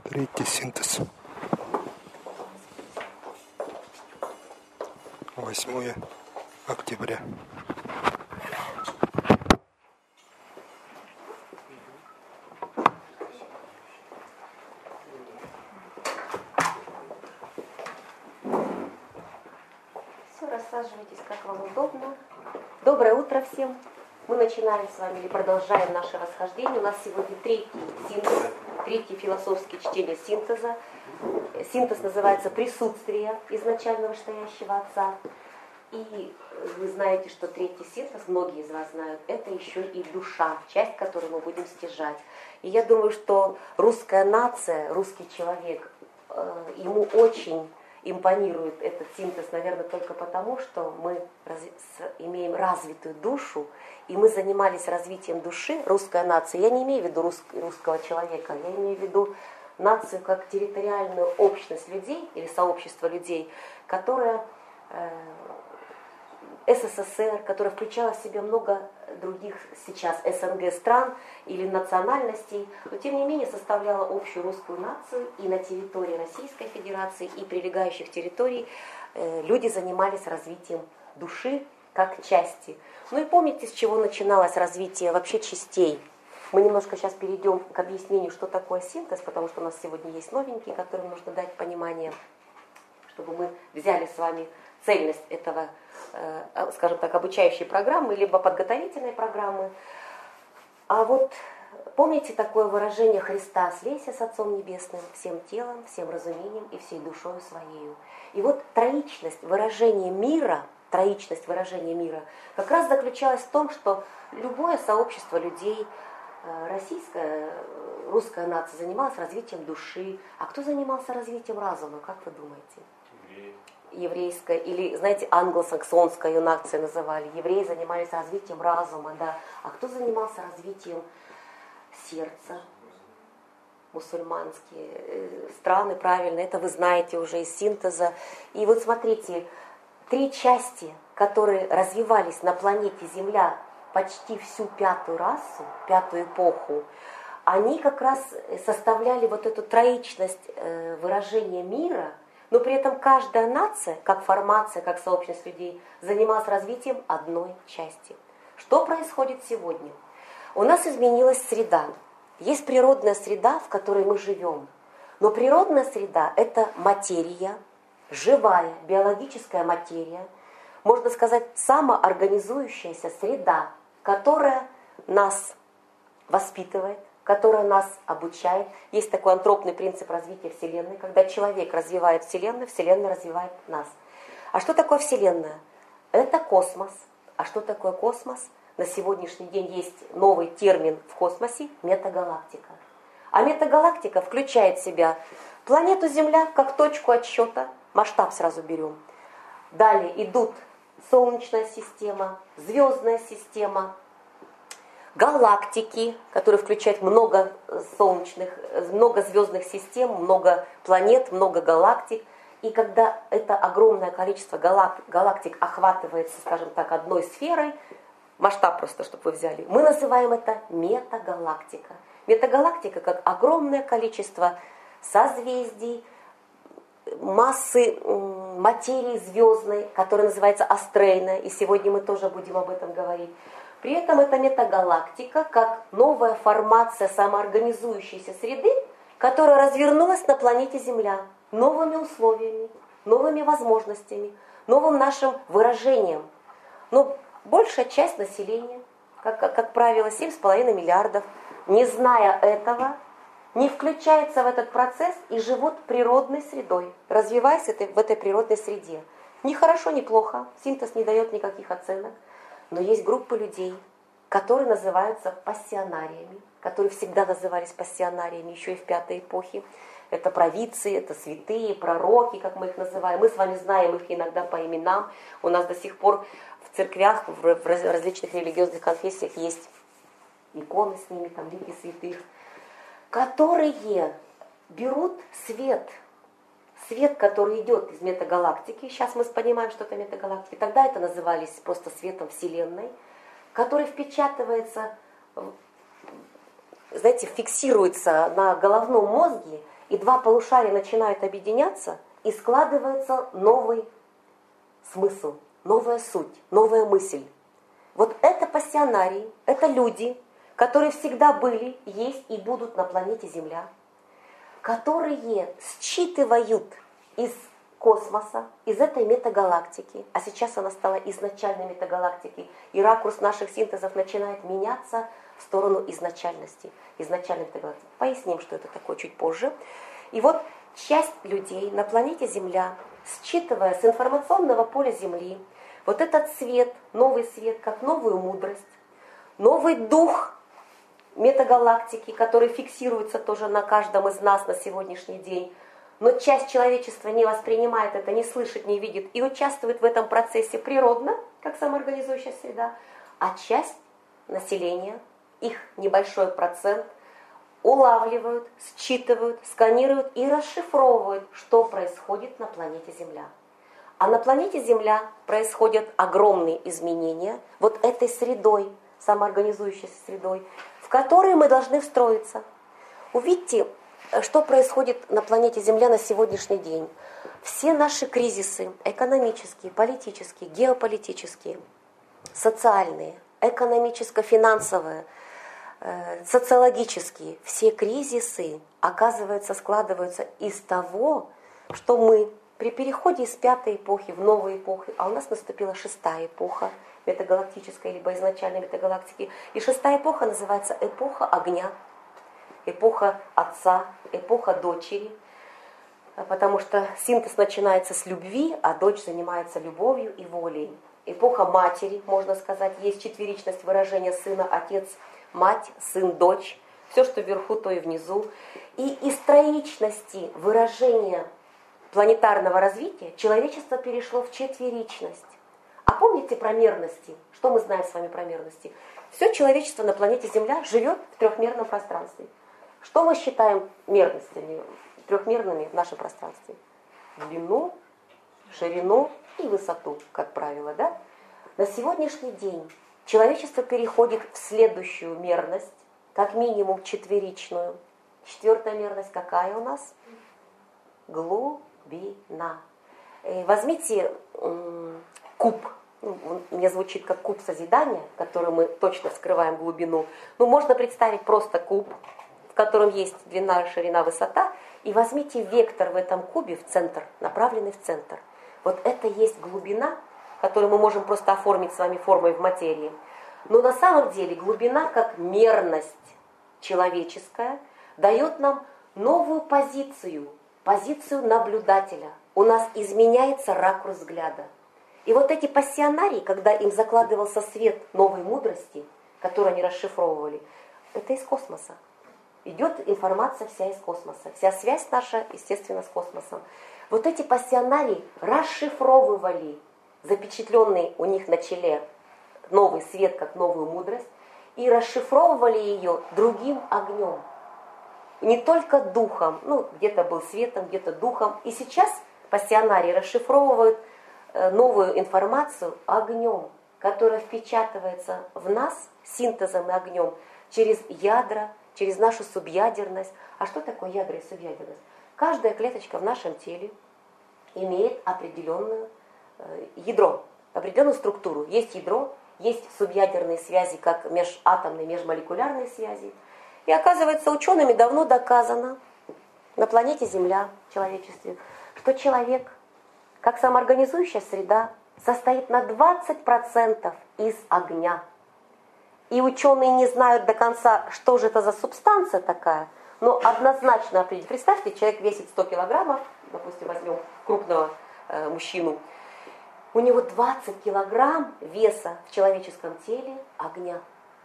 Третий синтез. 8 октября. Все, рассаживайтесь, как вам удобно. Доброе утро всем. Мы начинаем с вами или продолжаем наше расхождение. У нас сегодня третий синтез, третье философское чтение синтеза. Синтез называется «Присутствие изначального вышестоящего Отца». И вы знаете, что третий синтез, многие из вас знают, это еще и душа, часть, которую мы будем стяжать. И я думаю, что русская нация, русский человек, ему очень импонирует этот синтез, наверное, только потому, что мы имеем развитую душу, и мы занимались развитием души, русская нация. Я не имею в виду русского человека, я имею в виду нацию как территориальную общность людей или сообщество людей, которая СССР, которая включала в себя много других сейчас СНГ стран или национальностей, но тем не менее составляла общую русскую нацию, и на территории Российской Федерации и прилегающих территорий люди занимались развитием души как части. Ну и помните, с чего начиналось развитие вообще частей? Мы немножко сейчас перейдем к объяснению, что такое синтез, потому что у нас сегодня есть новенькие, которым нужно дать понимание, чтобы мы взяли с вами цельность этого, скажем так, обучающей программы, либо подготовительной программы. А вот помните такое выражение Христа: «Слейся с Отцом Небесным всем телом, всем разумением и всей душою своею». И вот троичность выражения мира как раз заключалась в том, что любое сообщество людей, российская, русская нация занималась развитием души. А кто занимался развитием разума, как вы думаете? Еврейская, или, знаете, англосаксонская ее нация называли. Евреи занимались развитием разума, да. А кто занимался развитием сердца? Мусульманские страны, правильно, это вы знаете уже из синтеза. И вот смотрите, три части, которые развивались на планете Земля почти всю пятую расу, пятую эпоху, они как раз составляли вот эту троичность выражения мира. Но при этом каждая нация, как формация, как сообщность людей, занималась развитием одной части. Что происходит сегодня? У нас изменилась среда. Есть природная среда, в которой мы живем. Но природная среда – это материя, живая, биологическая материя, можно сказать, самоорганизующаяся среда, которая нас воспитывает, которая нас обучает. Есть такой антропный принцип развития Вселенной, когда человек развивает Вселенную, Вселенная развивает нас. А что такое Вселенная? Это космос. А что такое космос? На сегодняшний день есть новый термин в космосе – метагалактика. А метагалактика включает в себя планету Земля как точку отсчета, масштаб сразу берем. Далее идут Солнечная система, звездная система, галактики, которые включают много звездных систем, много планет, много галактик. И когда это огромное количество галактик охватывается, скажем так, одной сферой, масштаб просто, чтобы вы взяли, мы называем это метагалактика. Метагалактика как огромное количество созвездий, массы материи звездной, которая называется астрейна, и сегодня мы тоже будем об этом говорить. При этом эта метагалактика как новая формация самоорганизующейся среды, которая развернулась на планете Земля новыми условиями, новыми возможностями, новым нашим выражением. Но большая часть населения, как правило, 7,5 миллиардов, не зная этого, не включается в этот процесс и живут природной средой, развиваясь в этой природной среде. Ни хорошо, ни плохо, синтез не дает никаких оценок. Но есть группы людей, которые называются пассионариями, которые всегда назывались пассионариями еще и в пятой эпохе. Это провидцы, это святые, пророки, как мы их называем. Мы с вами знаем их иногда по именам. У нас до сих пор в церквях, в различных религиозных конфессиях есть иконы с ними, там лики святых, которые берут свет, который идет из метагалактики. Сейчас мы понимаем, что это метагалактика. Тогда это назывались просто светом Вселенной, который впечатывается, знаете, фиксируется на головном мозге и два полушария начинают объединяться, и складывается новый смысл, новая суть, новая мысль. Вот это пассионарии, это люди, которые всегда были, есть и будут на планете Земля, которые считывают из космоса, из этой метагалактики, а сейчас она стала изначальной метагалактикой, и ракурс наших синтезов начинает меняться в сторону изначальности, изначальной метагалактики. Поясним, что это такое чуть позже. И вот часть людей на планете Земля, считывая с информационного поля Земли вот этот свет, как новую мудрость, новый дух метагалактики, который фиксируется тоже на каждом из нас на сегодняшний день, но часть человечества не воспринимает это, не слышит, не видит и участвует в этом процессе природно, как самоорганизующая среда, а часть населения, их небольшой процент, улавливают, считывают, сканируют и расшифровывают, что происходит на планете Земля. А на планете Земля происходят огромные изменения вот этой средой, самоорганизующейся средой, в которой мы должны встроиться. Увидьте, что происходит на планете Земля на сегодняшний день. Все наши кризисы, экономические, политические, геополитические, социальные, экономическо-финансовые, социологические, все кризисы, оказывается, складываются из того, что мы при переходе из пятой эпохи в новую эпоху, а у нас наступила шестая эпоха метагалактической, либо изначальной метагалактики, и шестая эпоха называется эпоха огня, эпоха отца, эпоха дочери, потому что синтез начинается с любви, а дочь занимается любовью и волей. Эпоха матери, можно сказать, есть четверичность выражения сына, отец, мать, сын, дочь, все, что вверху, то и внизу. И из троичности выражения планетарного развития человечество перешло в четверичность. А помните про мерности? Что мы знаем с вами про мерности? Все человечество на планете Земля живет в трехмерном пространстве. Что мы считаем мерностями, трехмерными в нашем пространстве? Длину, ширину и высоту, как правило, да? На сегодняшний день человечество переходит в следующую мерность, как минимум четверичную. Четвертая мерность какая у нас? Глубина. Возьмите куб. Мне звучит как куб созидания, в котором мы точно скрываем глубину. Но можно представить просто куб, в котором есть длина, ширина, высота. И возьмите вектор в этом кубе в центр, направленный в центр. Вот это есть глубина, которую мы можем просто оформить с вами формой в материи. Но на самом деле глубина, как мерность человеческая, дает нам новую позицию, позицию наблюдателя. У нас изменяется ракурс взгляда. И вот эти пассионарии, когда им закладывался свет новой мудрости, которую они расшифровывали, это из космоса. Идет информация вся из космоса. Вся связь наша, естественно, с космосом. Вот эти пассионарии расшифровывали запечатленный у них на челе новый свет, как новую мудрость, и расшифровывали ее другим огнем. Не только духом, где-то был светом, где-то духом. И сейчас пассионарии расшифровывают новую информацию огнем, которая впечатывается в нас синтезом и огнем через ядра, через нашу субъядерность. А что такое ядра и субъядерность? Каждая клеточка в нашем теле имеет определенное ядро, определенную структуру. Есть ядро, есть субъядерные связи, как межатомные, межмолекулярные связи. И оказывается, учеными давно доказано на планете Земля, в человечестве, что человек, как самоорганизующая среда, состоит на 20% из огня. И ученые не знают до конца, что же это за субстанция такая, но однозначно определить. Представьте, человек весит 100 килограммов, допустим, возьмем крупного мужчину, у него 20 килограмм веса в человеческом теле огня.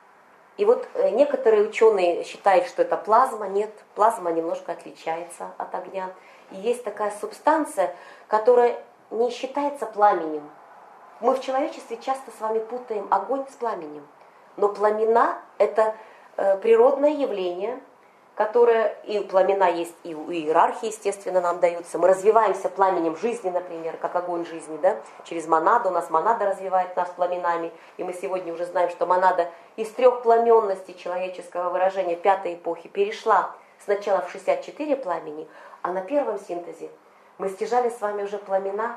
И вот некоторые ученые считают, что это плазма. Нет, плазма немножко отличается от огня. И есть такая субстанция, которая не считается пламенем. Мы в человечестве часто с вами путаем огонь с пламенем. Но пламена – это природное явление, которое и у пламена есть, и у иерархии, естественно, нам даются. Мы развиваемся пламенем жизни, например, как огонь жизни, да? Через монаду. У нас монада развивает нас пламенами. И мы сегодня уже знаем, что монада из трехпламенности человеческого выражения пятой эпохи перешла сначала в 64 пламени, а на первом синтезе мы стяжали с вами уже пламена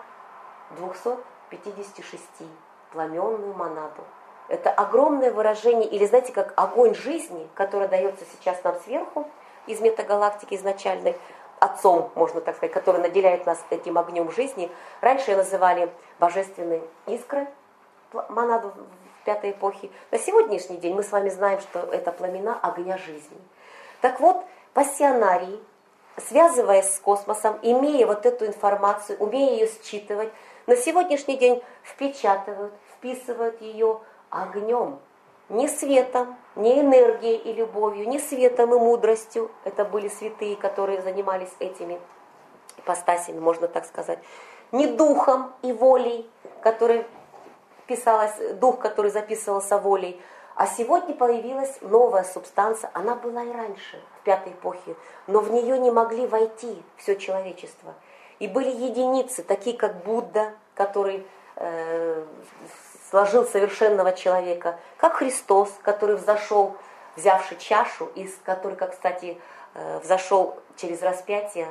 256, пламенную монаду. Это огромное выражение, или знаете, как огонь жизни, который дается сейчас нам сверху, из метагалактики изначальной, Отцом, можно так сказать, который наделяет нас этим огнем жизни. Раньше ее называли божественные искры, монаду в пятой эпохе. На сегодняшний день мы с вами знаем, что это пламена огня жизни. Так вот, пассионарии, связываясь с космосом, имея вот эту информацию, умея ее считывать, на сегодняшний день впечатывают, вписывают ее огнем. Не светом, не энергией и любовью, не светом и мудростью. Это были святые, которые занимались этими ипостасями, можно так сказать. Не духом и волей, который писалась, дух, который записывался волей. А сегодня появилась новая субстанция. Она была и раньше, в пятой эпохе, но в нее не могли войти все человечество. И были единицы, такие как Будда, который сложил совершенного человека, как Христос, который взошел, взявший чашу, из которой, как, кстати, взошел через распятие,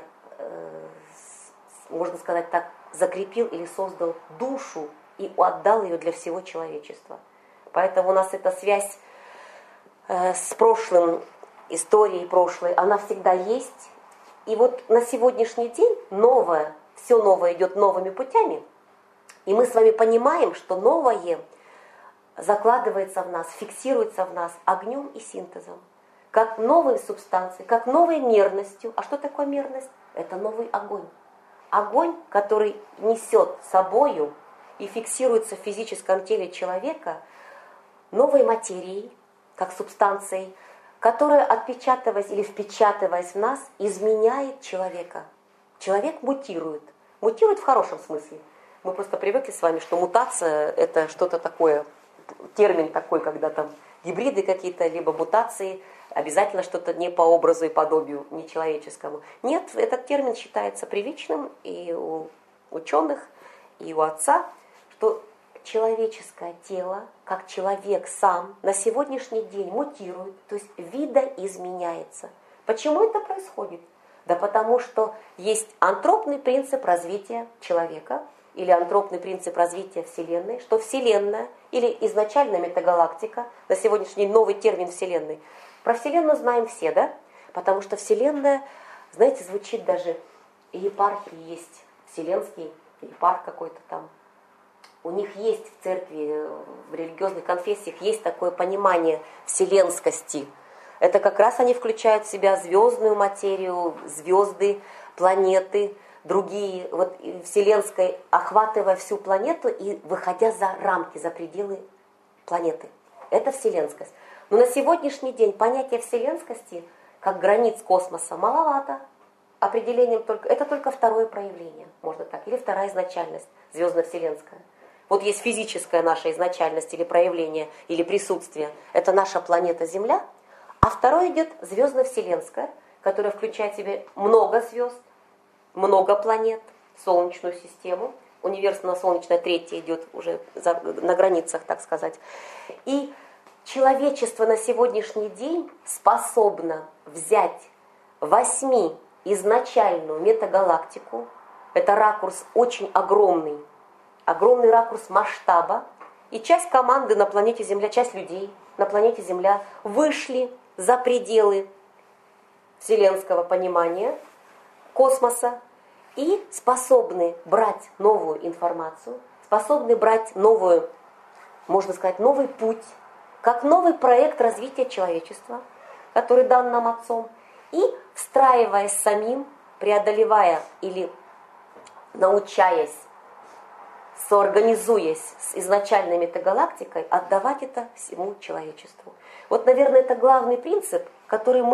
можно сказать так, закрепил или создал душу и отдал ее для всего человечества. Поэтому у нас эта связь с прошлым, историей прошлой, она всегда есть. И вот на сегодняшний день новое, все новое идет новыми путями. И мы с вами понимаем, что новое закладывается в нас, фиксируется в нас огнем и синтезом. Как новые субстанции, как новой мерностью. А что такое мерность? Это новый огонь. Огонь, который несет собою и фиксируется в физическом теле человека новой материей, как субстанцией, которая, отпечатываясь или впечатываясь в нас, изменяет человека. Человек мутирует. Мутирует в хорошем смысле. Мы просто привыкли с вами, что мутация – это что-то такое, термин такой, когда там гибриды какие-то, либо мутации, обязательно что-то не по образу и подобию, не человеческому. Нет, этот термин считается привычным и у ученых, и у отца, что человеческое тело, как человек сам, на сегодняшний день мутирует, то есть видоизменяется. Почему это происходит? Да потому что есть антропный принцип развития человека, или антропный принцип развития Вселенной, что Вселенная, или изначальная метагалактика, на сегодняшний день новый термин Вселенной. Про Вселенную знаем все, да? Потому что Вселенная, знаете, звучит даже, и епархии есть, вселенский епарх какой-то там. У них есть в церкви, в религиозных конфессиях есть такое понимание вселенскости. Это как раз они включают в себя звездную материю, звезды, планеты, другие, вот вселенской, охватывая всю планету и выходя за рамки, за пределы планеты. Это вселенскость. Но на сегодняшний день понятие вселенскости, как границ космоса, маловато. Определением только, это только второе проявление, можно так, или вторая изначальность, звездно-вселенская. Вот есть физическая наша изначальность или проявление, или присутствие, это наша планета Земля, а второе идет звездно-вселенская, которая включает в себя много звезд, много планет, Солнечную систему, универсально-солнечная третья идет уже на границах, так сказать. И человечество на сегодняшний день способно взять 8 изначальную метагалактику, это ракурс очень огромный, огромный ракурс масштаба, и часть команды на планете Земля, часть людей на планете Земля вышли за пределы вселенского понимания, космоса, и способны брать новую информацию, способны брать новую, можно сказать, новый путь, как новый проект развития человечества, который дан нам Отцом, и встраиваясь самим, преодолевая или научаясь, соорганизуясь с изначальной метагалактикой, отдавать это всему человечеству. Вот, наверное, это главный принцип, который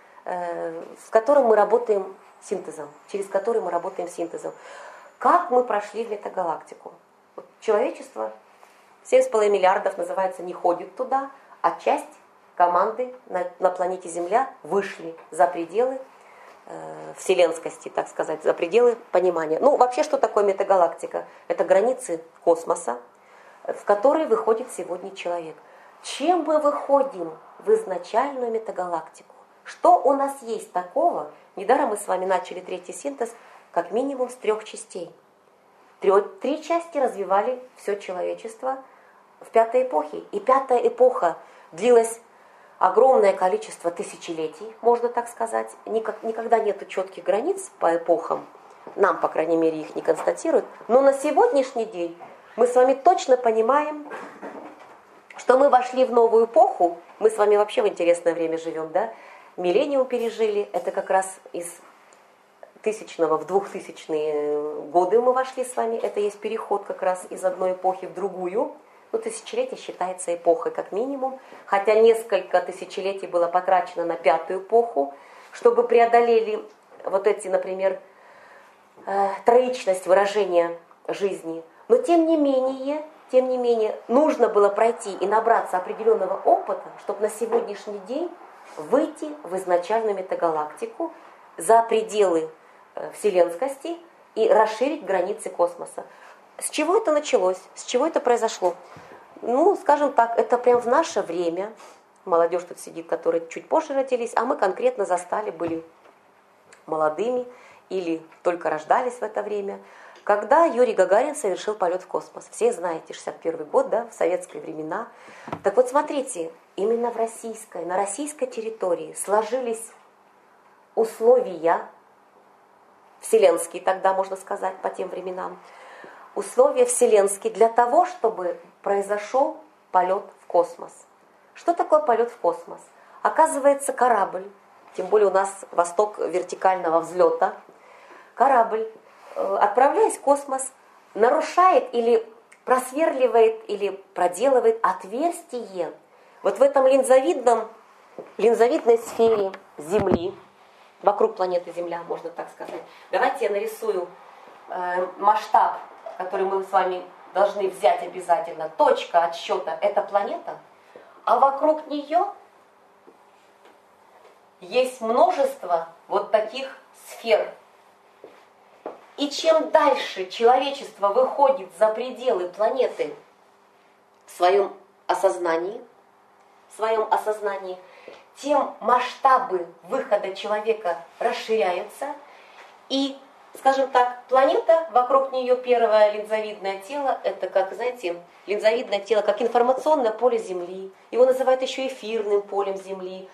с которым мы работаем синтезом, через который мы работаем синтезом. Как мы прошли в метагалактику? Вот человечество, 7,5 миллиардов, называется, не ходит туда, а часть команды на планете Земля вышли за пределы вселенскости, так сказать, за пределы понимания. Ну, вообще, что такое метагалактика? Это границы космоса, в которые выходит сегодня человек. Чем мы выходим в изначальную метагалактику? Что у нас есть такого? Недаром мы с вами начали третий синтез, как минимум с 3 частей. 3 части развивали все человечество в 5-й эпохе. И 5-я эпоха длилась огромное количество тысячелетий, можно так сказать. Никогда нет четких границ по эпохам. Нам, по крайней мере, их не констатируют. Но на сегодняшний день мы с вами точно понимаем, что мы вошли в новую эпоху. Мы с вами вообще в интересное время живем, да? Миллениум пережили. Это как раз из 1000-го в 2000-е годы мы вошли с вами. Это есть переход как раз из одной эпохи в другую. Ну, тысячелетие считается эпохой как минимум. Хотя несколько тысячелетий было потрачено на 5-ю эпоху, чтобы преодолели вот эти, например, троичность выражения жизни. Но тем не менее, нужно было пройти и набраться определенного опыта, чтобы на сегодняшний день выйти в изначальную метагалактику за пределы вселенскости и расширить границы космоса. С чего это началось? С чего это произошло? Ну, скажем так, это прям в наше время. Молодежь тут сидит, которые чуть позже родились, а мы конкретно застали, были молодыми или только рождались в это время, когда Юрий Гагарин совершил полет в космос. Все знаете, 61 год, да, в советские времена. Так вот, смотрите, именно на российской территории сложились условия, вселенские тогда, можно сказать, по тем временам, условия вселенские для того, чтобы произошел полет в космос. Что такое полет в космос? Оказывается, корабль, тем более у нас восток вертикального взлета, корабль, отправляясь в космос, нарушает или просверливает или проделывает отверстие вот в этом линзовидной сфере Земли, вокруг планеты Земля, можно так сказать. Давайте я нарисую масштаб, который мы с вами должны взять обязательно. Точка отсчета – это планета, а вокруг нее есть множество вот таких сфер. И чем дальше человечество выходит за пределы планеты в своем осознании, тем масштабы выхода человека расширяются. И, скажем так, планета, вокруг нее первое линзовидное тело, это как, знаете, линзовидное тело, как информационное поле Земли. Его называют еще эфирным полем Земли,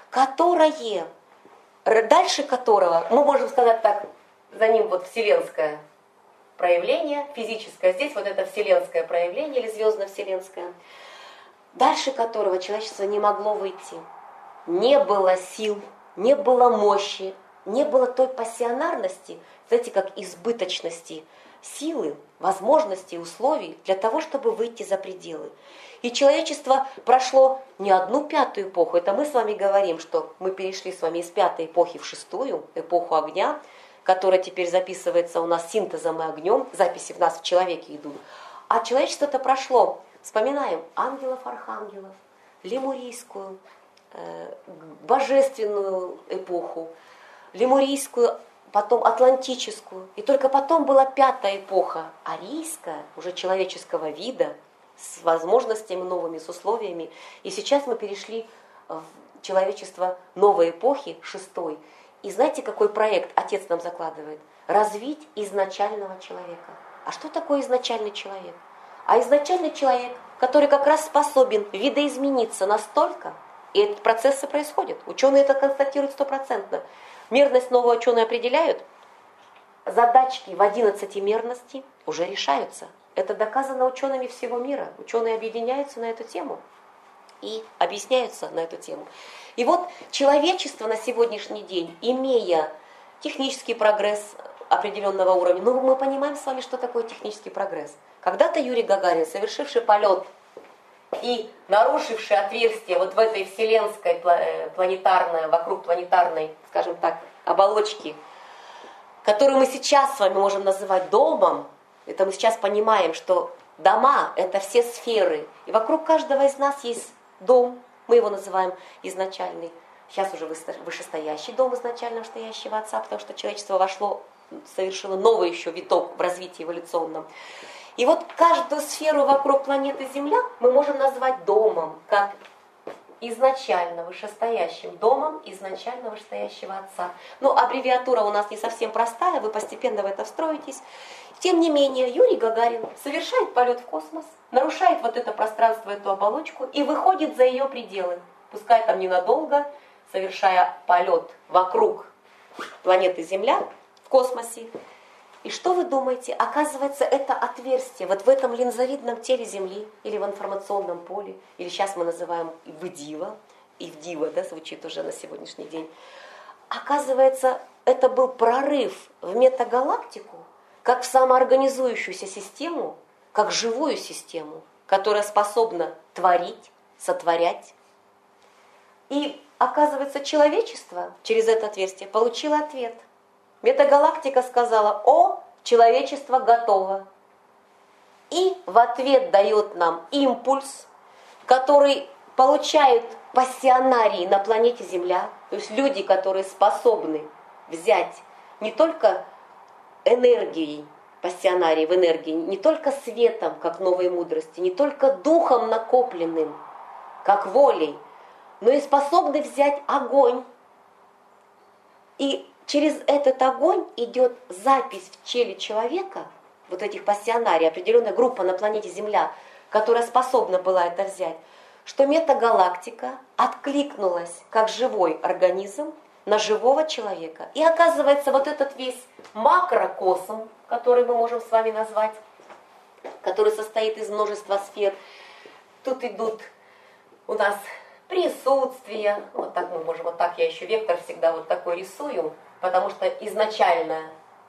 дальше которого, мы можем сказать так, за ним вот вселенское проявление, физическое, здесь вот это вселенское проявление или звездно-вселенское, дальше которого человечество не могло выйти. Не было сил, не было мощи, не было той пассионарности, знаете, как избыточности силы, возможностей, условий для того, чтобы выйти за пределы. И человечество прошло не одну 5-ю эпоху, это мы с вами говорим, что мы перешли с вами из 5-й эпохи в 6-ю, эпоху огня, которая теперь записывается у нас синтезом и огнем, записи в нас в человеке идут. А человечество-то прошло, вспоминаем, ангелов-архангелов, лемурийскую, божественную эпоху, лемурийскую, потом атлантическую. И только потом была 5-я эпоха, арийская, уже человеческого вида, с возможностями новыми, с условиями. И сейчас мы перешли в человечество новой эпохи, 6-й. И знаете, какой проект Отец нам закладывает? Развить изначального человека. А что такое изначальный человек? А изначальный человек, который как раз способен видоизмениться настолько, и этот процесс и происходит. Ученые это констатируют 100%. Мерность нового ученые определяют. Задачки в 11 мерности уже решаются. Это доказано учеными всего мира. Ученые объединяются на эту тему и объясняются на эту тему. И вот человечество на сегодняшний день, имея технический прогресс определенного уровня, ну мы понимаем с вами, что такое технический прогресс. Когда-то Юрий Гагарин, совершивший полет и нарушивший отверстие вот в этой вселенской планетарной, вокруг планетарной, скажем так, оболочки, которую мы сейчас с вами можем называть домом, это мы сейчас понимаем, что дома – это все сферы, и вокруг каждого из нас есть дом, мы его называем изначальный, сейчас уже вышестоящий дом изначально стоящего Отца, потому что человечество совершило новый еще виток в развитии эволюционном. И вот каждую сферу вокруг планеты Земля мы можем назвать домом, как изначально вышестоящим домом изначально вышестоящего Отца. Ну, аббревиатура у нас не совсем простая, вы постепенно в это встроитесь. Тем не менее, Юрий Гагарин совершает полет в космос, нарушает вот это пространство, эту оболочку и выходит за ее пределы, пускай там ненадолго, совершая полет вокруг планеты Земля в космосе. И что вы думаете? Оказывается, это отверстие вот в этом линзовидном теле Земли или в информационном поле, или сейчас мы называем ИВДИВа, да, звучит уже на сегодняшний день. Оказывается, это был прорыв в метагалактику, как в самоорганизующуюся систему, как живую систему, которая способна творить, сотворять. И оказывается, человечество через это отверстие получило ответ. Метагалактика сказала: о, человечество готово. И в ответ дает нам импульс, который получают пассионарии на планете Земля, то есть люди, которые способны взять не только энергией, пассионарии в энергии, не только светом, как новой мудрости, не только духом накопленным, как волей, но и способны взять огонь. И через этот огонь идет запись в теле человека, вот этих пассионарий, определенная группа на планете Земля, которая способна была это взять, что метагалактика откликнулась как живой организм на живого человека. И оказывается, вот этот весь макрокосм, который мы можем с вами назвать, который состоит из множества сфер, тут идут у нас присутствия, вот так мы можем, вот так я еще вектор всегда вот такой рисую, потому что изначальная,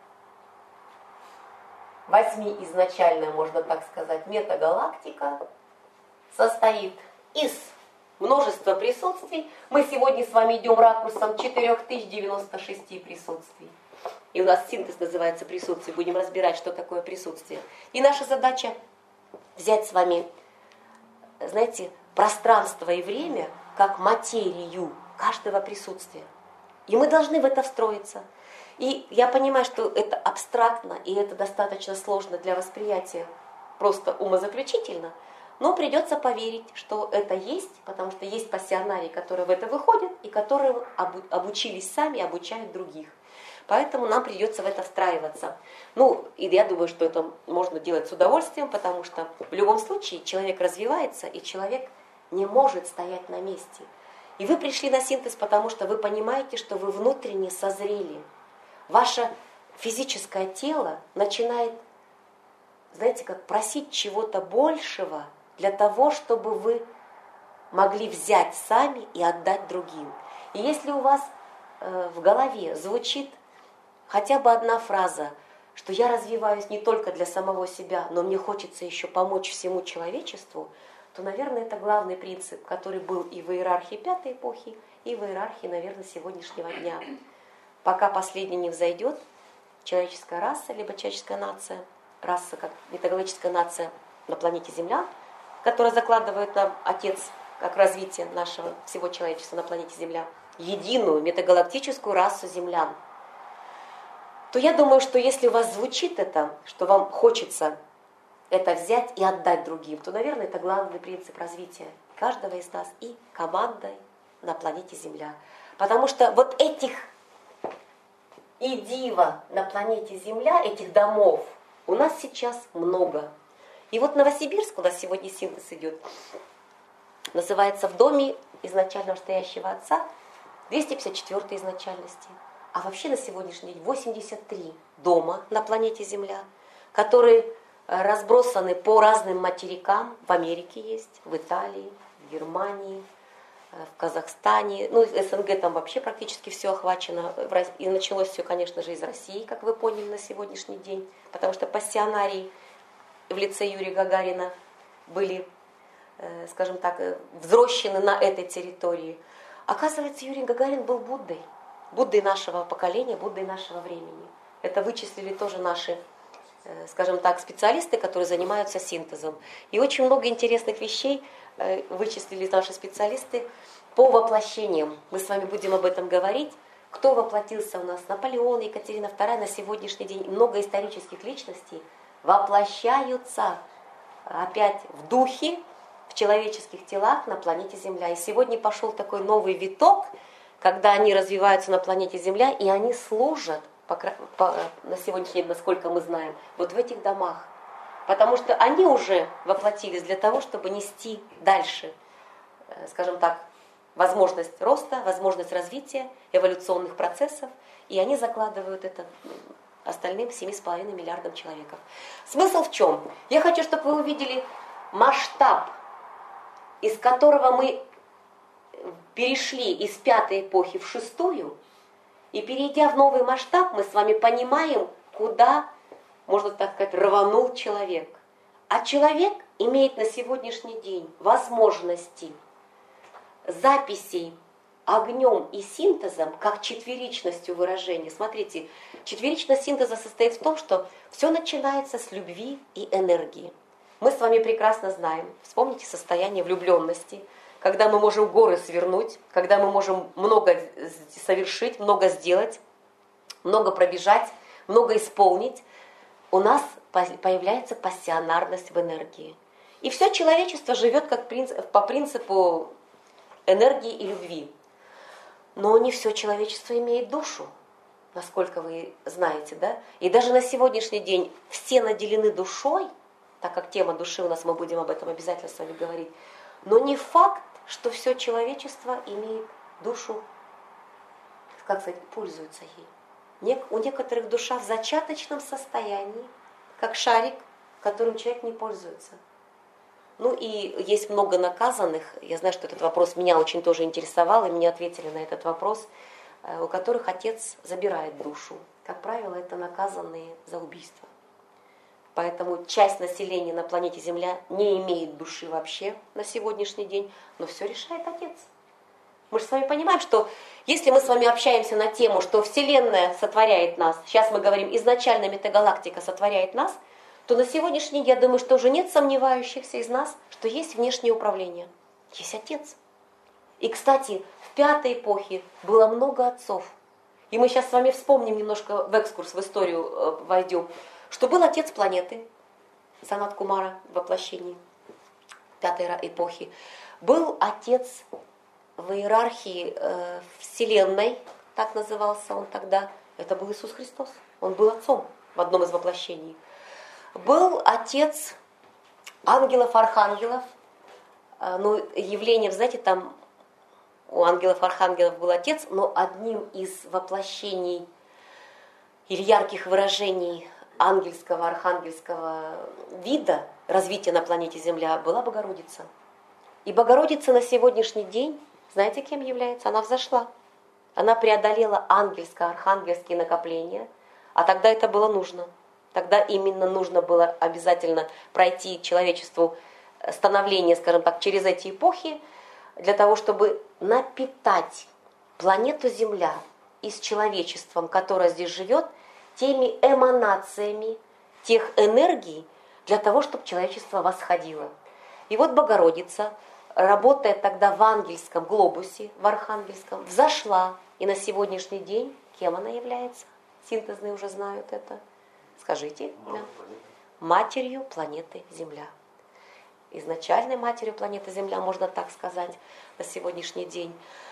изначальная, можно так сказать, метагалактика состоит из множества присутствий. Мы сегодня с вами идем ракурсом 4096 присутствий. И у нас синтез называется присутствие. Будем разбирать, что такое присутствие. И наша задача взять с вами, знаете, пространство и время как материю каждого присутствия. И мы должны в это встроиться. И я понимаю, что это абстрактно, и это достаточно сложно для восприятия, просто умозаключительно, но придется поверить, что это есть, потому что есть пассионарии, которые в это выходят, и которые обучились сами и обучают других. Поэтому нам придется в это встраиваться. Ну, и я думаю, что это можно делать с удовольствием, потому что в любом случае человек развивается, и человек не может стоять на месте. И вы пришли на синтез, потому что вы понимаете, что вы внутренне созрели. Ваше физическое тело начинает, знаете, как просить чего-то большего для того, чтобы вы могли взять сами и отдать другим. И если у вас в голове звучит хотя бы одна фраза, что я развиваюсь не только для самого себя, но мне хочется еще помочь всему человечеству, то, наверное, это главный принцип, который был и в иерархии пятой эпохи, и в иерархии, наверное, сегодняшнего дня. Пока последний не взойдет, человеческая раса, либо человеческая нация, раса как метагалактическая нация на планете Земля, которая закладывает нам Отец как развитие нашего всего человечества на планете Земля, единую метагалактическую расу землян, то я думаю, что если у вас звучит это, что вам хочется это взять и отдать другим, то, наверное, это главный принцип развития каждого из нас и командой на планете Земля. Потому что вот этих идива на планете Земля, этих домов, у нас сейчас много. И вот Новосибирск, у нас сегодня синтез идет, называется «В доме изначально стоящего Отца», 254 изначальности. А вообще на сегодняшний день 83 дома на планете Земля, которые разбросаны по разным материкам. В Америке есть, в Италии, в Германии, в Казахстане. Ну, СНГ там вообще практически все охвачено. И началось все, конечно же, из России, как вы поняли, на сегодняшний день. Потому что пассионарии в лице Юрия Гагарина были, скажем так, взрощены на этой территории. Оказывается, Юрий Гагарин был Буддой. Буддой нашего поколения, Буддой нашего времени. Это вычислили тоже наши, скажем так, специалисты, которые занимаются синтезом. И очень много интересных вещей вычислили наши специалисты по воплощениям. Мы с вами будем об этом говорить. Кто воплотился у нас? Наполеон, Екатерина II на сегодняшний день. Много исторических личностей воплощаются опять в духе в человеческих телах на планете Земля. И сегодня пошел такой новый виток, когда они развиваются на планете Земля, и они служат, на сегодняшний день, насколько мы знаем, вот в этих домах. Потому что они уже воплотились для того, чтобы нести дальше, скажем так, возможность роста, возможность развития, эволюционных процессов, и они закладывают это остальным 7,5 миллиардам человеков. Смысл в чем? Я хочу, чтобы вы увидели масштаб, из которого мы перешли из 5-й эпохи в 6-ю, и перейдя в новый масштаб, мы с вами понимаем, куда, можно так сказать, рванул человек. А человек имеет на сегодняшний день возможности записей огнем и синтезом, как четверичностью выражения. Смотрите, четверичность синтеза состоит в том, что все начинается с любви и энергии. Мы с вами прекрасно знаем, вспомните состояние влюбленности, когда мы можем горы свернуть, когда мы можем много совершить, много сделать, много пробежать, много исполнить, у нас появляется пассионарность в энергии. И все человечество живет по принципу энергии и любви. Но не все человечество имеет душу, насколько вы знаете, да? И даже на сегодняшний день все наделены душой, так как тема души у нас, мы будем об этом обязательно с вами говорить, но не факт, что все человечество имеет душу, как сказать, пользуется ей. У некоторых душа в зачаточном состоянии, как шарик, которым человек не пользуется. Ну и есть много наказанных, я знаю, что этот вопрос меня очень тоже интересовал, и мне ответили на этот вопрос, у которых отец забирает душу. Как правило, это наказанные за убийство. Поэтому часть населения на планете Земля не имеет души вообще на сегодняшний день, но все решает отец. Мы же с вами понимаем, что если мы с вами общаемся на тему, что Вселенная сотворяет нас, сейчас мы говорим, изначально метагалактика сотворяет нас, то на сегодняшний день, я думаю, что уже нет сомневающихся из нас, что есть внешнее управление, есть отец. И, кстати, в 5-й эпохе было много отцов. И мы сейчас с вами вспомним немножко, в экскурс, в историю войдем, что был отец планеты, Санат Кумара в воплощении 5-й эпохи. Был отец в иерархии Вселенной, так назывался он тогда, это был Иисус Христос. Он был отцом в одном из воплощений. Был отец ангелов-архангелов, ну, явление, знаете, там у ангелов-архангелов был отец, но одним из воплощений или ярких выражений ангельского, архангельского вида развития на планете Земля была Богородица. И Богородица на сегодняшний день, знаете, кем является? Она взошла. Она преодолела ангельско-архангельские накопления, а тогда это было нужно. Тогда именно нужно было обязательно пройти человечеству становление, скажем так, через эти эпохи, для того, чтобы напитать планету Земля и с человечеством, которое здесь живет, теми эманациями тех энергий, для того, чтобы человечество восходило. И вот Богородица, работая тогда в ангельском глобусе, в архангельском, взошла, и на сегодняшний день кем она является? Синтезные уже знают это. Скажите. Да. Матерью планеты Земля. Изначальной матерью планеты Земля, можно так сказать, на сегодняшний день.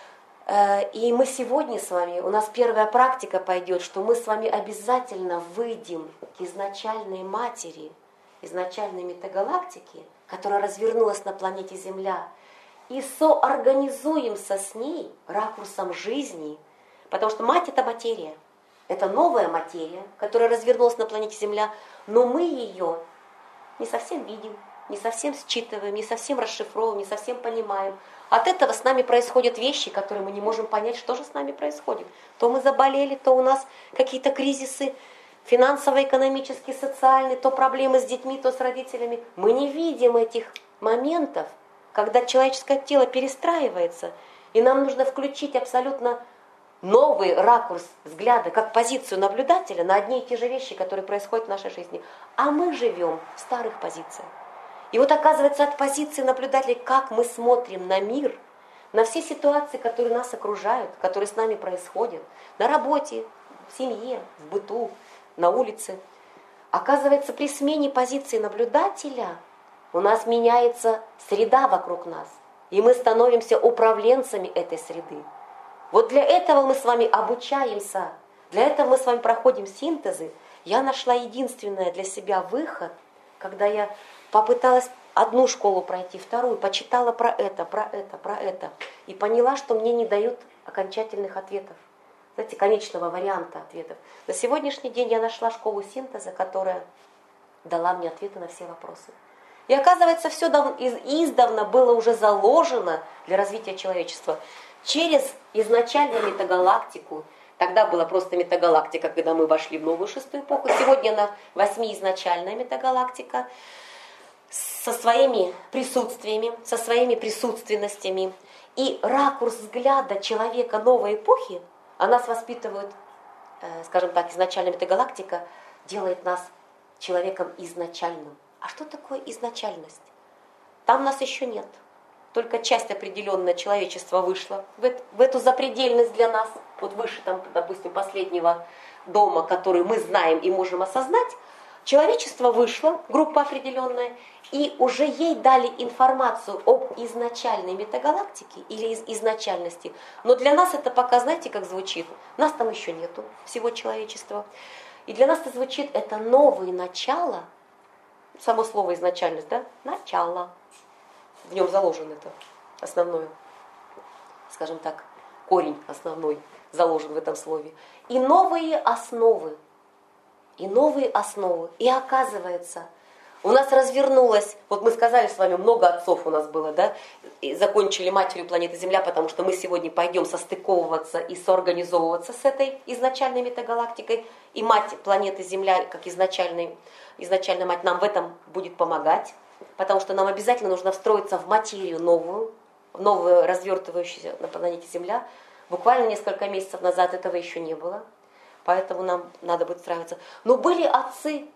И мы сегодня с вами, у нас первая практика пойдет, что мы с вами обязательно выйдем к изначальной матери, изначальной метагалактики, которая развернулась на планете Земля, и соорганизуемся с ней ракурсом жизни, потому что мать – это материя. Это новая материя, которая развернулась на планете Земля, но мы ее не совсем видим, не совсем считываем, не совсем расшифровываем, не совсем понимаем. От этого с нами происходят вещи, которые мы не можем понять, что же с нами происходит. То мы заболели, то у нас какие-то кризисы финансово-экономические, социальные, то проблемы с детьми, то с родителями. Мы не видим этих моментов, когда человеческое тело перестраивается, и нам нужно включить абсолютно новый ракурс взгляда, как позицию наблюдателя на одни и те же вещи, которые происходят в нашей жизни. А мы живем в старых позициях. И вот оказывается, от позиции наблюдателя, как мы смотрим на мир, на все ситуации, которые нас окружают, которые с нами происходят, на работе, в семье, в быту, на улице. Оказывается, при смене позиции наблюдателя у нас меняется среда вокруг нас, и мы становимся управленцами этой среды. Вот для этого мы с вами обучаемся, для этого мы с вами проходим синтезы. Я нашла единственное для себя выход, когда я попыталась одну школу пройти, вторую, почитала про это, и поняла, что мне не дают окончательных ответов, знаете, конечного варианта ответов. На сегодняшний день я нашла школу синтеза, которая дала мне ответы на все вопросы. И оказывается, все издавна было уже заложено для развития человечества через изначальную метагалактику. Тогда была просто метагалактика, когда мы вошли в новую шестую эпоху. Сегодня она восьмиизначальная метагалактика со своими присутствиями, со своими присутственностями. И ракурс взгляда человека новой эпохи, а нас воспитывают, скажем так, изначальная метагалактика, делает нас человеком изначальным. А что такое изначальность? Там нас еще нет. Только часть определенная человечества вышла в эту запредельность для нас. Вот выше, там, допустим, последнего дома, который мы знаем и можем осознать, человечество вышло, группа определенная, и уже ей дали информацию об изначальной метагалактике или изначальности. Но для нас это пока, знаете, как звучит? Нас там еще нету, всего человечества. И для нас это звучит, это новое начало. Само слово изначальность, да? Начало. В нем заложен это основное, скажем так, корень основной заложен в этом слове. И новые основы. И новые основы. И оказывается, у нас развернулось, вот мы сказали с вами, много отцов у нас было, да? И закончили матерью планеты Земля, потому что мы сегодня пойдем состыковываться и соорганизовываться с этой изначальной метагалактикой. И мать планеты Земля, как изначальная мать, нам в этом будет помогать. Потому что нам обязательно нужно встроиться в материю новую развертывающуюся на планете Земля. Буквально несколько месяцев назад этого еще не было. Поэтому нам надо будет встраиваться. Но были отцы.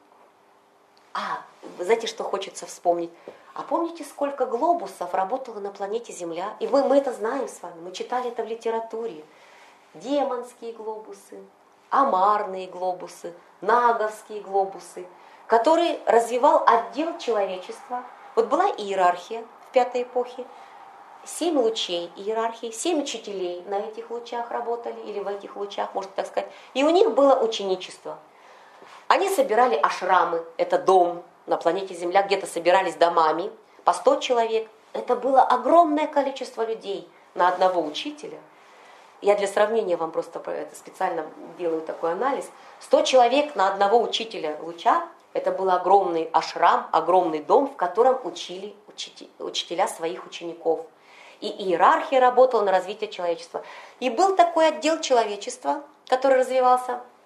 Вы знаете, что хочется вспомнить? А помните, сколько глобусов работало на планете Земля? И мы это знаем с вами, мы читали это в литературе. Демонские глобусы, амарные глобусы, наговские глобусы, который развивал отдел человечества. Вот была иерархия в пятой эпохе, 7 лучей иерархии, 7 учителей на этих лучах работали, или в этих лучах, можно так сказать. И у них было ученичество. Они собирали ашрамы, это дом на планете Земля, где-то собирались домами, по 100 человек. Это было огромное количество людей на одного учителя. Я для сравнения вам просто это специально делаю такой анализ. 100 человек на одного учителя луча. Это был огромный ашрам, огромный дом, в котором учили учителя своих учеников. И иерархия работала на развитие человечества. И был такой отдел человечества, который развивало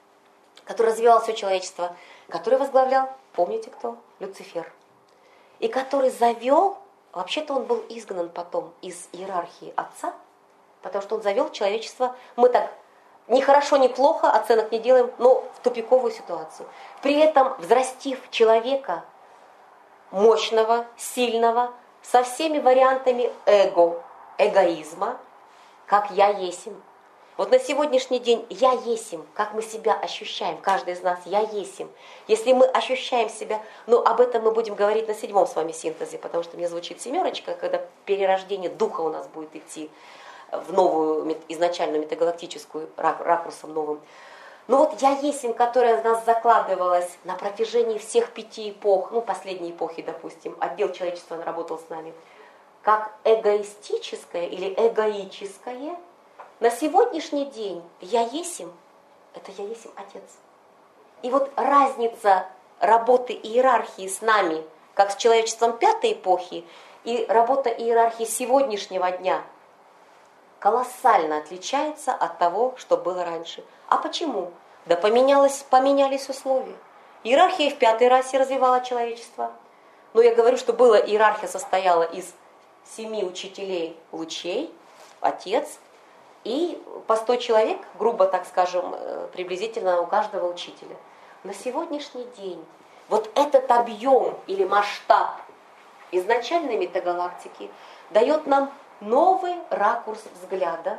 все человечество, который возглавлял, помните кто? Люцифер. И который завел, вообще-то он был изгнан потом из иерархии отца, потому что он завел человечество, мы так ни хорошо, ни плохо, оценок не делаем, но в тупиковую ситуацию. При этом взрастив человека мощного, сильного, со всеми вариантами эгоизма, как я есим. Вот на сегодняшний день я есим, как мы себя ощущаем, каждый из нас я есим. Если мы ощущаем себя, об этом мы будем говорить на 7-м с вами синтезе, потому что мне звучит 7, когда перерождение духа у нас будет идти в новую изначальную метагалактическую ракурсом новым. Я есим, которая у нас закладывалась на протяжении всех 5 эпох, последней эпохи, допустим, отдел человечества работал с нами, как эгоистическое или эгоическое, на сегодняшний день я есим, это я есим Отец. И вот разница работы иерархии с нами, как с человечеством 5 эпохи, и работа иерархии сегодняшнего дня колоссально отличается от того, что было раньше. А почему? Да поменялись условия. Иерархия в 5 расе развивала человечество. Но я говорю, что иерархия состояла из 7 учителей лучей, Отец, и по 100 человек, грубо так скажем, приблизительно у каждого учителя. На сегодняшний день вот этот объем или масштаб изначальной метагалактики дает нам новый ракурс взгляда,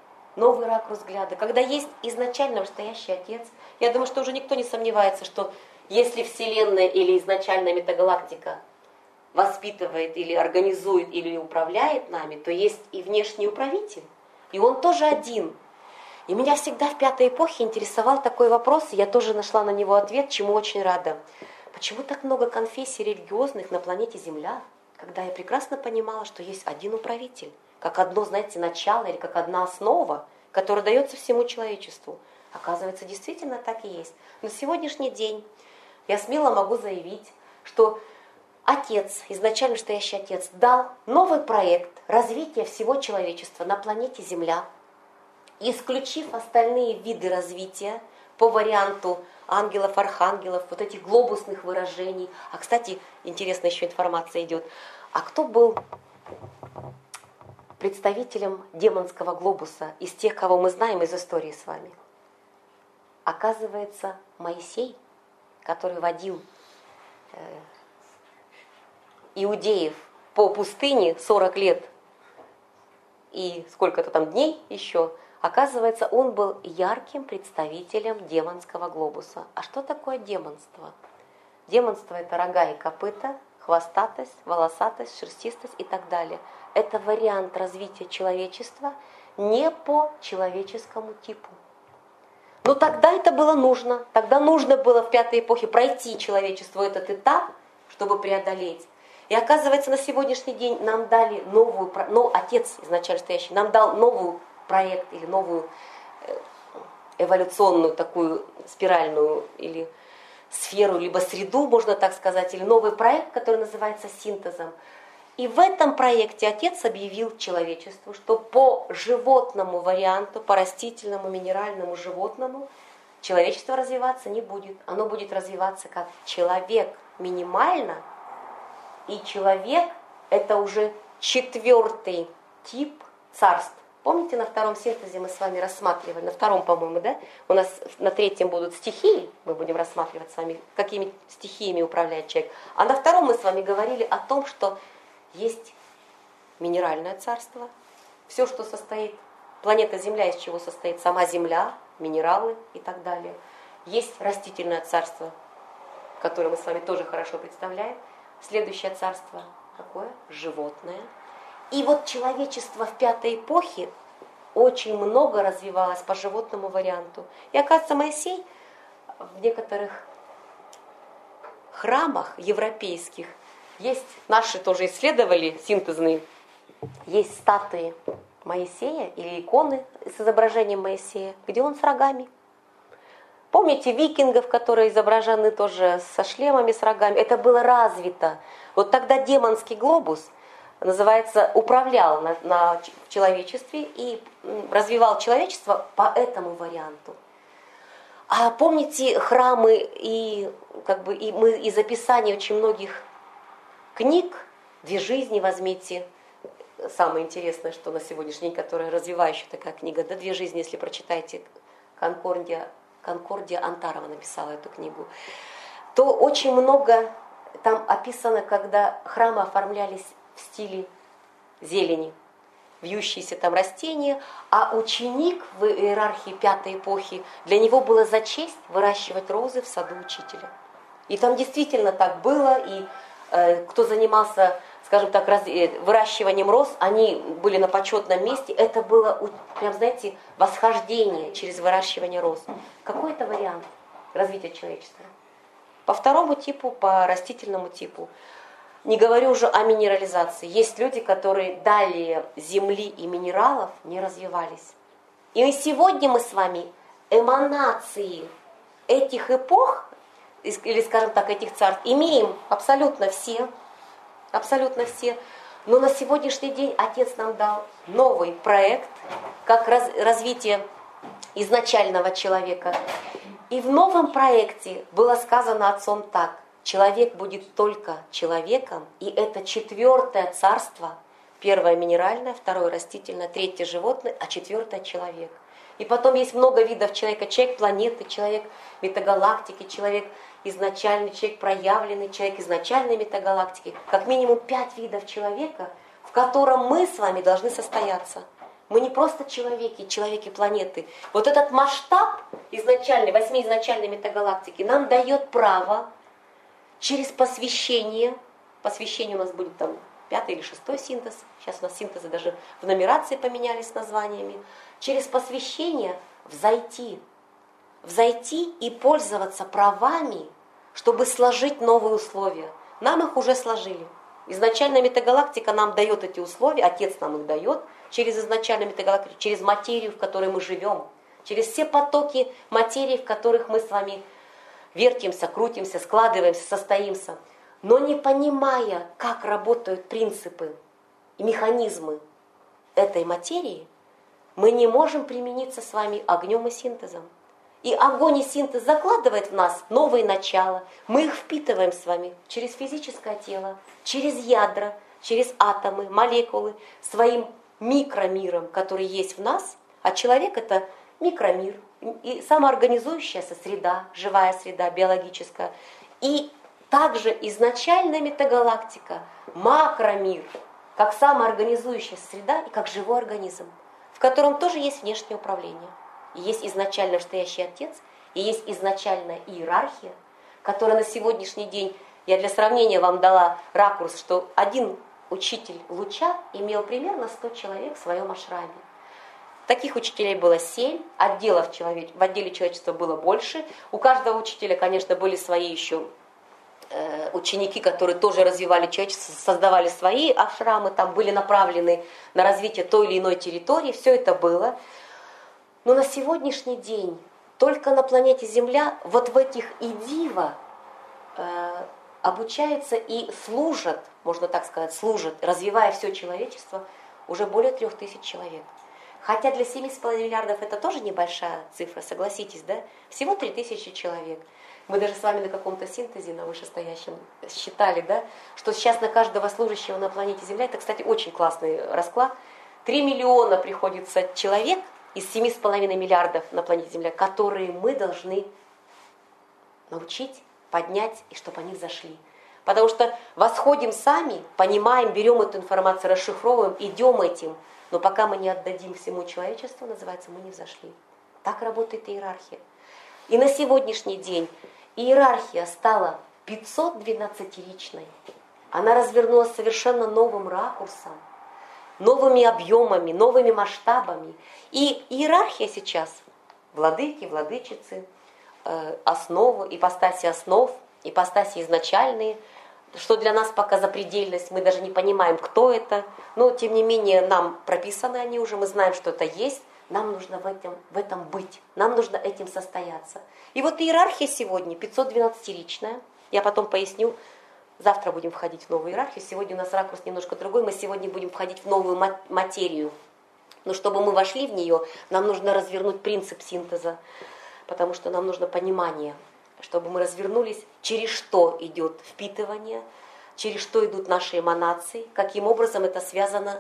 когда есть изначально настоящий Отец. Я думаю, что уже никто не сомневается, что если Вселенная или изначальная метагалактика воспитывает или организует или управляет нами, то есть и внешний управитель. И он тоже один. И меня всегда в пятой эпохе интересовал такой вопрос, и я тоже нашла на него ответ, чему очень рада. Почему так много конфессий религиозных на планете Земля, когда я прекрасно понимала, что есть один управитель, как одно, знаете, начало или как одна основа, которая дается всему человечеству. Оказывается, действительно так и есть. На сегодняшний день я смело могу заявить, что Отец, изначально стоящий Отец, дал новый проект развития всего человечества на планете Земля, исключив остальные виды развития по варианту ангелов, архангелов, вот этих глобусных выражений. А, кстати, интересная еще информация идет. А кто был представителем демонского глобуса из тех, кого мы знаем из истории с вами? Оказывается, Моисей, который водил иудеев по пустыне 40 лет и сколько-то там дней еще, оказывается, он был ярким представителем демонского глобуса. А что такое демонство? Демонство – это рога и копыта, хвостатость, волосатость, шерстистость и так далее. Это вариант развития человечества не по человеческому типу. Но тогда это было нужно. Тогда нужно было в пятой эпохе пройти человечеству этот этап, чтобы преодолеть. И оказывается, на сегодняшний день нам дали новую, Отец изначально стоящий, нам дал новый проект или новую эволюционную такую спиральную или сферу, либо среду, можно так сказать, или новый проект, который называется синтезом. И в этом проекте Отец объявил человечеству, что по животному варианту, по растительному, минеральному, животному, человечество развиваться не будет. Оно будет развиваться как человек минимально, и человек – это уже 4-й тип царств. Помните, на втором синтезе мы с вами рассматривали, на втором, по-моему, да? У нас на третьем будут стихии, мы будем рассматривать с вами, какими стихиями управляет человек. А на втором мы с вами говорили о том, что есть минеральное царство, все, что состоит, планета Земля, из чего состоит сама Земля, минералы и так далее. Есть растительное царство, которое мы с вами тоже хорошо представляем. Следующее царство какое? Животное. И вот человечество в пятой эпохе очень много развивалось по животному варианту. И оказывается, Моисей в некоторых храмах европейских, есть, наши тоже исследовали синтезные, есть статуи Моисея или иконы с изображением Моисея, где он с рогами. Помните викингов, которые изображены тоже со шлемами, с рогами? Это было развито. Вот тогда демонский глобус, называется, управлял на человечестве и развивал человечество по этому варианту. А помните храмы и мы из описания очень многих книг, «Две жизни» возьмите, самое интересное, что на сегодняшний день, которая развивающая такая книга, да, «Две жизни», если прочитаете, Конкордия Антарова написала эту книгу, то очень много там описано, когда храмы оформлялись в стиле зелени, вьющиеся там растения, а ученик в иерархии пятой эпохи, для него было за честь выращивать розы в саду учителя. И там действительно так было, и кто занимался, скажем так, выращиванием роз, они были на почетном месте, это было, прям, знаете, восхождение через выращивание роз. Какой это вариант развития человечества? По второму типу, по растительному типу. Не говорю уже о минерализации. Есть люди, которые далее земли и минералов не развивались. И сегодня мы с вами эманации этих эпох, или, скажем так, этих царств, имеем абсолютно все. Абсолютно все. Но на сегодняшний день Отец нам дал новый проект, как развитие изначального человека. И в новом проекте было сказано Отцом так: человек будет только человеком, и это 4-е царство. 1-е минеральное, 2-е растительное, 3-е животное, а 4-е человек. И потом есть много видов человека. Человек планеты, человек метагалактики, человек изначальный, человек проявленный, человек изначальной метагалактики. Как минимум 5 видов человека, в котором мы с вами должны состояться. Мы не просто человеки, человеки планеты. Вот этот масштаб изначальный, 8 изначальной метагалактики нам дает право через посвящение посвящение у нас будет там 5-й или 6-й синтез. Сейчас у нас синтезы даже в нумерации поменялись названиями. Через посвящение взойти и пользоваться правами, чтобы сложить новые условия. Нам их уже сложили. Изначальная метагалактика нам дает эти условия, Отец нам их дает, через изначальную метагалактику, через материю, в которой мы живем, через все потоки материи, в которых мы с вами вертимся, крутимся, складываемся, состоимся. Но не понимая, как работают принципы и механизмы этой материи, мы не можем примениться с вами огнем и синтезом. И огонь и синтез закладывает в нас новые начала. Мы их впитываем с вами через физическое тело, через ядра, через атомы, молекулы, своим микромиром, который есть в нас. А человек — это микромир и самоорганизующаяся среда, живая среда, биологическая. И также изначальная метагалактика, макромир, как самоорганизующаяся среда и как живой организм, в котором тоже есть внешнее управление. И есть изначально стоящий Отец, и есть изначальная иерархия, которая на сегодняшний день, я для сравнения вам дала ракурс, что один учитель луча имел примерно 100 человек в своем ашраме. Таких учителей было 7, отделов в отделе человечества было больше. У каждого учителя, конечно, были свои еще ученики, которые тоже развивали человечество, создавали свои ашрамы, там были направлены на развитие той или иной территории, все это было. Но на сегодняшний день только на планете Земля вот в этих идива обучаются и служат, можно так сказать, служат, развивая все человечество, уже более 3000 человек. Хотя для 7,5 миллиардов это тоже небольшая цифра, согласитесь, да? Всего 3000 человек. Мы даже с вами на каком-то синтезе, на вышестоящем, считали, да, что сейчас на каждого служащего на планете Земля, это, кстати, очень классный расклад, 3 миллиона приходится человек из 7,5 миллиардов на планете Земля, которые мы должны научить, поднять, и чтобы они взошли. Потому что восходим сами, понимаем, берем эту информацию, расшифровываем, идем этим. Но пока мы не отдадим всему человечеству, называется, мы не взошли. Так работает иерархия. И на сегодняшний день иерархия стала 512-ричной. Она развернулась совершенно новым ракурсом, новыми объемами, новыми масштабами. И иерархия сейчас, владыки, владычицы, основы, ипостаси основ, ипостаси изначальные, что для нас пока запредельность, мы даже не понимаем, кто это, но тем не менее нам прописаны они уже, мы знаем, что это есть, нам нужно в этом быть, нам нужно этим состояться. И вот иерархия сегодня 512-ричная, я потом поясню, завтра будем входить в новую иерархию, сегодня у нас ракурс немножко другой, мы сегодня будем входить в новую материю. Но чтобы мы вошли в нее, нам нужно развернуть принцип синтеза, потому что нам нужно понимание, чтобы мы развернулись, через что идет впитывание, через что идут наши эманации, каким образом это связано,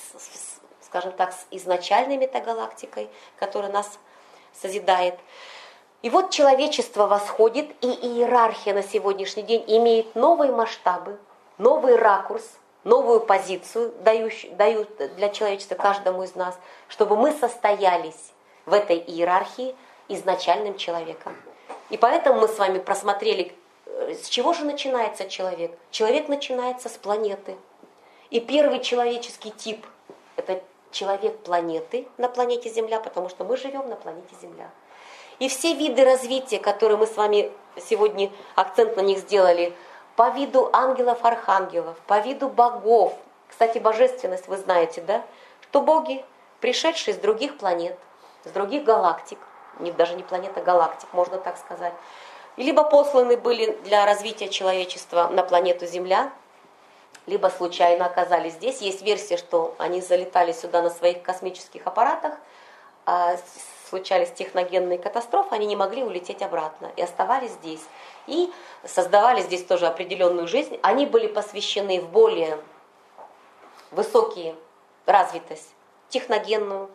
скажем так, с изначальной метагалактикой, которая нас созидает. И вот человечество восходит, и иерархия на сегодняшний день имеет новые масштабы, новый ракурс, новую позицию, дают для человечества каждому из нас, чтобы мы состоялись в этой иерархии изначальным человеком. И поэтому мы с вами просмотрели, с чего же начинается человек. Человек начинается с планеты. И первый человеческий тип – это человек планеты на планете Земля, потому что мы живем на планете Земля. И все виды развития, которые мы с вами сегодня акцент на них сделали, по виду ангелов-архангелов, по виду богов. Кстати, божественность вы знаете, да? Что боги, пришедшие с других планет, с других галактик, даже не планета, галактик, можно так сказать, либо посланы были для развития человечества на планету Земля, либо случайно оказались здесь. Есть версия, что они залетали сюда на своих космических аппаратах, а случались техногенные катастрофы, они не могли улететь обратно и оставались здесь. И создавали здесь тоже определенную жизнь. Они были посвящены в более высокие развитость техногенную,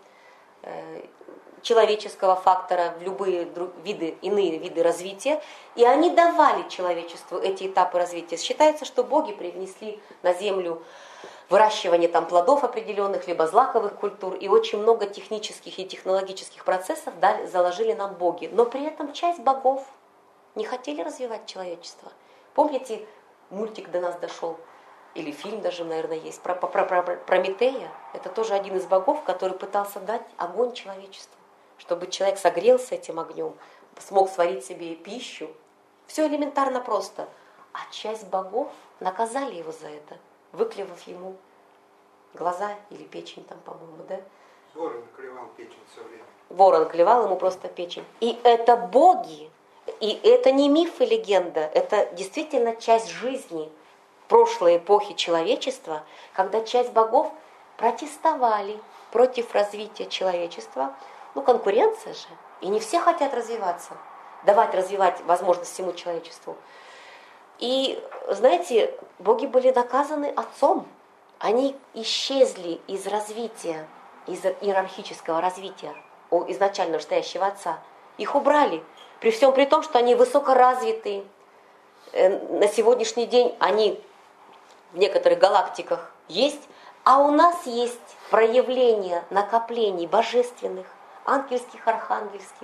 человеческого фактора, в любые иные виды развития. И они давали человечеству эти этапы развития. Считается, что боги привнесли на Землю выращивание там плодов определенных, либо злаковых культур, и очень много технических и технологических процессов заложили нам боги. Но при этом часть богов не хотели развивать человечество. Помните, мультик до нас дошел, или фильм даже, наверное, есть, про Прометея. Это тоже один из богов, который пытался дать огонь человечеству, чтобы человек согрелся этим огнем, смог сварить себе пищу. Все элементарно просто. А часть богов наказали его за это, выклевав ему глаза или печень там, по-моему, да? Ворон клевал печень все время. Ворон клевал ему просто печень. И это боги, и это не миф и легенда, это действительно часть жизни прошлой эпохи человечества, когда часть богов протестовали против развития человечества. Ну, конкуренция же, и не все хотят развиваться, давать развивать возможность всему человечеству. И, знаете, боги были наказаны отцом. Они исчезли из развития, из иерархического развития у изначально настоящего отца. Их убрали. При всем при том, что они высокоразвитые. На сегодняшний день они в некоторых галактиках есть, а у нас есть проявление накоплений божественных, ангельских, архангельских,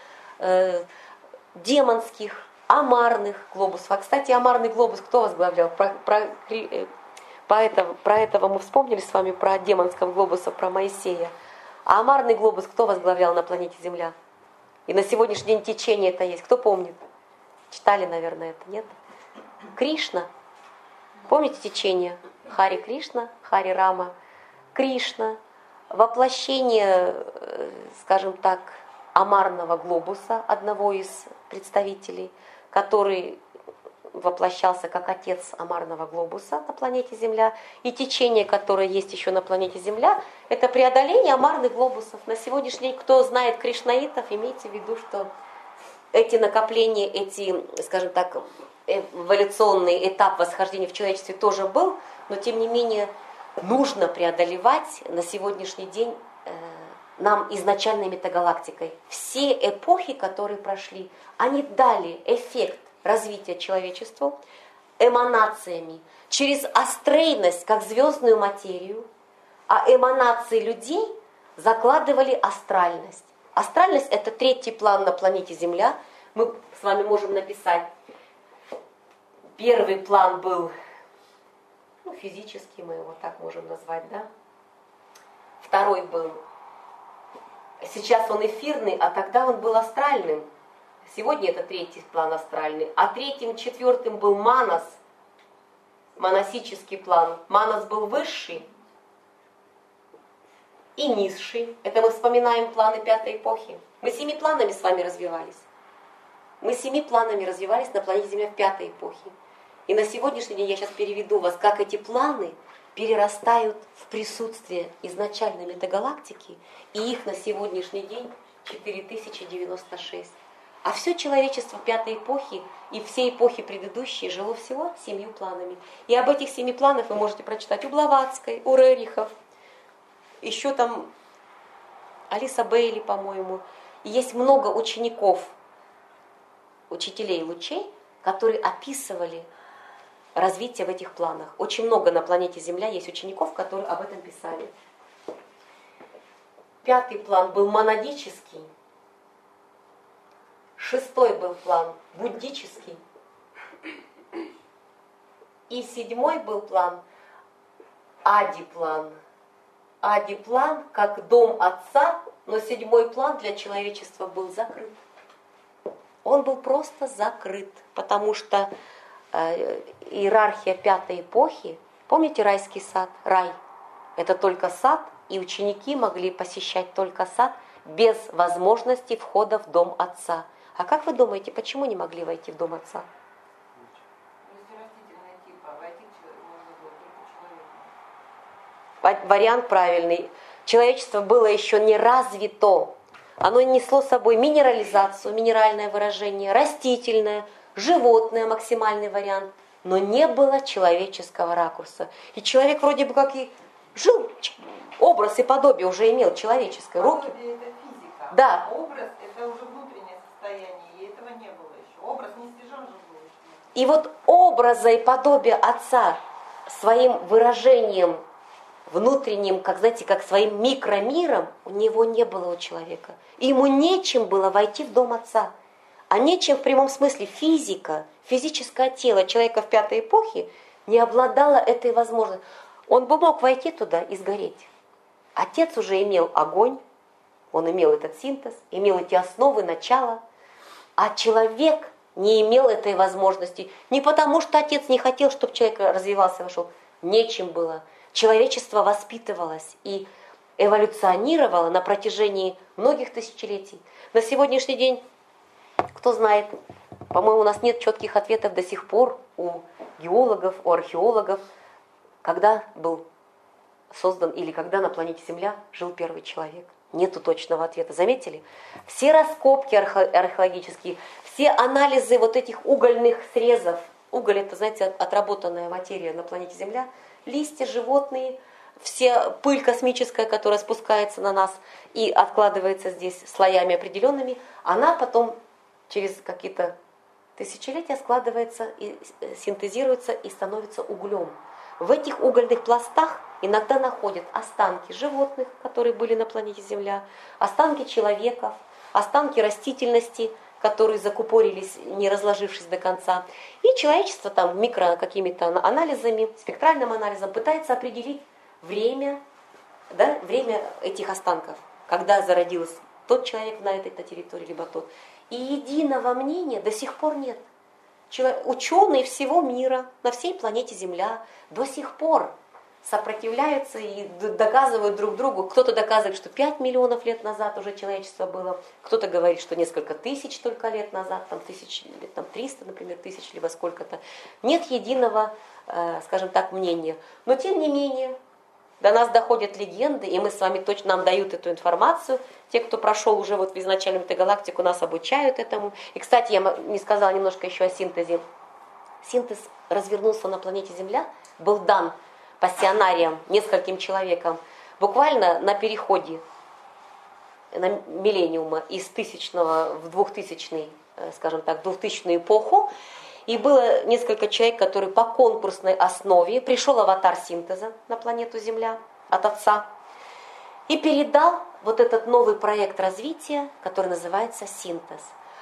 демонских, амарных глобусов. А, кстати, амарный глобус кто возглавлял? Про этого мы вспомнили с вами, про демонского глобуса, про Моисея. А амарный глобус кто возглавлял на планете Земля? И на сегодняшний день течение это есть. Кто помнит? Читали, наверное, это, нет? Кришна. Помните течение? Хари Кришна, Хари Рама. Кришна. Воплощение, скажем так, амарного глобуса, одного из представителей, который воплощался как отец амарного глобуса на планете Земля. И течение, которое есть еще на планете Земля, это преодоление амарных глобусов. На сегодняшний день, кто знает кришнаитов, имейте в виду, что эти накопления, эти, скажем так, эволюционный этап восхождения в человечестве тоже был, но тем не менее нужно преодолевать на сегодняшний день нам изначальной метагалактикой. Все эпохи, которые прошли, они дали эффект развития человечеству эманациями через астрейность, как звездную материю, а эманации людей закладывали астральность. Астральность – это третий план на планете Земля. Мы с вами можем написать. Первый план был физический, мы его так можем назвать, да? Второй был, сейчас он эфирный, а тогда он был астральным. Сегодня это третий план астральный. А третьим, четвертым был манас, манасический план. Манас был высший и низший. Это мы вспоминаем планы пятой эпохи. Мы 7 планами с вами развивались. Мы 7 планами развивались на планете Земля в пятой эпохе. И на сегодняшний день я сейчас переведу вас, как эти планы перерастают в присутствие изначальной метагалактики, и их на сегодняшний день 4096. А все человечество пятой эпохи и все эпохи предыдущие жило всего 7 планами. И об этих 7 планах вы можете прочитать у Блаватской, у Рерихов, еще там Алиса Бейли, по-моему. И есть много учеников, учителей лучей, которые описывали развитие в этих планах. Очень много на планете Земля есть учеников, которые об этом писали. 5-й план был монадический. 6-й был план буддический. И 7-й был план Ади-план. Ади-план как дом отца, но 7-й план для человечества был закрыт. Он был просто закрыт, потому что иерархия пятой эпохи, помните райский сад, рай, это только сад, и ученики могли посещать только сад без возможности входа в дом отца. А как вы думаете, почему не могли войти в дом отца? Вариант правильный. Человечество было еще не развито. Оно несло с собой минерализацию, минеральное выражение, растительное, животное, максимальный вариант. Но не было человеческого ракурса. И человек вроде бы как и жил, образ и подобие уже имел человеческое. Руки. Подобие это физика, да. А образ это уже внутреннее состояние, и этого не было еще. Образ не стяжен же был еще. И вот образа и подобия отца своим выражением внутренним, как знаете, как своим микромиром, у него не было у человека. И ему нечем было войти в дом отца. А нечем в прямом смысле физика, физическое тело человека в пятой эпохе не обладала этой возможностью. Он бы мог войти туда и сгореть. Отец уже имел огонь, он имел этот синтез, имел эти основы, начало, а человек не имел этой возможности. Не потому, что отец не хотел, чтобы человек развивался и вошел. Нечем было. Человечество воспитывалось и эволюционировало на протяжении многих тысячелетий. На сегодняшний день, кто знает, по-моему, у нас нет четких ответов до сих пор у геологов, у археологов, когда был создан или когда на планете Земля жил первый человек. Нету точного ответа. Заметили? Все раскопки археологические, все анализы вот этих угольных срезов. Уголь — это, знаете, отработанная материя на планете Земля. Листья, животные, вся пыль космическая, которая спускается на нас и откладывается здесь слоями определенными, она потом через какие-то тысячелетия складывается и синтезируется и становится углем. В этих угольных пластах иногда находят останки животных, которые были на планете Земля, останки человеков, останки растительности, которые закупорились, не разложившись до конца. И человечество там микро какими-то анализами, спектральным анализом пытается определить время, да, время этих останков, когда зародился тот человек на этой территории, либо тот. И единого мнения до сих пор нет. Ученые всего мира, на всей планете Земля до сих пор сопротивляются и доказывают друг другу. Кто-то доказывает, что 5 миллионов лет назад уже человечество было, кто-то говорит, что несколько тысяч только лет назад, там 300, например, тысяч, либо сколько-то. Нет единого, скажем так, мнения. Но тем не менее, до нас доходят легенды, и мы с вами точно, нам дают эту информацию. Те, кто прошел уже вот в изначальную метагалактику, нас обучают этому. И, кстати, я не сказала немножко еще о синтезе. Синтез развернулся на планете Земля, был дан пассионариям, нескольким человекам, буквально на переходе на миллениума из 1000-го в 2000-й, скажем так, 2000-ю эпоху. И было несколько человек, которые по конкурсной основе пришел аватар синтеза на планету Земля от Отца и передал вот этот новый проект развития, который называется «Синтез».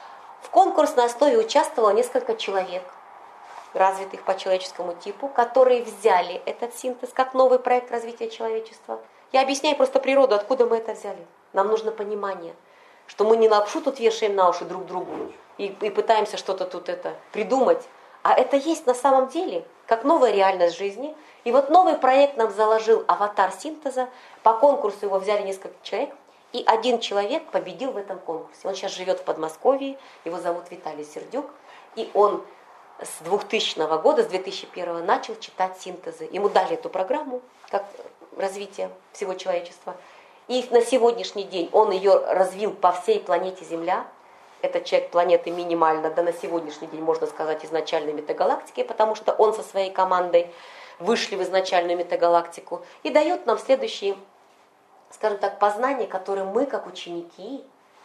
В конкурсной основе участвовало несколько человек, развитых по человеческому типу, которые взяли этот синтез как новый проект развития человечества. Я объясняю просто природу, откуда мы это взяли. Нам нужно понимание, что мы не лапшу тут вешаем на уши друг другу и пытаемся что-то тут придумать, а это есть на самом деле, как новая реальность жизни. И вот новый проект нам заложил аватар синтеза, по конкурсу его взяли несколько человек, и один человек победил в этом конкурсе. Он сейчас живет в Подмосковье, его зовут Виталий Сердюк, и он с 2000 года, с 2001 начал читать синтезы. Ему дали эту программу, как развитие всего человечества. И на сегодняшний день он ее развил по всей планете Земля. Этот человек планеты минимально, да на сегодняшний день, можно сказать, изначальной метагалактики, потому что он со своей командой вышли в изначальную метагалактику и дает нам следующие, скажем так, познания, которые мы, как ученики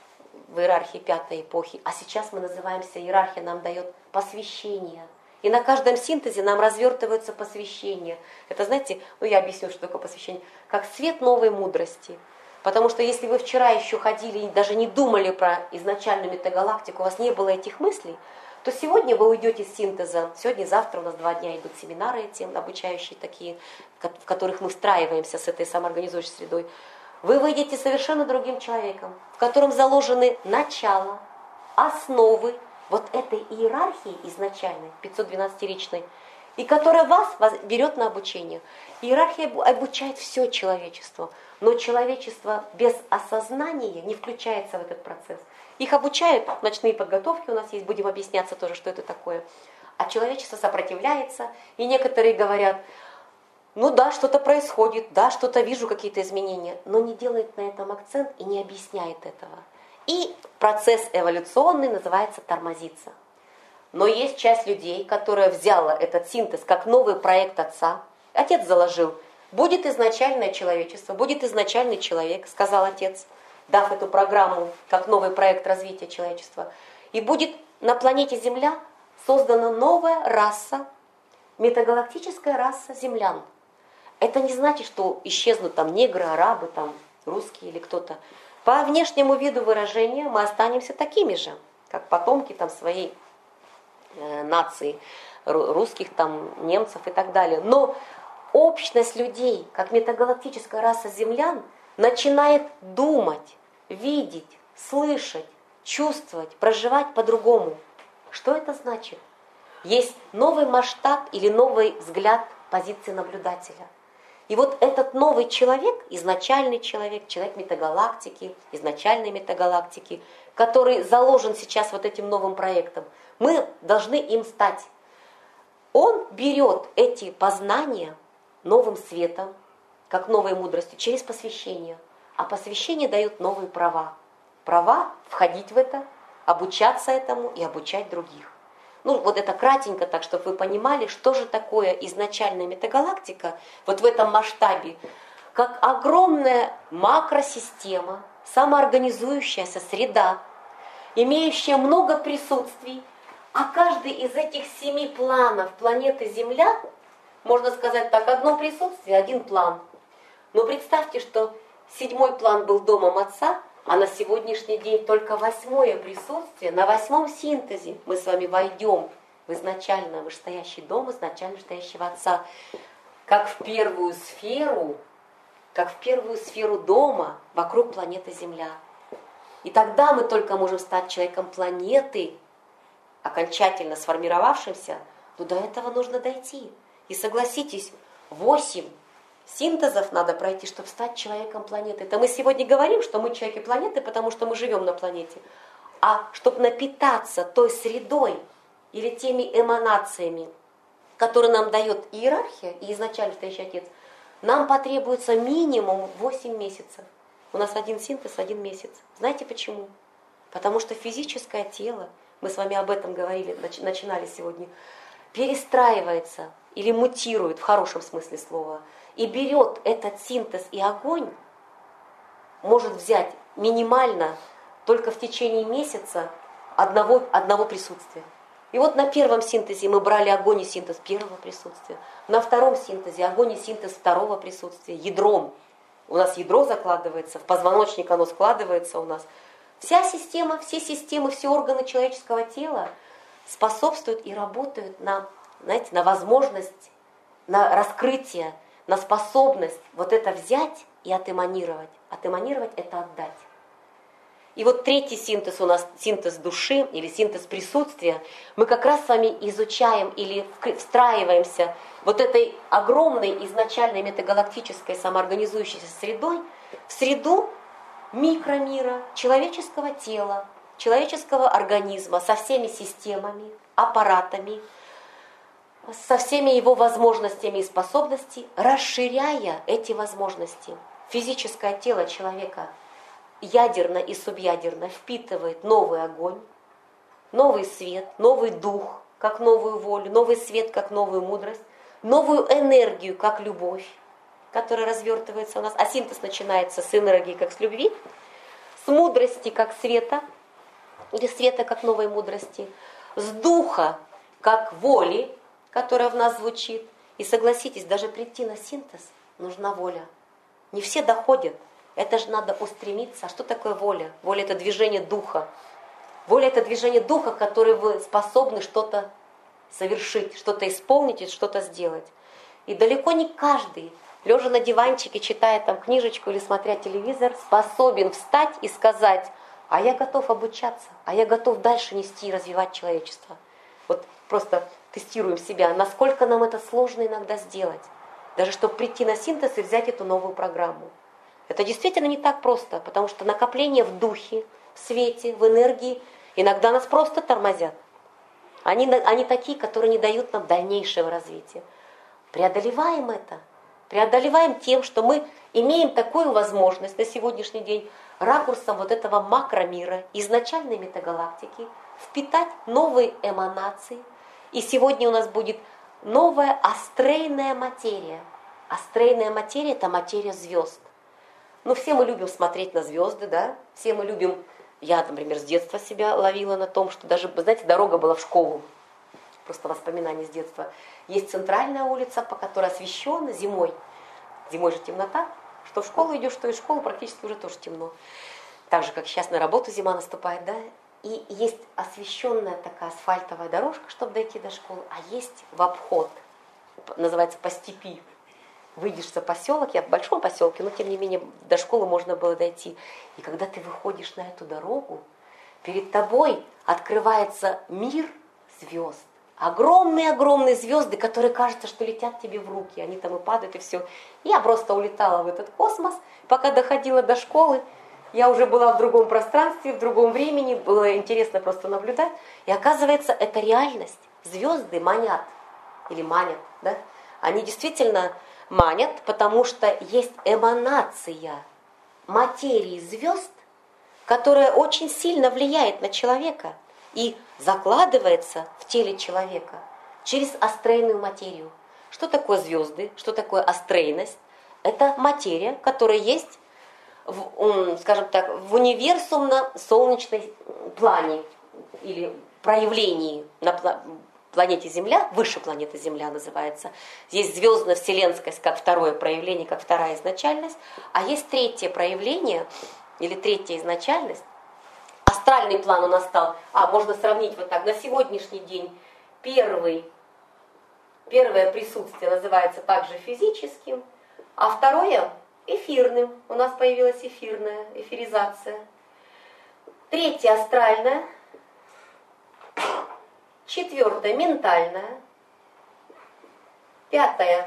в иерархии пятой эпохи, а сейчас мы называемся, иерархия нам дает посвящение. И на каждом синтезе нам развертываются посвящения. Это, знаете, я объясню, что такое посвящение, как свет новой мудрости. Потому что если вы вчера еще ходили и даже не думали про изначальную метагалактику, у вас не было этих мыслей, то сегодня вы уйдете с синтеза. Сегодня, завтра у нас 2 дня идут семинары эти, обучающие такие, в которых мы встраиваемся с этой самоорганизующей средой. Вы выйдете совершенно другим человеком, в котором заложены начало, основы вот этой иерархии изначальной, 512-ричной, и которая вас берет на обучение. Иерархия обучает все человечество, но человечество без осознания не включается в этот процесс. Их обучают, ночные подготовки у нас есть, будем объясняться тоже, что это такое. А человечество сопротивляется, и некоторые говорят, ну да, что-то происходит, да, что-то вижу, какие-то изменения, но не делает на этом акцент и не объясняет этого. И процесс эволюционный называется тормозиться. Но есть часть людей, которая взяла этот синтез как новый проект Отца. Отец заложил, будет изначальное человечество, будет изначальный человек, сказал Отец, дав эту программу как новый проект развития человечества. И будет на планете Земля создана новая раса, метагалактическая раса землян. Это не значит, что исчезнут там негры, арабы, там, русские или кто-то. По внешнему виду выражения мы останемся такими же, как потомки там, своей наций, русских, там, немцев и так далее. Но общность людей, как метагалактическая раса землян, начинает думать, видеть, слышать, чувствовать, проживать по-другому. Что это значит? Есть новый масштаб или новый взгляд позиции наблюдателя. И вот этот новый человек, изначальный человек, человек метагалактики, изначальной метагалактики, который заложен сейчас вот этим новым проектом, мы должны им стать. Он берет эти познания новым светом, как новой мудростью, через посвящение. А посвящение дает новые права. Права входить в это, обучаться этому и обучать других. Ну, вот это кратенько так, чтобы вы понимали, что же такое изначальная метагалактика, вот в этом масштабе, как огромная макросистема, самоорганизующаяся среда, имеющая много присутствий, а каждый из этих 7 планов планеты Земля, можно сказать так, одно присутствие, один план. Но представьте, что 7-й план был домом Отца, а на сегодняшний день только 8-е присутствие, на 8-м синтезе мы с вами войдем в изначально вышестоящий дом, изначально вышестоящего Отца, как в первую сферу дома вокруг планеты Земля. И тогда мы только можем стать человеком планеты, окончательно сформировавшимся, но до этого нужно дойти. И согласитесь, 8 синтезов надо пройти, чтобы стать человеком планеты. Это мы сегодня говорим, что мы человеки планеты, потому что мы живем на планете. А чтобы напитаться той средой или теми эманациями, которые нам дает иерархия и изначально стоящий Отец, нам потребуется минимум 8 месяцев. У нас один синтез, 1 месяц. Знаете почему? Потому что физическое тело, мы с вами об этом говорили, начинали сегодня, перестраивается или мутирует в хорошем смысле слова, и берет этот синтез и огонь, может взять минимально только в течение месяца одного присутствия. И вот на первом синтезе мы брали огонь и синтез первого присутствия, на втором синтезе огонь и синтез второго присутствия, ядром. У нас ядро закладывается, в позвоночник оно складывается у нас. Вся система, все системы, все органы человеческого тела способствуют и работают на, знаете, на возможность, на раскрытие, на способность вот это взять и отэманировать. Отэманировать – это отдать. И вот 3-й синтез у нас, синтез души или синтез присутствия, мы как раз с вами изучаем или встраиваемся вот этой огромной изначальной метагалактической самоорганизующейся средой в среду микромира, человеческого тела, человеческого организма со всеми системами, аппаратами, со всеми его возможностями и способностями, расширяя эти возможности. Физическое тело человека ядерно и субъядерно впитывает новый огонь, новый свет, новый дух, как новую волю, новый свет, как новую мудрость, новую энергию, как любовь, которая развертывается у нас. А синтез начинается с энергии, как с любви, с мудрости, как света, или света, как новой мудрости, с духа, как воли, которая в нас звучит. И согласитесь, даже прийти на синтез нужна воля. Не все доходят. Это же надо устремиться. А что такое воля? Воля – это движение духа. Воля – это движение духа, которое вы способны что-то совершить, что-то исполнить и что-то сделать. И далеко не каждый, лежа на диванчике, читая там книжечку или смотря телевизор, способен встать и сказать: а я готов обучаться, а я готов дальше нести и развивать человечество. Вот просто тестируем себя, насколько нам это сложно иногда сделать. Даже чтобы прийти на синтез и взять эту новую программу. Это действительно не так просто, потому что накопление в духе, в свете, в энергии иногда нас просто тормозят. Они такие, которые не дают нам дальнейшего развития. Преодолеваем это. Преодолеваем тем, что мы имеем такую возможность на сегодняшний день ракурсом вот этого макромира, изначальной метагалактики, впитать новые эманации. И сегодня у нас будет новая астрейная материя. Астрейная материя – это материя звезд. Ну, все мы любим смотреть на звезды, да? Все мы любим... Я, например, с детства себя ловила на том, что даже, знаете, дорога была в школу. Просто воспоминания с детства. Есть центральная улица, по которой освещена зимой. Зимой же темнота. Что в школу идешь, что из школы практически уже тоже темно. Так же, как сейчас на работу зима наступает, да? И есть освещенная такая асфальтовая дорожка, чтобы дойти до школы, а есть в обход, называется по степи. Выйдешь за поселок, я в большом поселке, но тем не менее до школы можно было дойти. И когда ты выходишь на эту дорогу, перед тобой открывается мир звезд. Огромные-огромные звезды, которые кажется, что летят тебе в руки. Они там и падают, и все. Я просто улетала в этот космос. Пока доходила до школы, я уже была в другом пространстве, в другом времени. Было интересно просто наблюдать. И оказывается, это реальность. Звезды манят. Или манят, да? Они действительно манят, потому что есть эманация материи звезд, которая очень сильно влияет на человека и закладывается в теле человека через астрейную материю. Что такое звезды? Что такое астрейность? Это материя, которая есть скажем так, в универсумно-солнечной плане или проявлении на планете Земля, выше планеты Земля называется. Есть звездно-вселенская, как второе проявление, как вторая изначальность, а есть третье проявление или третья изначальность. Астральный план у нас стал, можно сравнить вот так, на сегодняшний день первое присутствие называется также физическим, а второе эфирным. У нас появилась эфирная, эфиризация. Третье астральное. Четвертое ментальное. Пятое.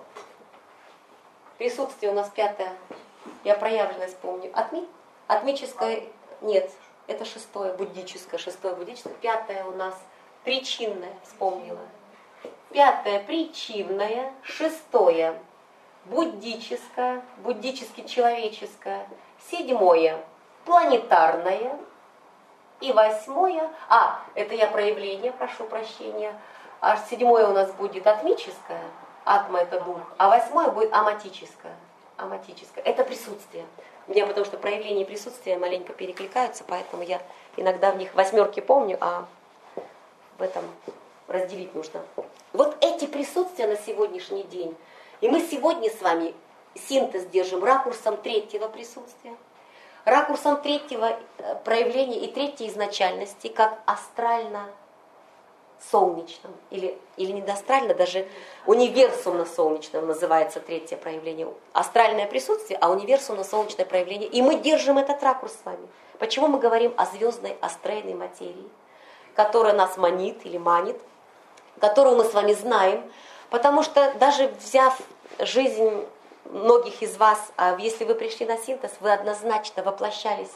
Присутствие у нас пятое. Я проявленность помню. Атмическое нет. Это шестое буддическое. Пятое у нас причинное. Вспомнила. Пятое причинное. Шестое буддическое. Буддически-человеческое. Седьмое планетарное. И восьмое, это я проявление, прошу прощения. А седьмое у нас будет атмическое, атма это дух, а восьмое будет аматическое. Это присутствие. У меня потому что проявление и присутствие маленько перекликаются, поэтому я иногда в них восьмерки помню, а в этом разделить нужно. Вот эти присутствия на сегодняшний день. И мы сегодня с вами синтез держим ракурсом третьего присутствия. Ракурсом третьего проявления и третьей изначальности, как астрально-солнечном, или не астрально, даже универсумно-солнечном называется третье проявление. Астральное присутствие, а универсумно-солнечное проявление. И мы держим этот ракурс с вами. Почему мы говорим о звездной астральной материи, которая нас манит или манит, которую мы с вами знаем, потому что даже взяв жизнь многих из вас, если вы пришли на синтез, вы однозначно воплощались,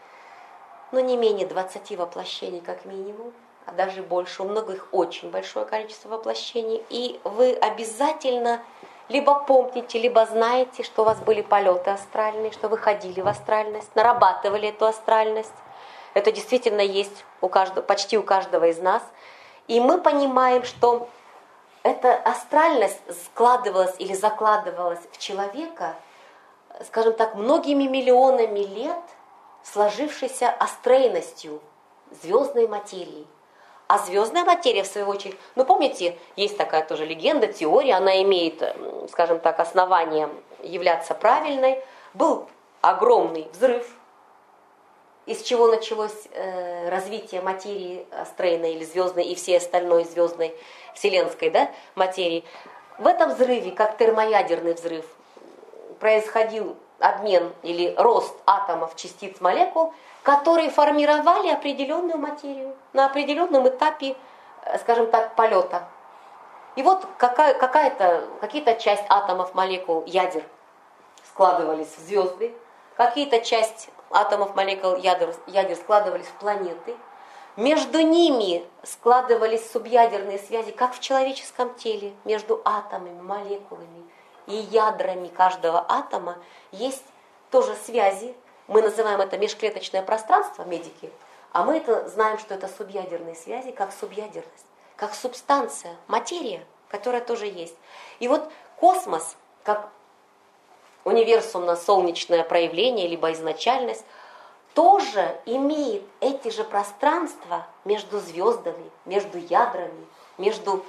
не менее 20 воплощений как минимум, а даже больше, у многих очень большое количество воплощений, и вы обязательно либо помните, либо знаете, что у вас были полеты астральные, что вы ходили в астральность, нарабатывали эту астральность. Это действительно есть почти у каждого из нас. И мы понимаем, что эта астральность складывалась или закладывалась в человека, скажем так, многими миллионами лет сложившейся астрейностью звездной материи. А звездная материя, в свою очередь, помните, есть такая тоже легенда, теория, она имеет, скажем так, основание являться правильной. Был огромный взрыв, из чего началось развитие материи астрейной или звездной и всей остальной звездной вселенской материи. В этом взрыве, как термоядерный взрыв, происходил обмен или рост атомов, частиц, молекул, которые формировали определенную материю на определенном этапе, скажем так, полета. И вот какие-то часть атомов, молекул, ядер складывались в звезды, какие-то часть атомов, молекул, ядер складывались в планеты. Между ними складывались субъядерные связи, как в человеческом теле, между атомами, молекулами и ядрами каждого атома есть тоже связи. Мы называем это межклеточное пространство, медики, а мы знаем, что это субъядерные связи, как субъядерность, как субстанция, материя, которая тоже есть. И вот космос, как универсумно-солнечное проявление, либо изначальность, тоже имеет эти же пространства между звездами, между ядрами, между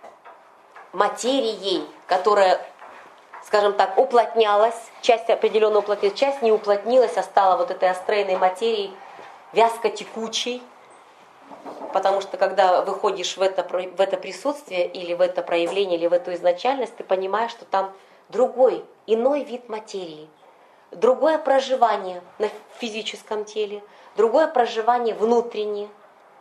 материей, которая, скажем так, уплотнялась, часть определенно уплотнилась, часть не уплотнилась, а стала вот этой астрейной материей, вязко-текучей, потому что когда выходишь в это присутствие или в это проявление, или в эту изначальность, ты понимаешь, что там другой, иной вид материи, другое проживание на физическом теле, другое проживание внутреннее.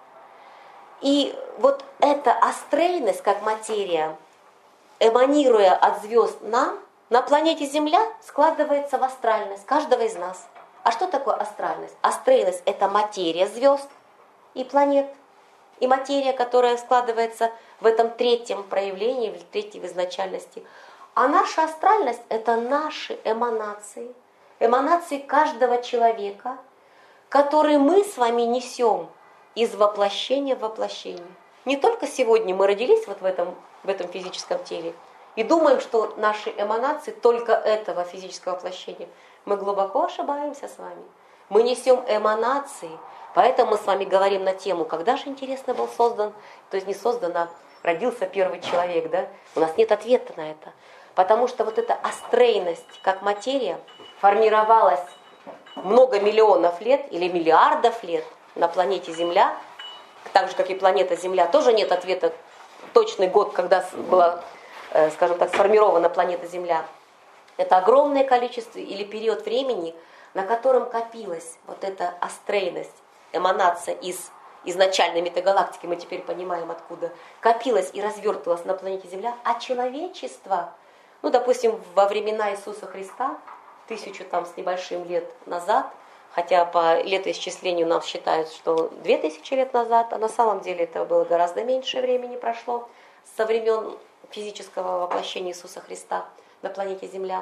И вот эта астральность, как материя, эманируя от звезд нам, на планете Земля складывается в астральность каждого из нас. А что такое астральность? Астральность – это материя звезд и планет, и материя, которая складывается в этом третьем проявлении, в третьей изначальности. А наша астральность – это наши эманации, эманации каждого человека, которые мы с вами несем из воплощения в воплощение. Не только сегодня мы родились вот в этом физическом теле и думаем, что наши эманации только этого физического воплощения. Мы глубоко ошибаемся с вами. Мы несем эманации, поэтому мы с вами говорим на тему, когда же, интересно, был создан, то есть не создан, а родился первый человек, да? У нас нет ответа на это. Потому что вот эта астральность, как материя, формировалась много миллионов лет или миллиардов лет на планете Земля, так же, как и планета Земля, тоже нет ответа, точный год, когда была, скажем так, сформирована планета Земля. Это огромное количество или период времени, на котором копилась вот эта астральность, эманация из изначальной метагалактики, мы теперь понимаем откуда, копилась и развертывалась на планете Земля, а человечество, ну, допустим, во времена Иисуса Христа, 1000 там с небольшим лет назад, хотя по летоисчислению нам считают, что 2000 лет назад, а на самом деле это было гораздо меньше времени прошло со времен физического воплощения Иисуса Христа на планете Земля.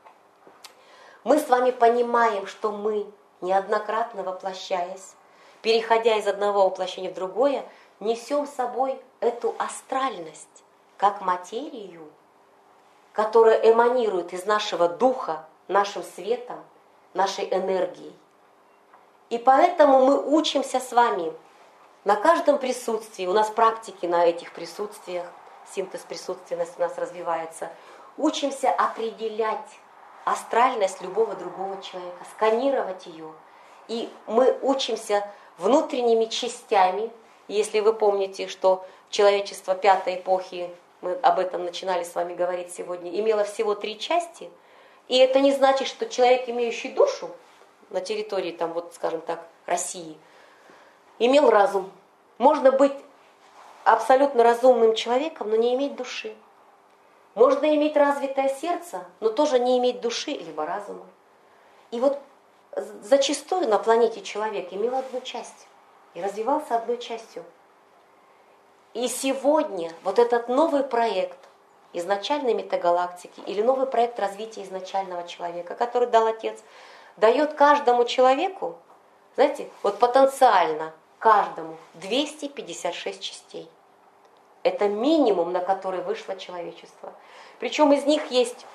Мы с вами понимаем, что мы, неоднократно воплощаясь, переходя из одного воплощения в другое, несем с собой эту астральность, как материю, которая эманирует из нашего духа, нашим светом, нашей энергией. И поэтому мы учимся с вами на каждом присутствии, у нас практики на этих присутствиях, синтез присутственности у нас развивается, учимся определять астральность любого другого человека, сканировать ее. И мы учимся внутренними частями. Если вы помните, что человечество пятой эпохи, мы об этом начинали с вами говорить сегодня, имело всего 3 части, и это не значит, что человек, имеющий душу на территории, там, вот, скажем так, России, имел разум. Можно быть абсолютно разумным человеком, но не иметь души. Можно иметь развитое сердце, но тоже не иметь души либо разума. И вот зачастую на планете человек имел одну часть и развивался одной частью. И сегодня вот этот новый проект изначальной метагалактики или новый проект развития изначального человека, который дал Отец, дает каждому человеку, знаете, вот потенциально каждому 256 частей. Это минимум, на который вышло человечество. Причем из них есть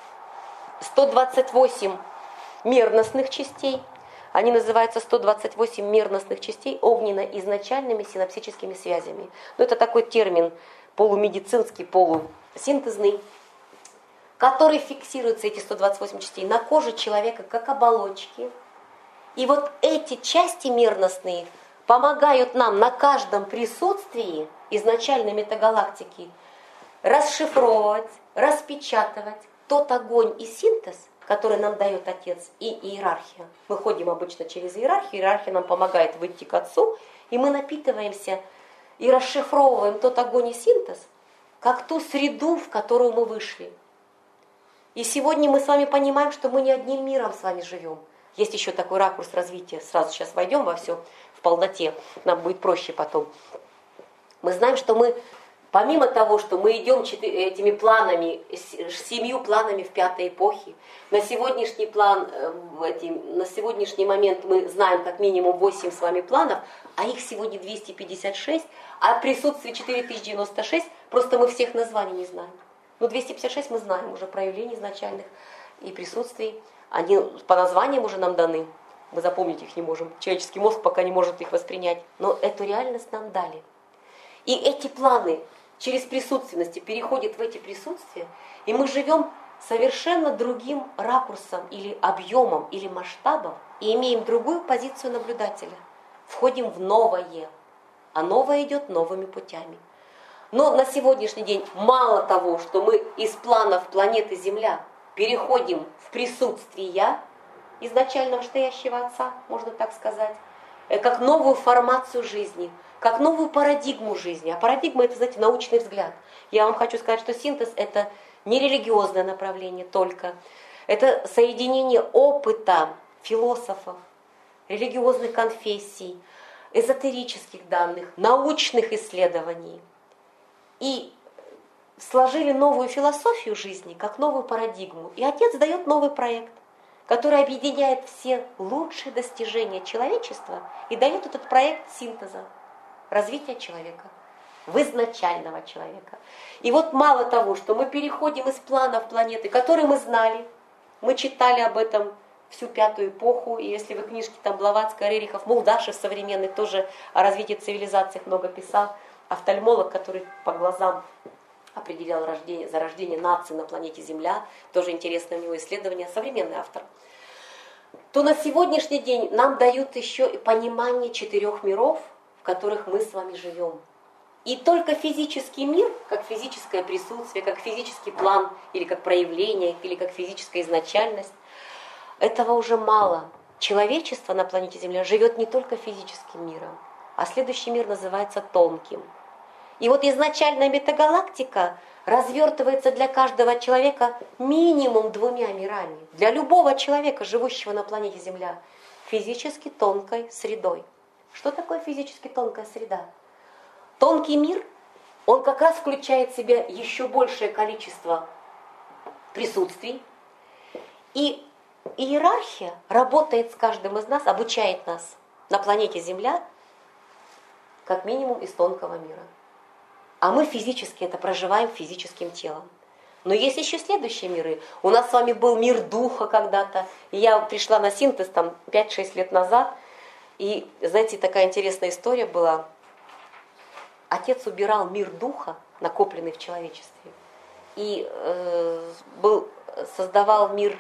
128 мерностных частей. Они называются 128 мерностных частей огненно-изначальными синапсическими связями. Но это такой термин полумедицинский, полусинтезный, который фиксируется, эти 128 частей, на коже человека как оболочки. И вот эти части мерностные помогают нам на каждом присутствии изначальной метагалактики расшифровывать, распечатывать тот огонь и синтез, который нам дает Отец, и иерархия. Мы ходим обычно через иерархию, иерархия нам помогает выйти к Отцу, и мы напитываемся и расшифровываем тот огонь и синтез, как ту среду, в которую мы вышли. И сегодня мы с вами понимаем, что мы не одним миром с вами живем. Есть еще такой ракурс развития, сразу сейчас войдем во все в полноте, нам будет проще потом. Мы знаем, что мы, помимо того, что мы идем этими планами, 7 планами в пятой эпохе, на сегодняшний на сегодняшний момент мы знаем как минимум 8 с вами планов, а их сегодня 256, а присутствие 4096, просто мы всех названий не знаем. Но 256 мы знаем уже проявлений изначальных и присутствий, они по названиям уже нам даны, мы запомнить их не можем, человеческий мозг пока не может их воспринять, но эту реальность нам дали. И эти планы через присутственности переходят в эти присутствия, и мы живем совершенно другим ракурсом или объемом, или масштабом, и имеем другую позицию наблюдателя. входим в новое, а новое идет новыми путями. Но на сегодняшний день мало того, что мы из планов планеты Земля переходим в присутствие «я», изначально стоящего Отца, можно так сказать, как новую формацию жизни, как новую парадигму жизни. А парадигма – это, знаете, научный взгляд. Я вам хочу сказать, что синтез – это не религиозное направление только. Это соединение опыта философов, религиозных конфессий, эзотерических данных, научных исследований. И сложили новую философию жизни, как новую парадигму. И Отец дает новый проект, который объединяет все лучшие достижения человечества и дает этот проект синтеза, развития человека, в изначального человека. И вот мало того, что мы переходим из планов планеты, которые мы знали, мы читали об этом всю пятую эпоху, и если вы книжки там Блаватская, Рерихов, Молдашев современный тоже о развитии цивилизаций много писал, офтальмолог, который по глазам определял зарождение нации на планете Земля, тоже интересное у него исследование, современный автор, то на сегодняшний день нам дают еще и понимание 4 миров, в которых мы с вами живем. И только физический мир, как физическое присутствие, как физический план, или как проявление, или как физическая изначальность, этого уже мало. Человечество на планете Земля живет не только физическим миром, а следующий мир называется тонким. И вот изначальная метагалактика развертывается для каждого человека минимум 2 мирами. Для любого человека, живущего на планете Земля, физически тонкой средой. Что такое физически тонкая среда? Тонкий мир, он как раз включает в себя еще большее количество присутствий. И иерархия работает с каждым из нас, обучает нас на планете Земля, как минимум из тонкого мира. А мы физически это проживаем физическим телом. Но есть еще следующие миры. У нас с вами был мир духа когда-то. И я пришла на синтез там 5-6 лет назад. И, знаете, такая интересная история была. Отец убирал мир духа, накопленный в человечестве. И создавал мир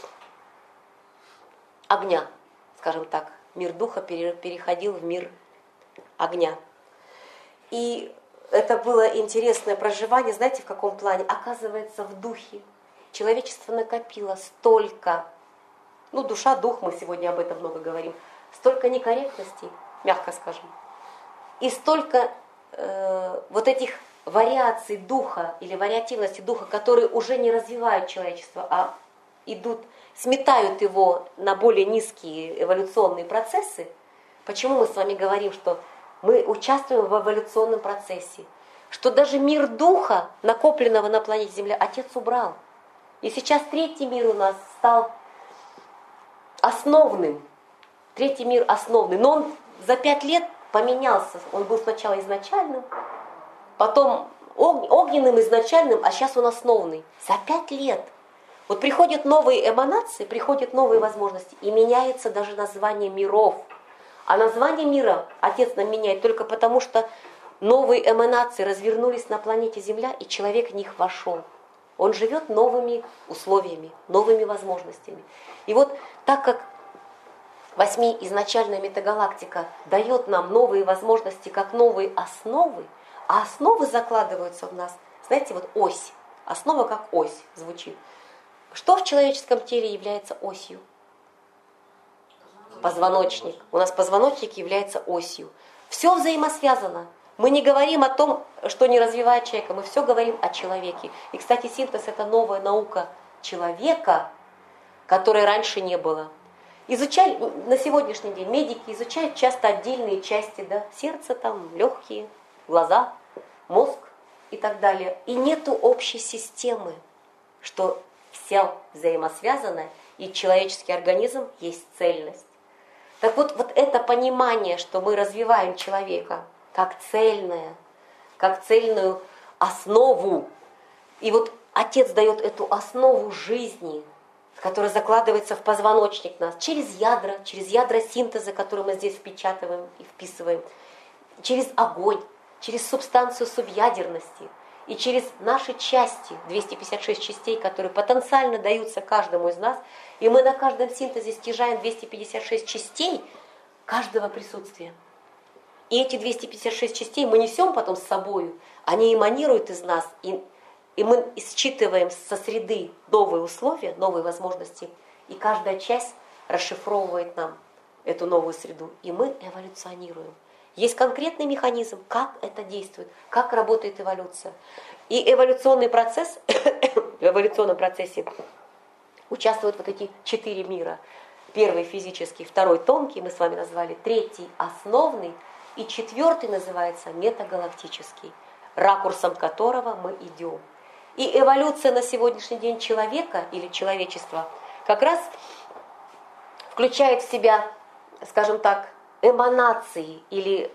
огня, скажем так. Мир духа переходил в мир огня. И это было интересное проживание, знаете, в каком плане? Оказывается, в духе человечество накопило столько, душа, дух, мы сегодня об этом много говорим, столько некорректностей, мягко скажем, и столько вот этих вариаций духа или вариативности духа, которые уже не развивают человечество, а сметают его на более низкие эволюционные процессы. Почему мы с вами говорим, что мы участвуем в эволюционном процессе, что даже мир духа, накопленного на планете Земля, Отец убрал. И сейчас 3-й мир у нас стал основным. 3-й мир основный. Но он за 5 лет поменялся. Он был сначала изначальным, потом огненным изначальным, а сейчас он основный. За 5 лет. Вот приходят новые эманации, приходят новые возможности, и меняется даже название миров. А название мира Отец нам меняет только потому, что новые эманации развернулись на планете Земля, и человек в них вошел. Он живет новыми условиями, новыми возможностями. И вот так как 8-изначальная метагалактика дает нам новые возможности, как новые основы, а основы закладываются в нас, знаете, вот ось. Основа как ось звучит. Что в человеческом теле является осью? Позвоночник. У нас позвоночник является осью. Все взаимосвязано. Мы не говорим о том, что не развивает человека, мы все говорим о человеке. И, кстати, синтез – это новая наука человека, которой раньше не было. Изучали, на сегодняшний день медики изучают часто отдельные части, да, сердце, там, легкие, глаза, мозг и так далее. И нету общей системы, что все взаимосвязано, и человеческий организм есть цельность. Так вот это понимание, что мы развиваем человека как цельное, как цельную основу. И вот Отец дает эту основу жизни, которая закладывается в позвоночник нас, через ядра синтеза, которые мы здесь впечатываем и вписываем, через огонь, через субстанцию субъядерности и через наши части, 256 частей, которые потенциально даются каждому из нас, и мы на каждом синтезе стяжаем 256 частей, каждого присутствия. И эти 256 частей мы несем потом с собой, они эманируют из нас, и мы считываем со среды новые условия, новые возможности, и каждая часть расшифровывает нам эту новую среду, и мы эволюционируем. Есть конкретный механизм, как это действует, как работает эволюция. И эволюционный процесс, в эволюционном процессе участвуют вот эти 4 мира. Первый физический, второй тонкий, мы с вами назвали, третий основный, и 4 называется метагалактический, ракурсом которого мы идем. И эволюция на сегодняшний день человека или человечества как раз включает в себя, скажем так, эманации или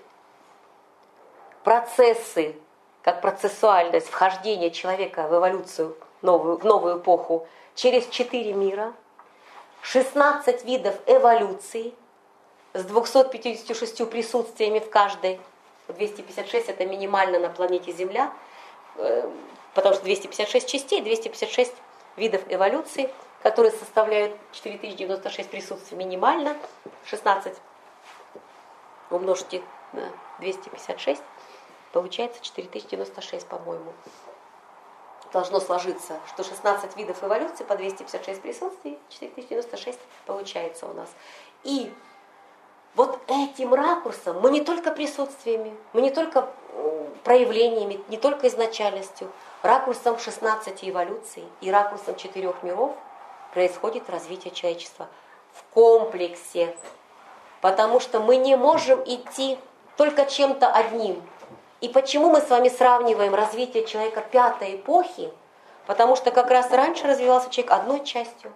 процессы, как процессуальность вхождения человека в эволюцию, в новую эпоху, через 4 мира, 16 видов эволюции с 256 присутствиями в каждой. 256 это минимально на планете Земля, потому что 256 частей, 256 видов эволюции, которые составляют 4096 присутствий минимально, 16 умножьте на 256, получается 4096, по-моему. Должно сложиться, что 16 видов эволюции по 256 присутствий, 4096 получается у нас. И вот этим ракурсом мы не только присутствиями, мы не только проявлениями, не только изначальностью, ракурсом 16 эволюций и ракурсом 4 миров происходит развитие человечества в комплексе. Потому что мы не можем идти только чем-то одним. И почему мы с вами сравниваем развитие человека 5-й эпохи? Потому что как раз раньше развивался человек одной частью.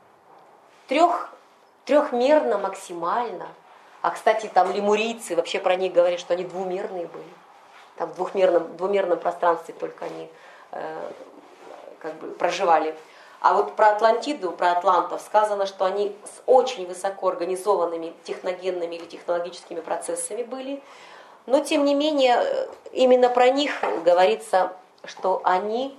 Трехмерно максимально. А, кстати, там лемурийцы, вообще про них говорят, что они двумерные были. Там в двумерном пространстве только они проживали. А вот про Атлантиду, про атлантов сказано, что они с очень высоко организованными техногенными или технологическими процессами были. Но, тем не менее, именно про них говорится, что они,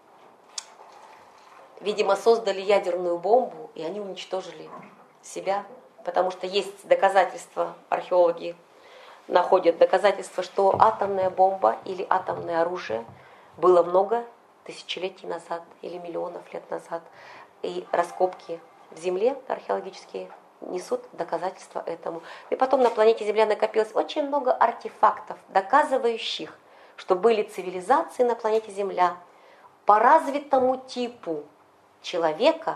видимо, создали ядерную бомбу, и они уничтожили себя. Потому что есть доказательства, археологи находят доказательства, что атомная бомба или атомное оружие было много тысячелетий назад или миллионов лет назад. И раскопки в земле археологические несут доказательства этому. И потом на планете Земля накопилось очень много артефактов, доказывающих, что были цивилизации на планете Земля по развитому типу человека,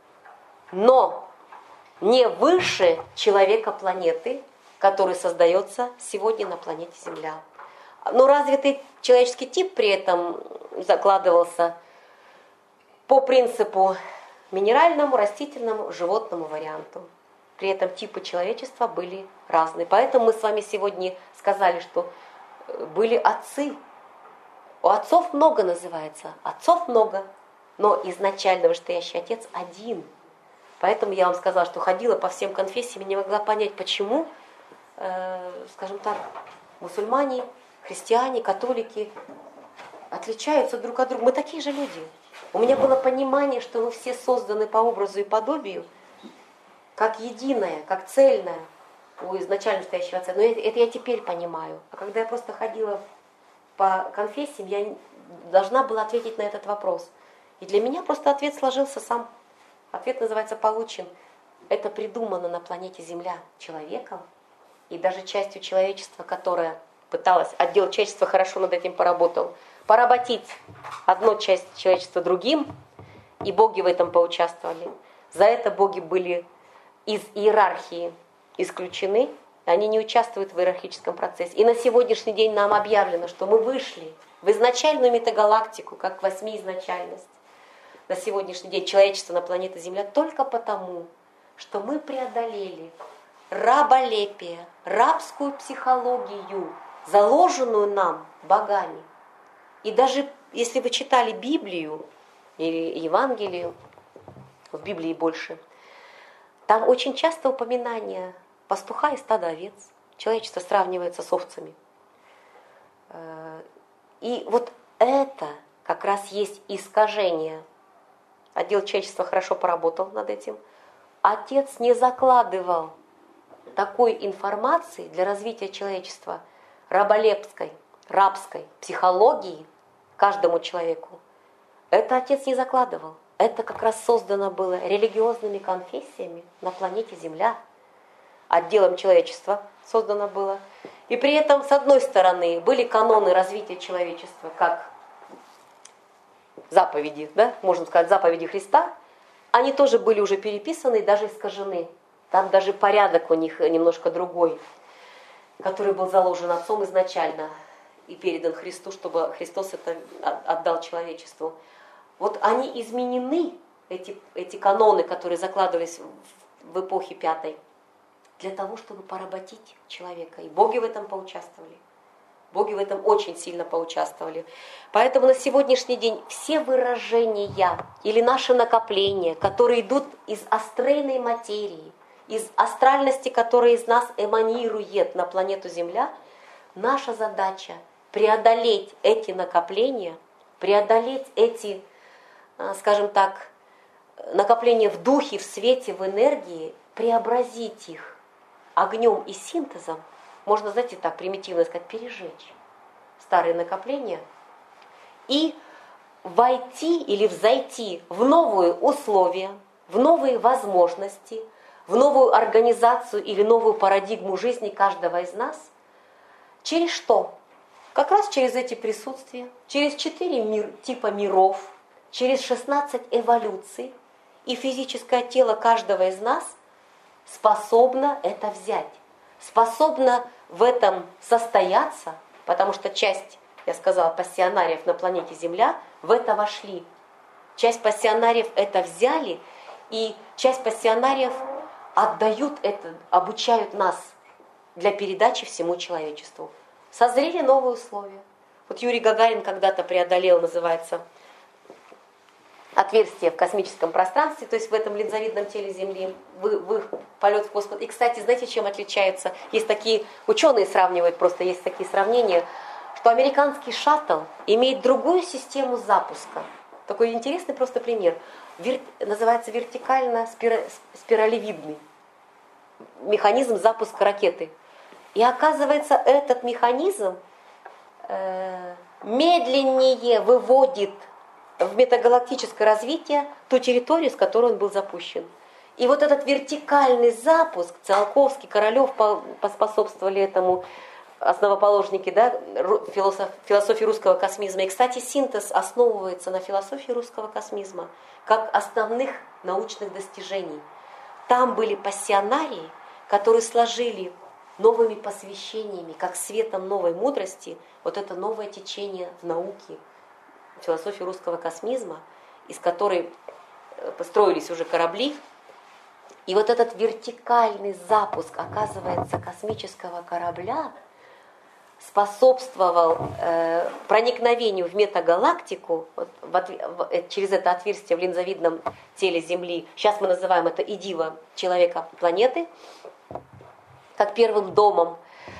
но не выше человека планеты, который создается сегодня на планете Земля. Но развитый человеческий тип при этом закладывался по принципу минеральному, растительному, животному варианту. При этом типы человечества были разные. Поэтому мы с вами сегодня сказали, что были отцы. У отцов много называется, отцов много, но изначально вышестоящий отец один. Поэтому я вам сказала, что ходила по всем конфессиям и не могла понять, почему, скажем так, мусульмане, христиане, католики отличаются друг от друга. Мы такие же люди. У меня было понимание, что мы все созданы по образу и подобию, как единое, как цельное у изначально стоящего отца. Но это я теперь понимаю. А когда я просто ходила по конфессиям, я должна была ответить на этот вопрос. И для меня просто ответ сложился сам. Ответ называется «получен». Это придумано на планете Земля человеком, и даже частью человечества, которая пыталась, отдел человечества хорошо над этим поработал, поработить одну часть человечества другим, и боги в этом поучаствовали. За это боги были из иерархии исключены, они не участвуют в иерархическом процессе. И на сегодняшний день нам объявлено, что мы вышли в изначальную метагалактику, как восьмиизначальность. На сегодняшний день человечество на планете Земля только потому, что мы преодолели раболепие, рабскую психологию, заложенную нам богами. И даже если вы читали Библию или Евангелие, в Библии больше, там очень часто упоминание пастуха и стада овец. Человечество сравнивается с овцами. И вот это как раз есть искажение. Отдел человечества хорошо поработал над этим. Отец не закладывал такой информации для развития человечества, рабской психологии каждому человеку, это Отец не закладывал. Это как раз создано было религиозными конфессиями на планете Земля. Отделом человечества создано было. И при этом, с одной стороны, были каноны развития человечества, как заповеди, да, можно сказать, заповеди Христа. Они тоже были уже переписаны и даже искажены. Там даже порядок у них немножко другой, который был заложен Отцом изначально и передан Христу, чтобы Христос это отдал человечеству. Вот они изменены, эти каноны, которые закладывались в эпохе Пятой, для того, чтобы поработить человека. И боги в этом поучаствовали. Боги в этом очень сильно поучаствовали. Поэтому на сегодняшний день все выражения или наши накопления, которые идут из астральной материи, из астральности, которая из нас эманирует на планету Земля, наша задача преодолеть эти накопления, преодолеть эти, скажем так, накопления в духе, в свете, в энергии, преобразить их огнем и синтезом, можно, знаете, так примитивно сказать, пережечь старые накопления и войти или взойти в новые условия, в новые возможности, в новую организацию или новую парадигму жизни каждого из нас. Через что? Как раз через эти присутствия, через 4 типа миров, через 16 эволюций. И физическое тело каждого из нас способно это взять, способно в этом состояться, потому что часть, я сказала, пассионариев на планете Земля в это вошли. Часть пассионариев это взяли, и часть пассионариев отдают это, обучают нас для передачи всему человечеству. Созрели новые условия. Вот Юрий Гагарин когда-то преодолел, называется, отверстие в космическом пространстве, то есть в этом линзовидном теле Земли, в их полет в космос. И, кстати, знаете, чем отличается? Есть такие, ученые сравнивают, просто есть такие сравнения, что американский шаттл имеет другую систему запуска. Такой интересный просто пример. Называется вертикально-спиралевидный механизм запуска ракеты. И оказывается, этот механизм медленнее выводит в метагалактическое развитие ту территорию, с которой он был запущен. И вот этот вертикальный запуск, Циолковский, Королев поспособствовали этому, основоположники, да, философии русского космизма. И, кстати, синтез основывается на философии русского космизма как основных научных достижений. Там были пассионарии, которые сложили новыми посвящениями, как светом новой мудрости, вот это новое течение в науке, философии русского космизма, из которой построились уже корабли. И вот этот вертикальный запуск, оказывается, космического корабля способствовал проникновению в метагалактику через это отверстие в линзовидном теле Земли. Сейчас мы называем это идиво человека планеты, как первым домом.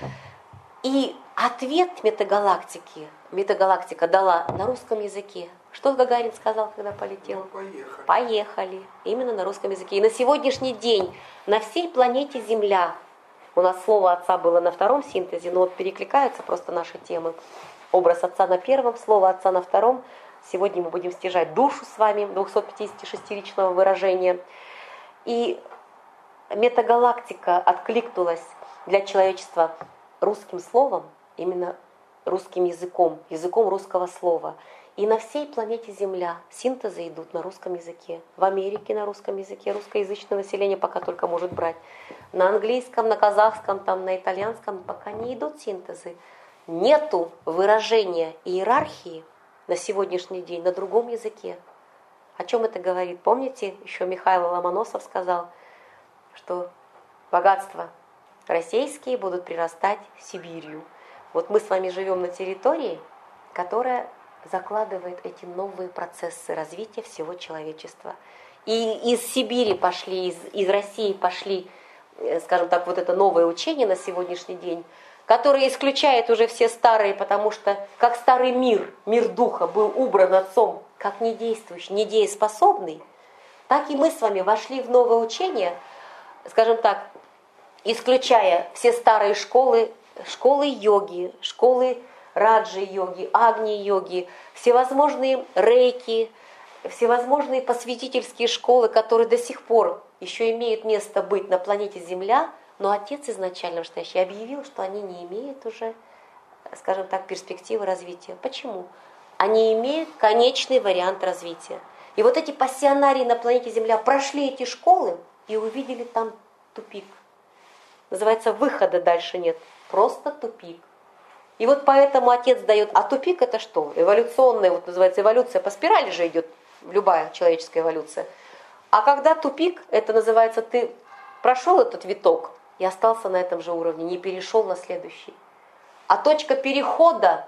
И ответ метагалактика дала на русском языке. Что Гагарин сказал, когда полетел? Поехали. Поехали. Именно на русском языке. И на сегодняшний день на всей планете Земля, у нас слово Отца было на втором синтезе, но вот перекликаются просто наши темы. Образ Отца на первом, слово Отца на втором. Сегодня мы будем стяжать душу с вами, 256-ричного выражения. И метагалактика откликнулась для человечества русским словом, именно русским языком, языком русского слова. И на всей планете Земля синтезы идут на русском языке. В Америке на русском языке, русскоязычное население пока только может брать. На английском, на казахском, там, на итальянском пока не идут синтезы. Нету выражения иерархии на сегодняшний день на другом языке. О чем это говорит? Помните, еще Михаил Ломоносов сказал, что богатства российские будут прирастать Сибирью. Вот мы с вами живем на территории, которая закладывает эти новые процессы развития всего человечества. И из Сибири пошли, из России пошли, скажем так, вот это новое учение на сегодняшний день, которое исключает уже все старые, потому что как старый мир духа был убран Отцом, как недействующий, недееспособный, так и мы с вами вошли в новое учение, скажем так, исключая все старые школы, школы йоги, школы раджи-йоги, агни-йоги, всевозможные рейки, всевозможные посвятительские школы, которые до сих пор еще имеют место быть на планете Земля, но Отец изначально настоящий объявил, что они не имеют уже, скажем так, перспективы развития. Почему? Они имеют конечный вариант развития. И вот эти пассионарии на планете Земля прошли эти школы и увидели там тупик. Называется, выхода дальше нет, просто тупик. И вот поэтому Отец дает, а тупик это что? Эволюционная, вот называется эволюция, по спирали же идет любая человеческая эволюция. А когда тупик, это называется, ты прошел этот виток и остался на этом же уровне, не перешел на следующий. А точка перехода,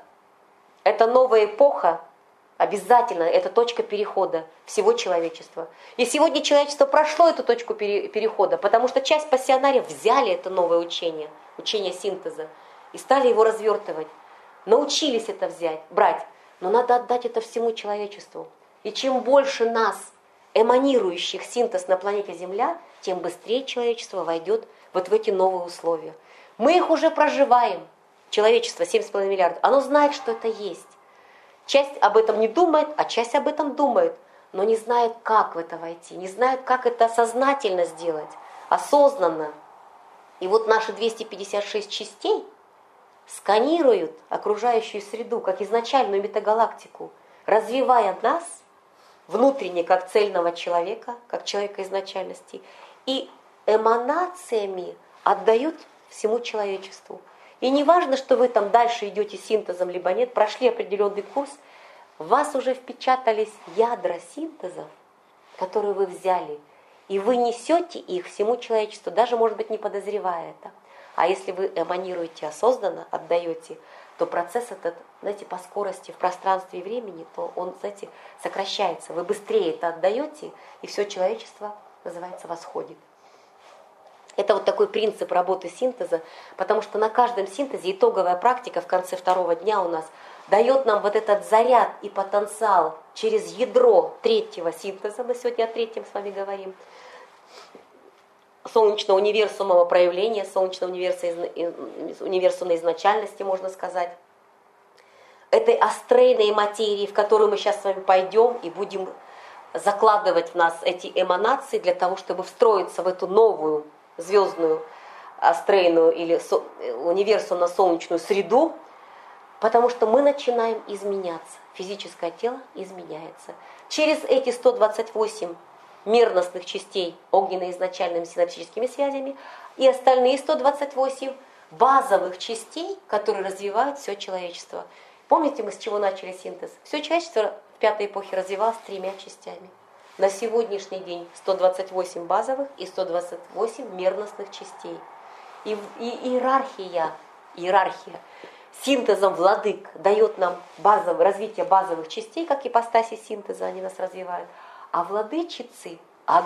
это новая эпоха, обязательно, это точка перехода всего человечества. И сегодня человечество прошло эту точку перехода, потому что часть пассионариев взяли это новое учение, учение синтеза, и стали его развертывать. Научились это брать, но надо отдать это всему человечеству. И чем больше нас, эманирующих синтез на планете Земля, тем быстрее человечество войдет вот в эти новые условия. Мы их уже проживаем. Человечество, 7,5 миллиардов, оно знает, что это есть. Часть об этом не думает, а часть об этом думает, но не знает, как в это войти, не знает, как это сознательно сделать, осознанно. И вот наши 256 частей сканируют окружающую среду, как изначальную метагалактику, развивая нас внутренне, как цельного человека, как человека изначальности, и эманациями отдают всему человечеству. И не важно, что вы там дальше идете синтезом, либо нет, прошли определенный курс, в вас уже впечатались ядра синтезов, которые вы взяли, и вы несете их всему человечеству, даже, может быть, не подозревая это. А если вы эманируете осознанно, отдаете, то процесс этот, знаете, по скорости в пространстве и времени, то он, знаете, сокращается. Вы быстрее это отдаете, и все человечество, называется, восходит. Это вот такой принцип работы синтеза, потому что на каждом синтезе итоговая практика в конце второго дня у нас дает нам вот этот заряд и потенциал через ядро третьего синтеза, мы сегодня о третьем с вами говорим, солнечного универсумного проявления, солнечного универсумной изначальности, можно сказать, этой астрейной материи, в которую мы сейчас с вами пойдем и будем закладывать в нас эти эманации для того, чтобы встроиться в эту новую звездную, астрейную или универсумно-солнечную среду, потому что мы начинаем изменяться. Физическое тело изменяется. Через эти 128 мерностных частей огненно-изначальными синаптическими связями и остальные 128 базовых частей, которые развивают все человечество. Помните, мы с чего начали синтез? Все человечество в пятой эпохе развивалось 3 частями. На сегодняшний день 128 базовых и 128 мерностных частей. И иерархия синтезом владык дает нам развитие базовых частей, как ипостаси синтеза, они нас развивают. А владычицы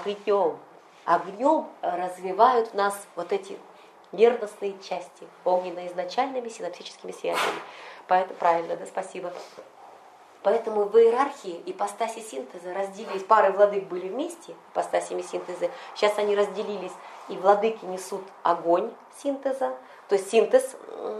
огнем развивают в нас вот эти мерностные части, огненно-изначальными синаптическими связями. Поэтому, правильно, да, спасибо. Поэтому в иерархии ипостаси синтеза разделились, пары владык были вместе, ипостасями синтеза, сейчас они разделились, и владыки несут огонь синтеза, то есть синтез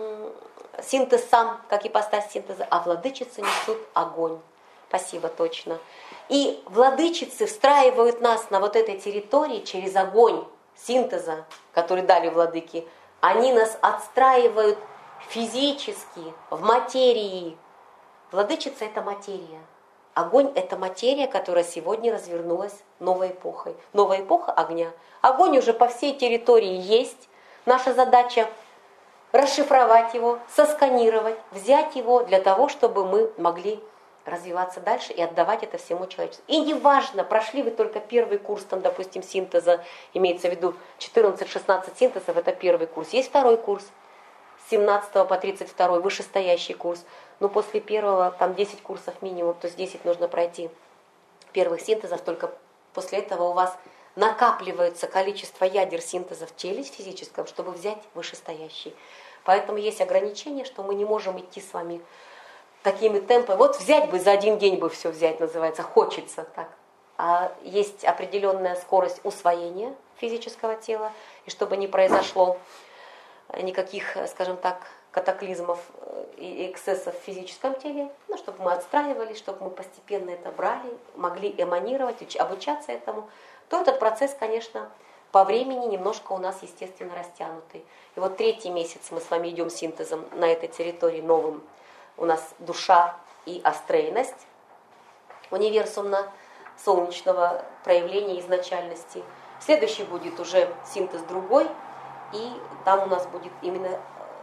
сам, как ипостась синтеза, а владычицы несут огонь. Спасибо, точно. И владычицы встраивают нас на вот этой территории через огонь синтеза, который дали владыки. Они нас отстраивают физически, в материи. Владычица – это материя. Огонь – это материя, которая сегодня развернулась новой эпохой. Новая эпоха огня. Огонь уже по всей территории есть. Наша задача – расшифровать его, сосканировать, взять его для того, чтобы мы могли развиваться дальше и отдавать это всему человечеству. И неважно, прошли вы только первый курс, там, допустим, синтеза, имеется в виду 14-16 синтезов, это первый курс. Есть второй курс, с 17 по 32, вышестоящий курс. Но после первого, там 10 курсов минимум, то есть 10 нужно пройти первых синтезов, только после этого у вас накапливается количество ядер синтеза в теле физическом, чтобы взять вышестоящий. Поэтому есть ограничение, что мы не можем идти с вами такими темпами. Вот взять бы за один день бы все взять, называется, хочется так. А есть определенная скорость усвоения физического тела, и чтобы не произошло никаких, скажем так, катаклизмов и эксцессов в физическом теле, ну, чтобы мы отстраивались, чтобы мы постепенно это брали, могли эманировать, обучаться этому, то этот процесс, конечно, по времени немножко у нас, естественно, растянутый. И вот 3-й месяц мы с вами идем синтезом на этой территории новым. У нас душа и астрейность, универсумно солнечного проявления изначальности. Следующий будет уже синтез другой, и там у нас будет именно,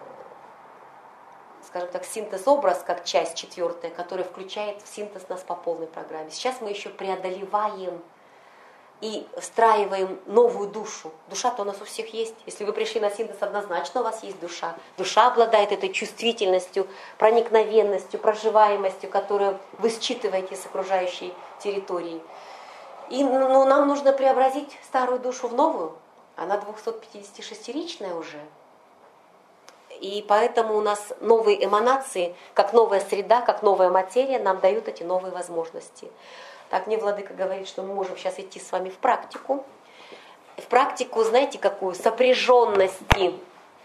скажем так, синтез-образ, как часть 4, которая включает в синтез нас по полной программе. Сейчас мы еще преодолеваем и встраиваем новую душу. Душа-то у нас у всех есть. Если вы пришли на синтез, однозначно у вас есть душа. Душа обладает этой чувствительностью, проникновенностью, проживаемостью, которую вы считываете с окружающей территории. И нам нужно преобразить старую душу в новую. Она 256-ричная уже. И поэтому у нас новые эманации, как новая среда, как новая материя, нам дают эти новые возможности. Так мне Владыка говорит, что мы можем сейчас идти с вами в практику. В практику, знаете, какую? Сопряженности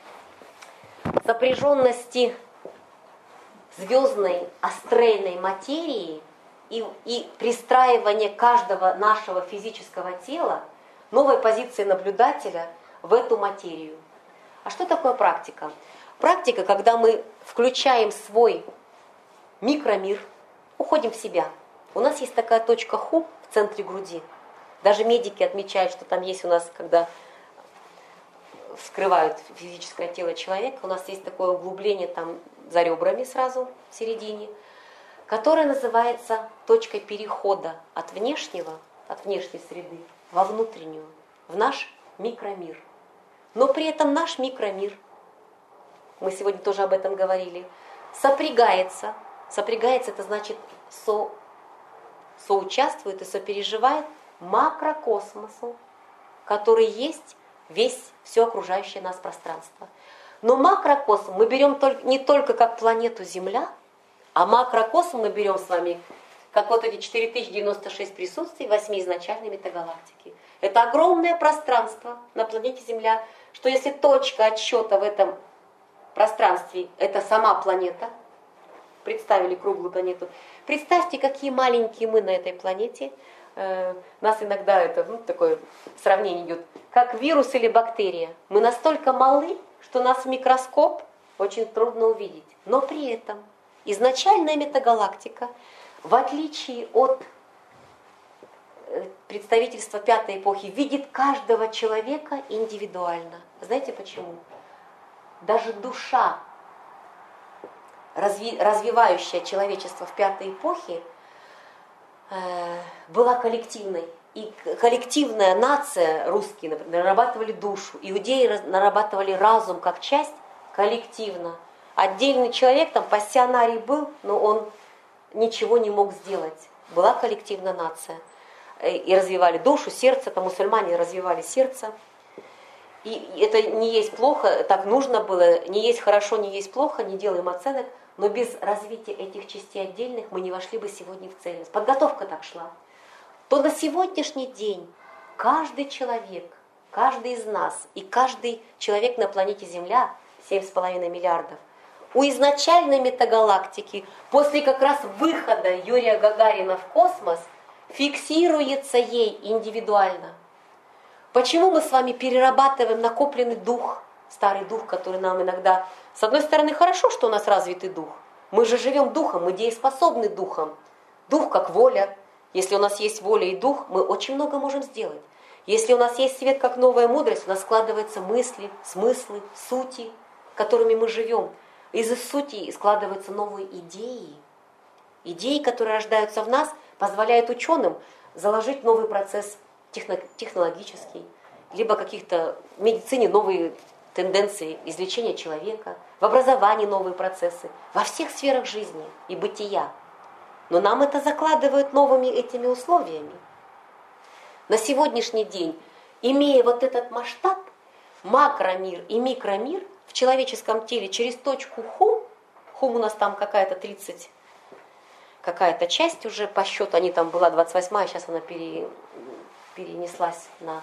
звездной астральной материи и пристраивание каждого нашего физического тела, новой позиции наблюдателя в эту материю. А что такое практика? Практика, когда мы включаем свой микромир, уходим в себя. У нас есть такая точка ху в центре груди. Даже медики отмечают, что там есть у нас, когда вскрывают физическое тело человека, у нас есть такое углубление там за ребрами сразу в середине, которое называется точкой перехода от внешней среды во внутреннюю, в наш микромир. Но при этом наш микромир, мы сегодня тоже об этом говорили, сопрягается. Сопрягается, это значит соучаствует и сопереживает макрокосмосу, который есть все окружающее нас пространство. Но макрокосм мы берем не только как планету Земля, а макрокосм мы берем с вами как вот эти 4096 присутствий 8 изначальной метагалактики. Это огромное пространство на планете Земля, что если точка отсчета в этом пространстве – это сама планета, представили круглую планету, представьте, какие маленькие мы на этой планете. Нас иногда это такое сравнение идет, как вирус или бактерия. Мы настолько малы, что нас в микроскоп очень трудно увидеть. Но при этом изначальная метагалактика, в отличие от представительства 5-й эпохи, видит каждого человека индивидуально. Знаете почему? Даже душа, развивающая человечество в 5-й эпохе, была коллективной. И коллективная нация, русские, например, нарабатывали душу, иудеи нарабатывали разум как часть коллективно. Отдельный человек, там пассионарий был, но он ничего не мог сделать. Была коллективная нация. И развивали душу, сердце, там мусульмане развивали сердце. И это не есть плохо, так нужно было, не есть хорошо, не есть плохо, не делаем оценок, но без развития этих частей отдельных мы не вошли бы сегодня в цельность. Подготовка так шла. То на сегодняшний день каждый человек, каждый из нас и каждый человек на планете Земля, 7,5 миллиардов, у изначальной метагалактики, после как раз выхода Юрия Гагарина в космос, фиксируется ей индивидуально. Почему мы с вами перерабатываем накопленный дух, старый дух, который нам иногда... С одной стороны, хорошо, что у нас развитый дух. Мы же живем духом, мы дееспособны духом. Дух как воля. Если у нас есть воля и дух, мы очень много можем сделать. Если у нас есть свет как новая мудрость, у нас складываются мысли, смыслы, сути, которыми мы живем. Из сути складываются новые идеи. Идеи, которые рождаются в нас, позволяют ученым заложить новый процесс технологический, либо каких-то в медицине новые тенденции излечения человека, в образовании новые процессы, во всех сферах жизни и бытия. Но нам это закладывают новыми этими условиями. На сегодняшний день, имея вот этот масштаб, макромир и микромир в человеческом теле через точку хум у нас там какая-то 30, какая-то часть уже по счету, они там была 28, а сейчас она перенеслась на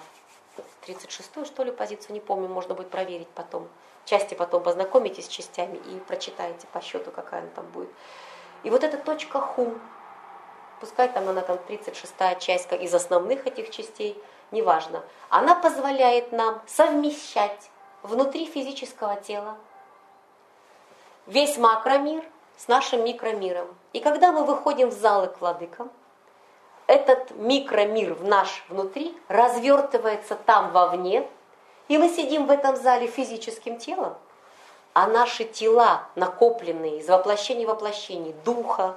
36-ю, что ли, позицию, не помню, можно будет проверить потом. Части потом познакомитесь с частями и прочитаете по счету, какая она там будет. И вот эта точка ху, пускай там она там 36-я часть из основных этих частей, неважно, она позволяет нам совмещать внутри физического тела весь макромир с нашим микромиром. И когда мы выходим в залы к владыкам, этот микромир в наш внутри развертывается там вовне, и мы сидим в этом зале физическим телом, а наши тела, накопленные из воплощений в воплощений, духа,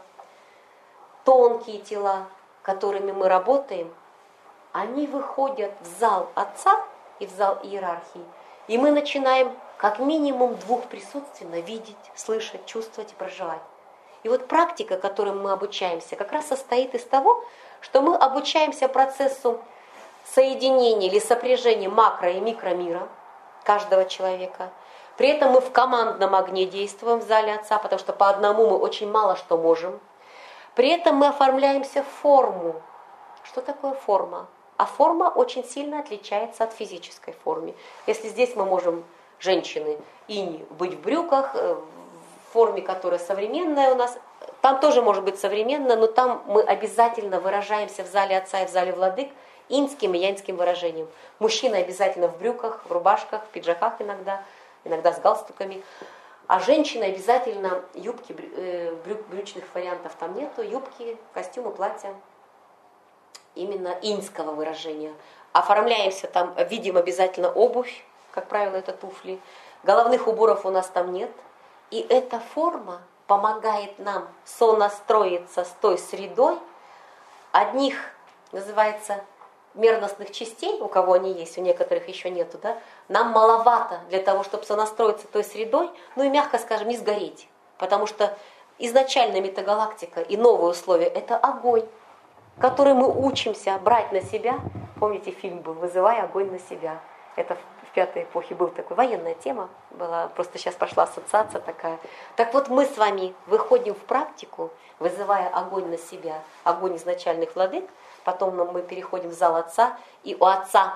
тонкие тела, которыми мы работаем, они выходят в зал Отца и в зал иерархии, и мы начинаем как минимум двух присутственно видеть, слышать, чувствовать и проживать. И вот практика, которой мы обучаемся, как раз состоит из того, что мы обучаемся процессу соединения или сопряжения макро- и микромира каждого человека. При этом мы в командном огне действуем в зале Отца, потому что по одному мы очень мало что можем. При этом мы оформляемся в форму. Что такое форма? А форма очень сильно отличается от физической формы. Если здесь мы можем, женщины, инь, быть в брюках, в форме, которая современная у нас, там тоже может быть современно, но там мы обязательно выражаемся в зале Отца и в зале Владык иньским и яньским выражением. Мужчина обязательно в брюках, в рубашках, в пиджаках иногда с галстуками. А женщины обязательно юбки, брючных вариантов там нету, юбки, костюмы, платья. Именно иньского выражения. Оформляемся там, видим обязательно обувь, как правило, это туфли. Головных уборов у нас там нет. И эта форма помогает нам сонастроиться с той средой. Одних, называется, мерностных частей, у кого они есть, у некоторых еще нету, да, нам маловато для того, чтобы сонастроиться той средой, ну и, мягко скажем, не сгореть. Потому что изначально метагалактика и новые условия – это огонь, который мы учимся брать на себя. Помните, фильм был «Вызывай огонь на себя». Это в пятой эпохе была такая военная тема, была, просто сейчас пошла ассоциация такая. Так вот, мы с вами выходим в практику, вызывая огонь на себя, огонь изначальных владык, потом мы переходим в зал Отца, и у Отца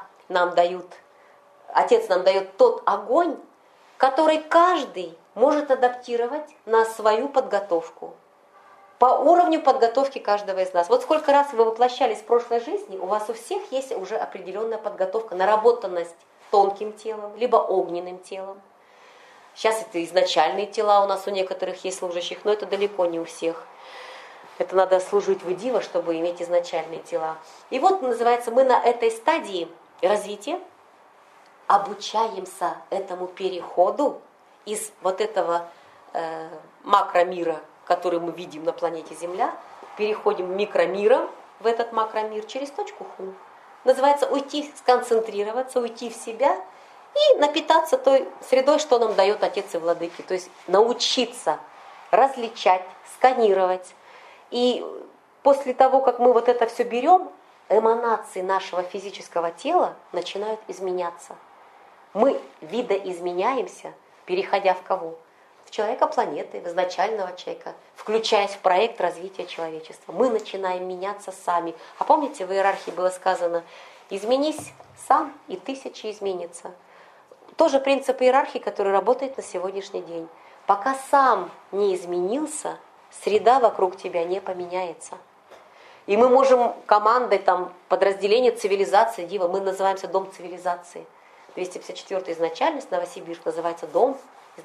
Отец нам дает тот огонь, который каждый может адаптировать на свою подготовку. По уровню подготовки каждого из нас. Вот сколько раз вы воплощались в прошлой жизни, у вас у всех есть уже определенная подготовка, наработанность тонким телом, либо огненным телом. Сейчас это изначальные тела у нас у некоторых есть служащих, но это далеко не у всех. Это надо служить в Дива, чтобы иметь изначальные тела. И вот, называется, мы на этой стадии развития обучаемся этому переходу из вот этого макромира, который мы видим на планете Земля, переходим микромиром в этот макромир через точку ху. Называется уйти, сконцентрироваться, уйти в себя и напитаться той средой, что нам дает Отец и Владыки. То есть научиться различать, сканировать. И после того, как мы вот это все берем, эманации нашего физического тела начинают изменяться. Мы видоизменяемся, переходя в кого? В человека планеты, в изначального человека, включаясь в проект развития человечества. Мы начинаем меняться сами. А помните, в иерархии было сказано: изменись сам, и тысячи изменится. Тоже принцип иерархии, который работает на сегодняшний день. Пока сам не изменился, среда вокруг тебя не поменяется. И мы можем командой, там, подразделение цивилизации, Дива, мы называемся Дом цивилизации. 254-я изначальность, Новосибирск, называется Дом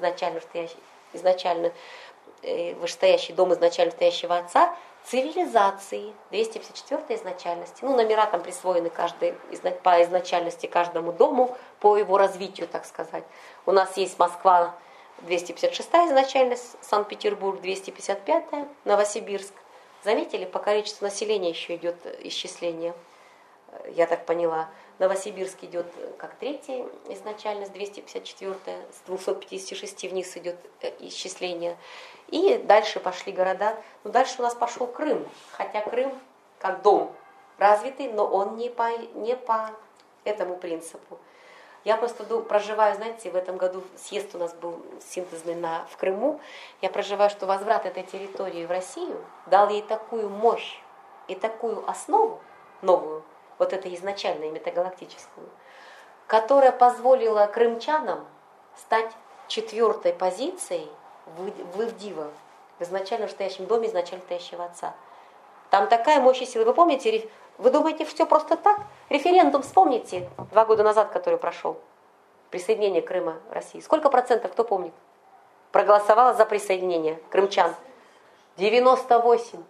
изначально вышестоящий дом изначально стоящего Отца, цивилизации, 254-я изначальности. Ну, номера там присвоены каждой, по изначальности каждому дому, по его развитию, так сказать. У нас есть Москва, 256-я изначальность, Санкт-Петербург, 255-я, Новосибирск. Заметили, по количеству населения еще идет исчисление, я так поняла. Новосибирск идет как третья изначальность, 254-я, с 256 вниз идет исчисление. И дальше пошли города. Но дальше у нас пошел Крым. Хотя Крым как дом развитый, но он не по этому принципу. Я просто проживаю, знаете, в этом году съезд у нас был синтезный в Крыму. Я проживаю, что возврат этой территории в Россию дал ей такую мощь и такую основу новую, вот это изначальное метагалактическую, которая позволила крымчанам стать 4-й позицией в Ивдиво, в изначально стоящем доме изначально стоящего отца. Там такая мощь и сила. Вы помните, вы думаете, все просто так? Референдум вспомните, 2 года назад, который прошел. Присоединение Крыма России. Сколько процентов, кто помнит, проголосовало за присоединение крымчан? 98.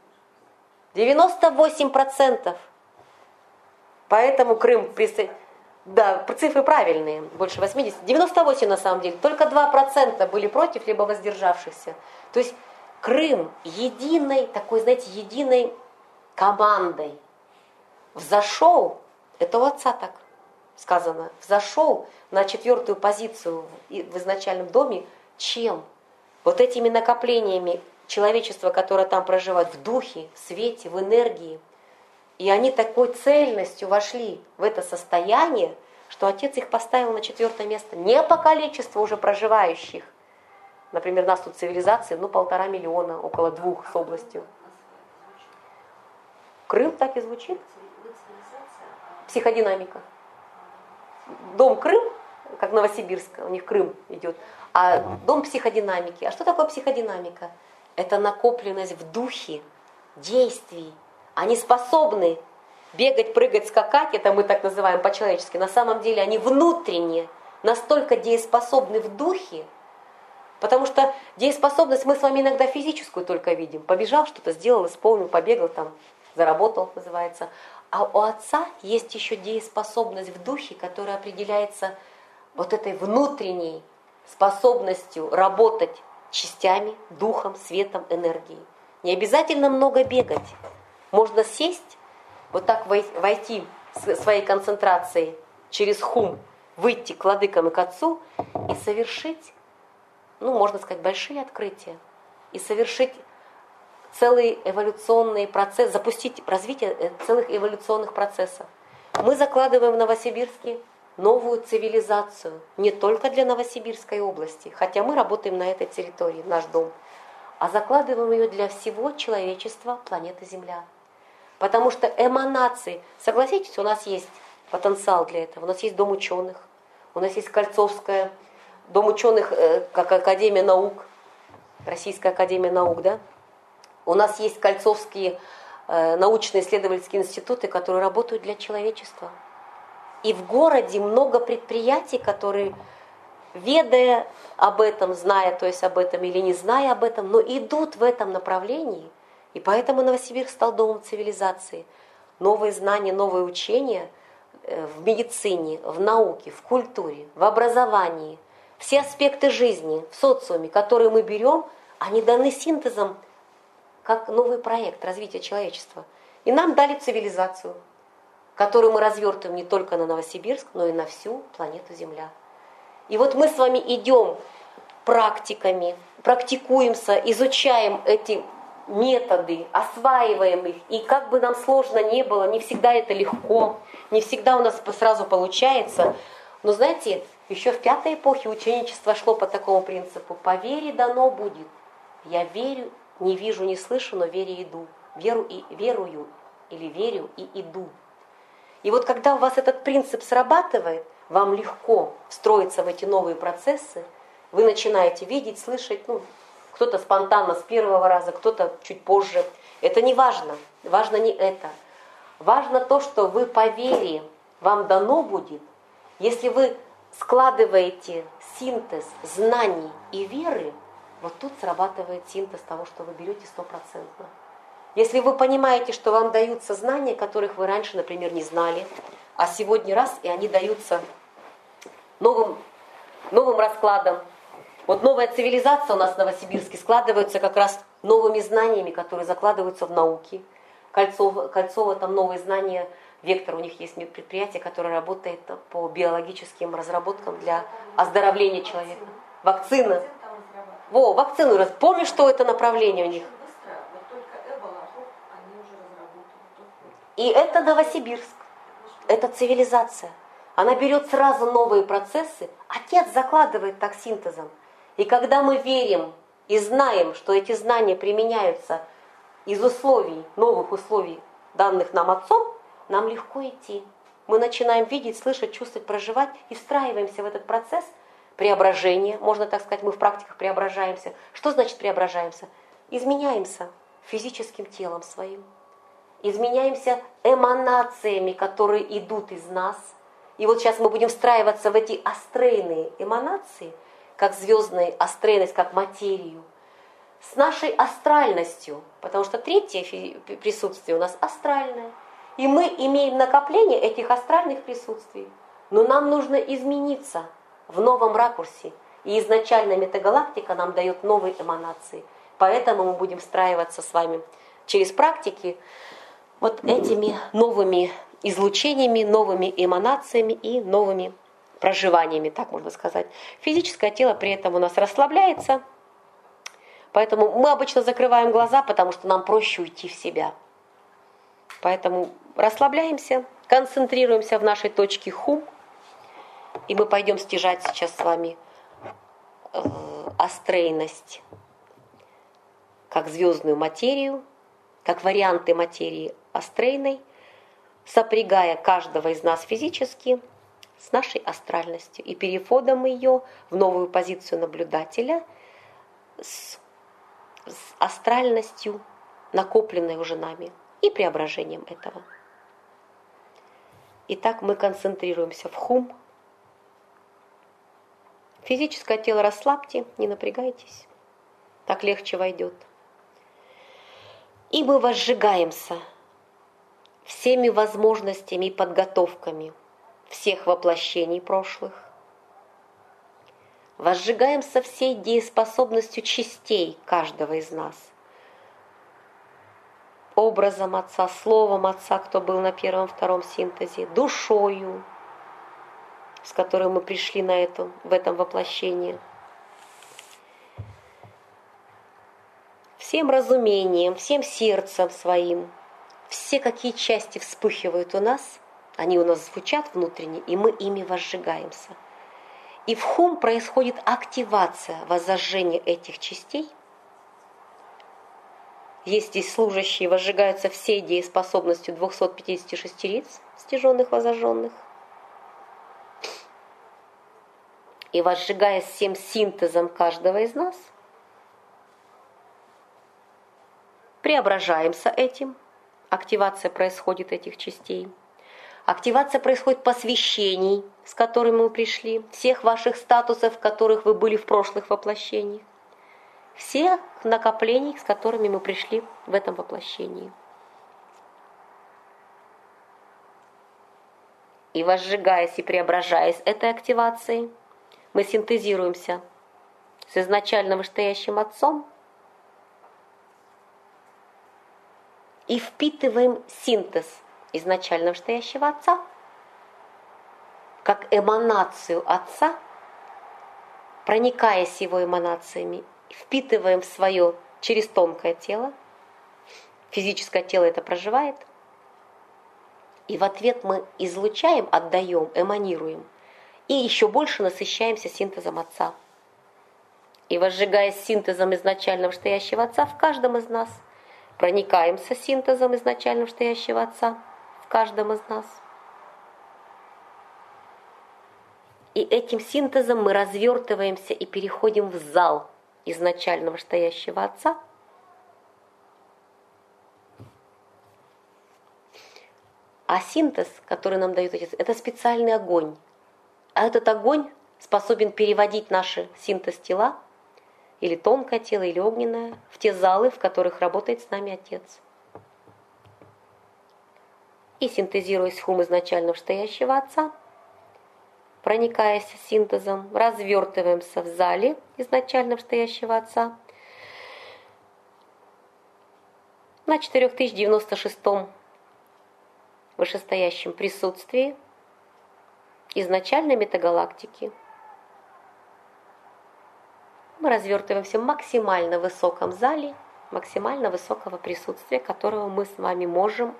98%. Поэтому Крым присоединился. Да, цифры правильные, больше 80. 98 на самом деле. Только 2% были против, либо воздержавшихся. То есть Крым единой, такой, знаете, единой командой взошел, это у отца так сказано, взошел на 4-ю позицию в изначальном доме, чем? Вот этими накоплениями человечества, которое там проживает в духе, в свете, в энергии. И они такой цельностью вошли в это состояние, что отец их поставил на 4-е место. Не по количеству уже проживающих. Например, у нас тут цивилизации, 1,5 миллиона, около 2 с областью. Крым так и звучит. Психодинамика. Дом Крым, как Новосибирск, у них Крым идет, а дом психодинамики. А что такое психодинамика? Это накопленность в духе действий. Они способны бегать, прыгать, скакать, это мы так называем по-человечески. На самом деле они внутренне настолько дееспособны в духе, потому что дееспособность мы с вами иногда физическую только видим. Побежал, что-то сделал, исполнил, побегал, там, заработал, называется. А у отца есть еще дееспособность в духе, которая определяется вот этой внутренней способностью работать частями, духом, светом, энергией. Не обязательно много бегать. Можно сесть, вот так войти своей концентрацией через хум, выйти к владыкам и к отцу и совершить, можно сказать, большие открытия. И совершить целый эволюционный процесс, запустить развитие целых эволюционных процессов. Мы закладываем в Новосибирске новую цивилизацию, не только для Новосибирской области, хотя мы работаем на этой территории, наш дом, а закладываем ее для всего человечества планеты Земля. Потому что эманации, согласитесь, у нас есть потенциал для этого, у нас есть Дом ученых, у нас есть Кольцовская, Дом ученых, как Академия наук, Российская Академия наук, да? У нас есть Кольцовские научно-исследовательские институты, которые работают для человечества. И в городе много предприятий, которые, ведая об этом, зная, то есть об этом или не зная об этом, но идут в этом направлении. И поэтому Новосибирск стал домом цивилизации. Новые знания, новые учения в медицине, в науке, в культуре, в образовании. Все аспекты жизни в социуме, которые мы берем, они даны синтезом как новый проект развития человечества. И нам дали цивилизацию, которую мы развертываем не только на Новосибирск, но и на всю планету Земля. И вот мы с вами идем практиками, практикуемся, изучаем эти методы, осваиваем их. И как бы нам сложно не было, не всегда это легко, не всегда у нас сразу получается. Но знаете, еще в 5-й эпохе ученичество шло по такому принципу: по вере дано будет. Я верю, не вижу, не слышу, но вере иду. Верую или верю и иду. И вот когда у вас этот принцип срабатывает, вам легко встроиться в эти новые процессы, вы начинаете видеть, слышать, кто-то спонтанно с первого раза, кто-то чуть позже. Это не важно, важно не это. Важно то, что вы по вере, вам дано будет, если вы складываете синтез знаний и веры, вот тут срабатывает синтез того, что вы берете 100%. Если вы понимаете, что вам даются знания, которых вы раньше, например, не знали, а сегодня раз, и они даются новым раскладом. Вот новая цивилизация у нас в Новосибирске складывается как раз новыми знаниями, которые закладываются в науки. Кольцово там новые знания, Вектор, у них есть предприятие, которое работает по биологическим разработкам для оздоровления человека. Вакцина. Вакцину. Помнишь, что это направление у них? И это Новосибирск, это цивилизация. Она берет сразу новые процессы, отец закладывает так синтезом. И когда мы верим и знаем, что эти знания применяются из условий, новых условий, данных нам отцом, нам легко идти. Мы начинаем видеть, слышать, чувствовать, проживать и встраиваемся в этот процесс преображения. Можно так сказать, мы в практиках преображаемся. Что значит преображаемся? Изменяемся физическим телом своим. Изменяемся эманациями, которые идут из нас. И вот сейчас мы будем встраиваться в эти астрейные эманации, как звездная астрейность, как материю, с нашей астральностью, потому что третье присутствие у нас астральное. И мы имеем накопление этих астральных присутствий. Но нам нужно измениться в новом ракурсе. И изначально метагалактика нам дает новые эманации. Поэтому мы будем встраиваться с вами через практики вот этими новыми излучениями, новыми эманациями и новыми проживаниями, так можно сказать. Физическое тело при этом у нас расслабляется. Поэтому мы обычно закрываем глаза, потому что нам проще уйти в себя. Поэтому расслабляемся, концентрируемся в нашей точке хум. И мы пойдем стяжать сейчас с вами астрейность, как звездную материю, как варианты материи астрейной, сопрягая каждого из нас физически с нашей астральностью и переходом ее в новую позицию наблюдателя с астральностью, накопленной уже нами, и преображением этого. Итак, мы концентрируемся в хум. Физическое тело расслабьте, не напрягайтесь, так легче войдет. И мы возжигаемся всеми возможностями и подготовками всех воплощений прошлых. Возжигаемся всей дееспособностью частей каждого из нас. Образом Отца, словом Отца, кто был на первом, втором синтезе, душою, с которой мы пришли в этом воплощении. Всем разумением, всем сердцем своим. Все, какие части вспыхивают у нас, они у нас звучат внутренне, и мы ими возжигаемся. И в хум происходит активация воззажжения этих частей. Есть здесь служащие, возжигаются всей дееспособностью 256 лиц, стяженных, воззажженных. И возжигаясь всем синтезом каждого из нас, преображаемся этим. Активация происходит этих частей. Активация происходит посвящений, с которыми мы пришли, всех ваших статусов, в которых вы были в прошлых воплощениях, всех накоплений, с которыми мы пришли в этом воплощении. И возжигаясь и преображаясь этой активацией, мы синтезируемся с изначально вышестоящим Отцом и впитываем синтез изначально вышестоящего Отца как эманацию Отца, проникаясь его эманациями, впитываем в свое через тонкое тело. Физическое тело это проживает. И в ответ мы излучаем, отдаем, эманируем. И еще больше насыщаемся синтезом Отца. И возжигаясь синтезом изначально вышестоящего Отца в каждом из нас, проникаемся синтезом изначально вышестоящего Отца в каждом из нас. И этим синтезом мы развертываемся и переходим в зал изначально вышестоящего Отца. А синтез, который нам дает Отец, это специальный огонь. А этот огонь способен переводить наши синтез-тела, или тонкое тело, или огненное, в те залы, в которых работает с нами Отец. И синтезируясь в хум изначально вышестоящего Отца, проникаясь синтезом, развертываемся в зале изначально вышестоящего Отца на 4096-м вышестоящем присутствии изначальной метагалактики. Мы развертываемся в максимально высоком зале, максимально высокого присутствия, которого мы с вами можем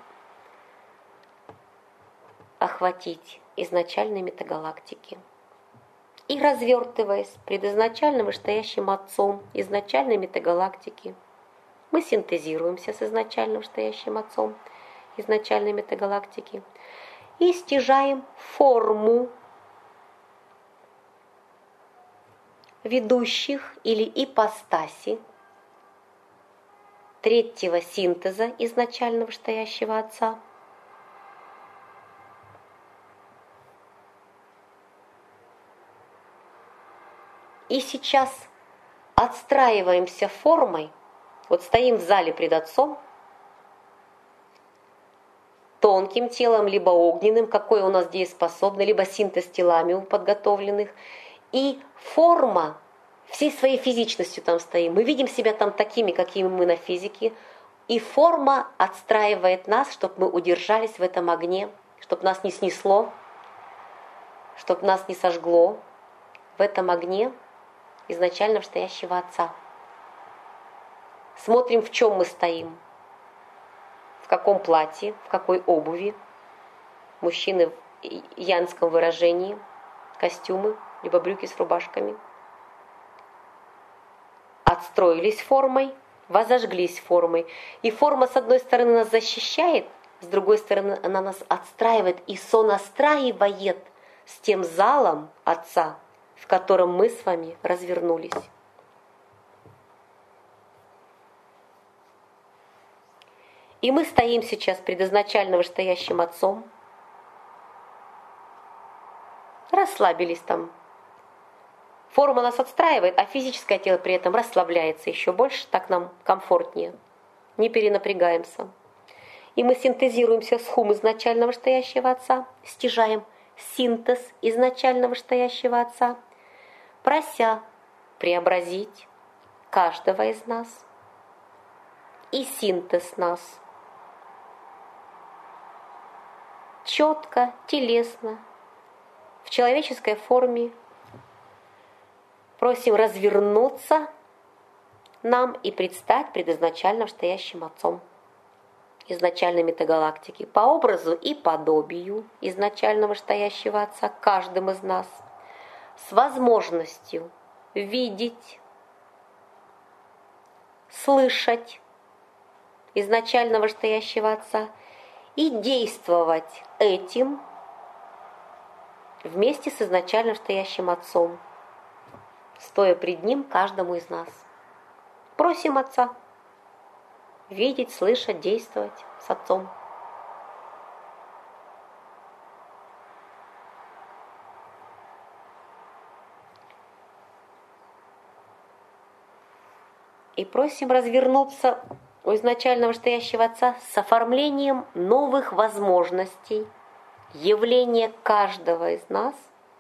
охватить изначальной метагалактики. И развертываясь пред изначальным вышестоящим Отцом изначальной метагалактики, мы синтезируемся с изначальным вышестоящим Отцом изначальной метагалактики и стяжаем форму ведущих или ипостаси третьего синтеза изначально вышестоящего Отца. И сейчас отстраиваемся формой, вот стоим в зале пред Отцом, тонким телом, либо огненным, какой у нас дееспособный, либо синтез телами у подготовленных. И форма всей своей физичностью там стоим. Мы видим себя там такими, какими мы на физике. И форма отстраивает нас, чтобы мы удержались в этом огне, чтобы нас не снесло, чтобы нас не сожгло в этом огне изначально вышестоящего Отца. Смотрим, в чем мы стоим. В каком платье, в какой обуви. Мужчины в янском выражении, костюмы, либо брюки с рубашками. Отстроились формой, возожглись формой. И форма, с одной стороны, нас защищает, с другой стороны, она нас отстраивает и сонастраивает с тем залом Отца, в котором мы с вами развернулись. И мы стоим сейчас пред изначально вышестоящим Отцом, расслабились там. Форма нас отстраивает, а физическое тело при этом расслабляется еще больше, так нам комфортнее. Не перенапрягаемся. И мы синтезируемся с хум изначально вышестоящего Отца, стяжаем синтез изначально вышестоящего Отца, прося преобразить каждого из нас и синтез нас. Четко, телесно, в человеческой форме просим развернуться нам и предстать пред изначально вышестоящим Отцом изначальной метагалактики по образу и подобию изначально вышестоящего Отца каждым из нас с возможностью видеть, слышать изначально вышестоящего Отца и действовать этим вместе с изначально вышестоящим Отцом, стоя пред Ним каждому из нас. Просим Отца видеть, слышать, действовать с Отцом. И просим развернуться у изначально вышестоящего Отца с оформлением новых возможностей явления каждого из нас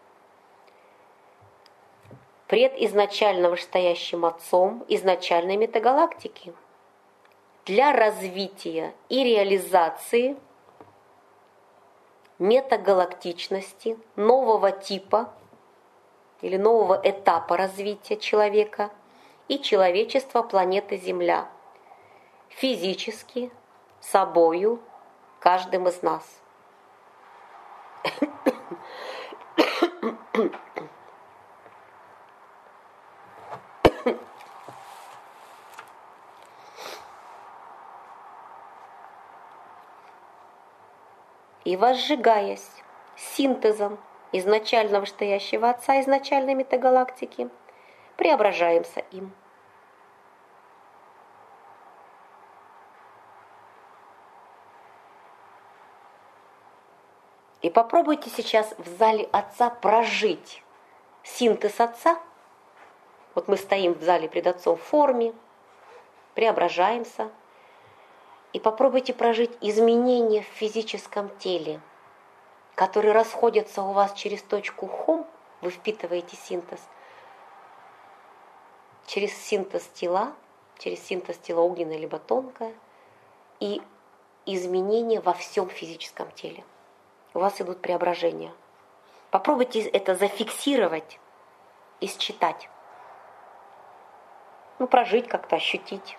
пред изначально вышестоящим Отцом изначальной метагалактики для развития и реализации метагалактичности нового типа или нового этапа развития человека и человечества планеты Земля, физически, собою, каждым из нас. И возжигаясь синтезом изначально вышестоящего Отца изначальной метагалактики, преображаемся им. И попробуйте сейчас в зале Отца прожить синтез Отца. Вот мы стоим в зале пред Отцом в форме, преображаемся. И попробуйте прожить изменения в физическом теле, которые расходятся у вас через точку хум, вы впитываете синтез, через синтез тела огненное либо тонкое, и изменения во всем физическом теле. У вас идут преображения. Попробуйте это зафиксировать и считать. Прожить как-то, ощутить.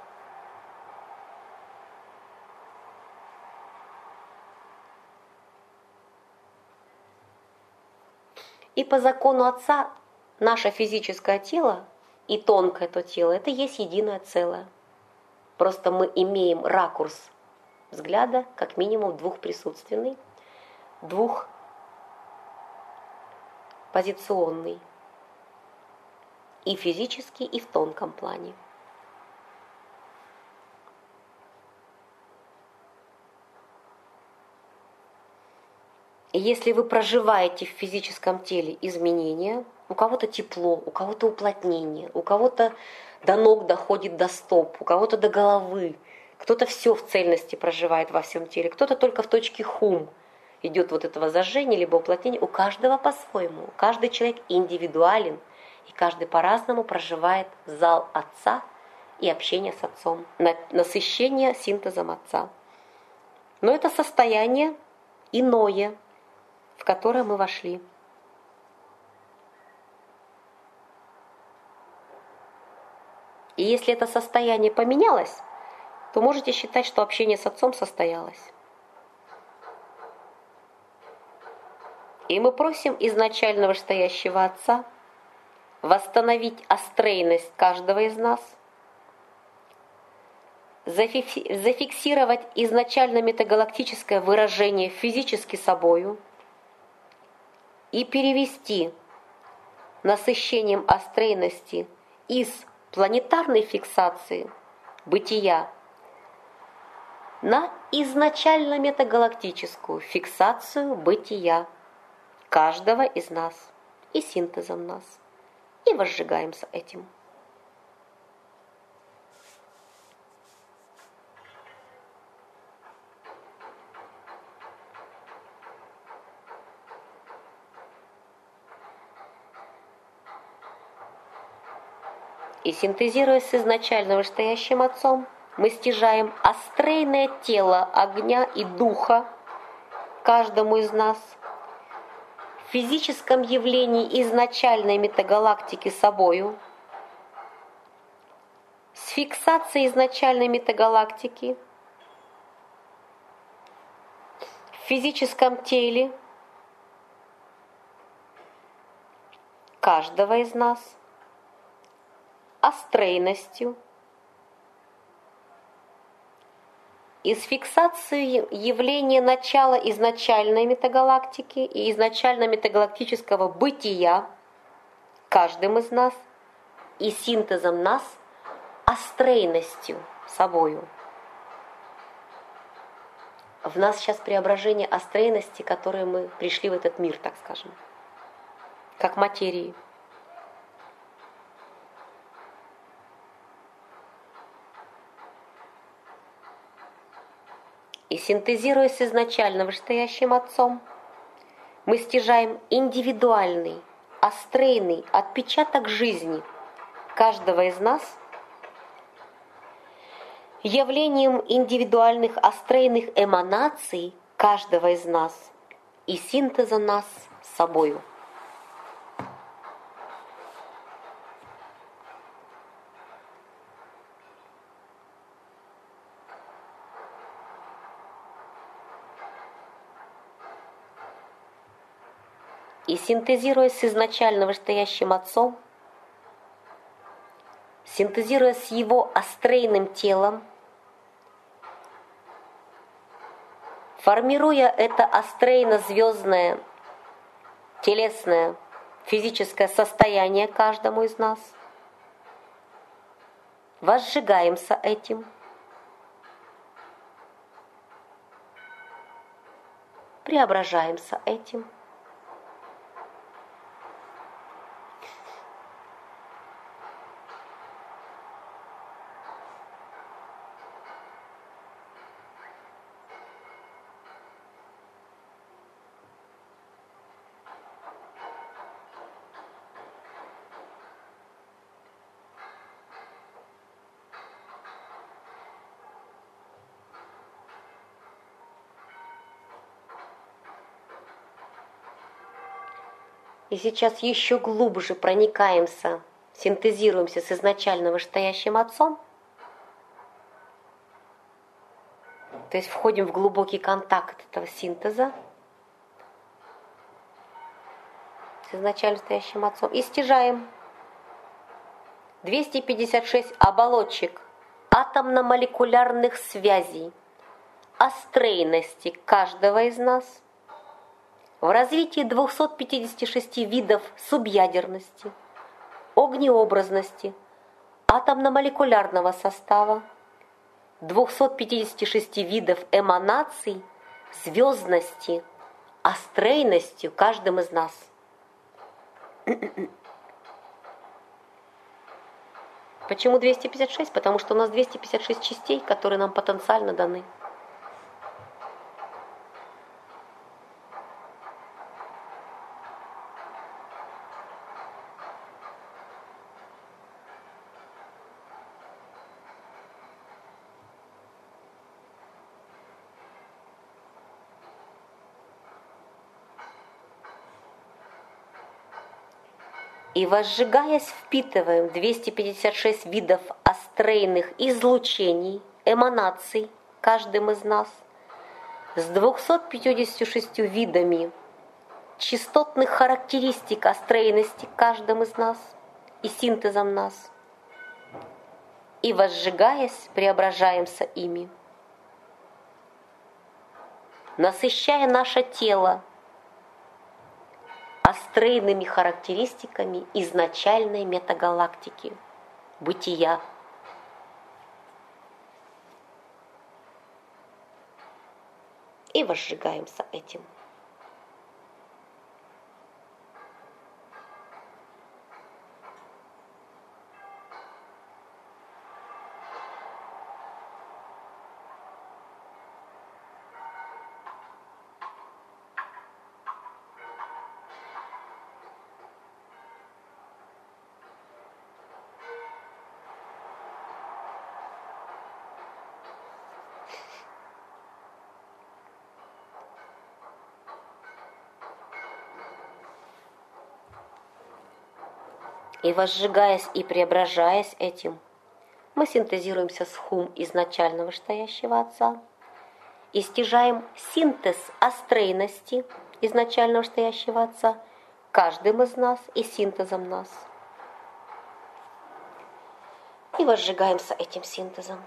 И по закону Отца наше физическое тело и тонкое то тело – это есть единое целое. Просто мы имеем ракурс взгляда, как минимум двухприсутственный. двухпозиционный. И физически, и в тонком плане. И если вы проживаете в физическом теле изменения, у кого-то тепло, у кого-то уплотнение, у кого-то до ног доходит до стоп, у кого-то до головы, кто-то все в цельности проживает во всем теле, кто-то только в точке хум идет вот этого зажжения, либо уплотнения, у каждого по-своему, каждый человек индивидуален, и каждый по-разному проживает зал Отца и общение с Отцом, насыщение синтезом Отца. Но это состояние иное, в которое мы вошли. И если это состояние поменялось, то можете считать, что общение с Отцом состоялось. И мы просим изначально вышестоящего Отца восстановить острейность каждого из нас, зафиксировать изначально метагалактическое выражение физически собою и перевести насыщением острейности из планетарной фиксации бытия на изначально метагалактическую фиксацию бытия каждого из нас и синтезом нас. И возжигаемся этим. И синтезируя с изначально вышестоящим Отцом, мы стяжаем острейное тело огня и духа каждому из нас в физическом явлении изначальной метагалактики собою, с фиксацией изначальной метагалактики в физическом теле каждого из нас, острейностью и с фиксацией явления начала изначальной метагалактики и изначально метагалактического бытия каждым из нас и синтезом нас острейностью собою. В нас сейчас преображение острейности, которые мы пришли в этот мир, так скажем, как материи. И синтезируя с изначально вышестоящим Отцом, мы стяжаем индивидуальный, острейный отпечаток жизни каждого из нас явлением индивидуальных острейных эманаций каждого из нас и синтеза нас с собою. И синтезируя с изначально вышестоящим Отцом, синтезируя с Его острейным телом, формируя это острейно-звездное, телесное, физическое состояние каждому из нас, возжигаемся этим, преображаемся этим. И сейчас еще глубже проникаемся, синтезируемся с изначально вышестоящим Отцом. То есть входим в глубокий контакт этого синтеза с изначально стоящим Отцом и стяжаем 256 оболочек атомно-молекулярных связей, острейности каждого из нас в развитии 256 видов субъядерности, огнеобразности, атомно-молекулярного состава, 256 видов эманаций, звездности, астрейностью каждым из нас. Почему 256? Потому что у нас 256 частей, которые нам потенциально даны. И возжигаясь, впитываем 256 видов астрейных излучений, эманаций каждым из нас, с 256 видами частотных характеристик астрейности каждым из нас и синтезом нас. И возжигаясь, преображаемся ими, насыщая наше тело астрейными характеристиками изначальной метагалактики, бытия. И возжигаемся этим. И возжигаясь и преображаясь этим, мы синтезируемся с хум изначального вышестоящего Отца и стяжаем синтез астрейности изначального вышестоящего Отца каждым из нас и синтезом нас. И возжигаемся этим синтезом.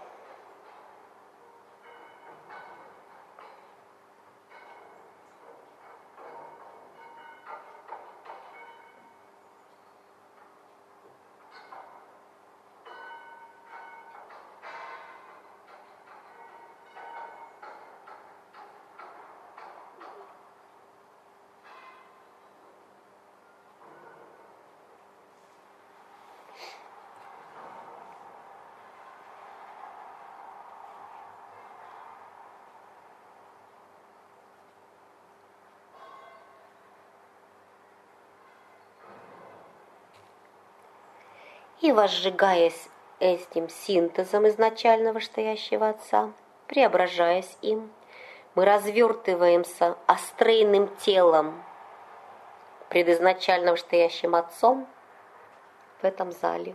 И возжигаясь этим синтезом изначального вышестоящего Отца, преображаясь им, мы развертываемся астрейным телом пред изначально вышестоящим Отцом в этом зале.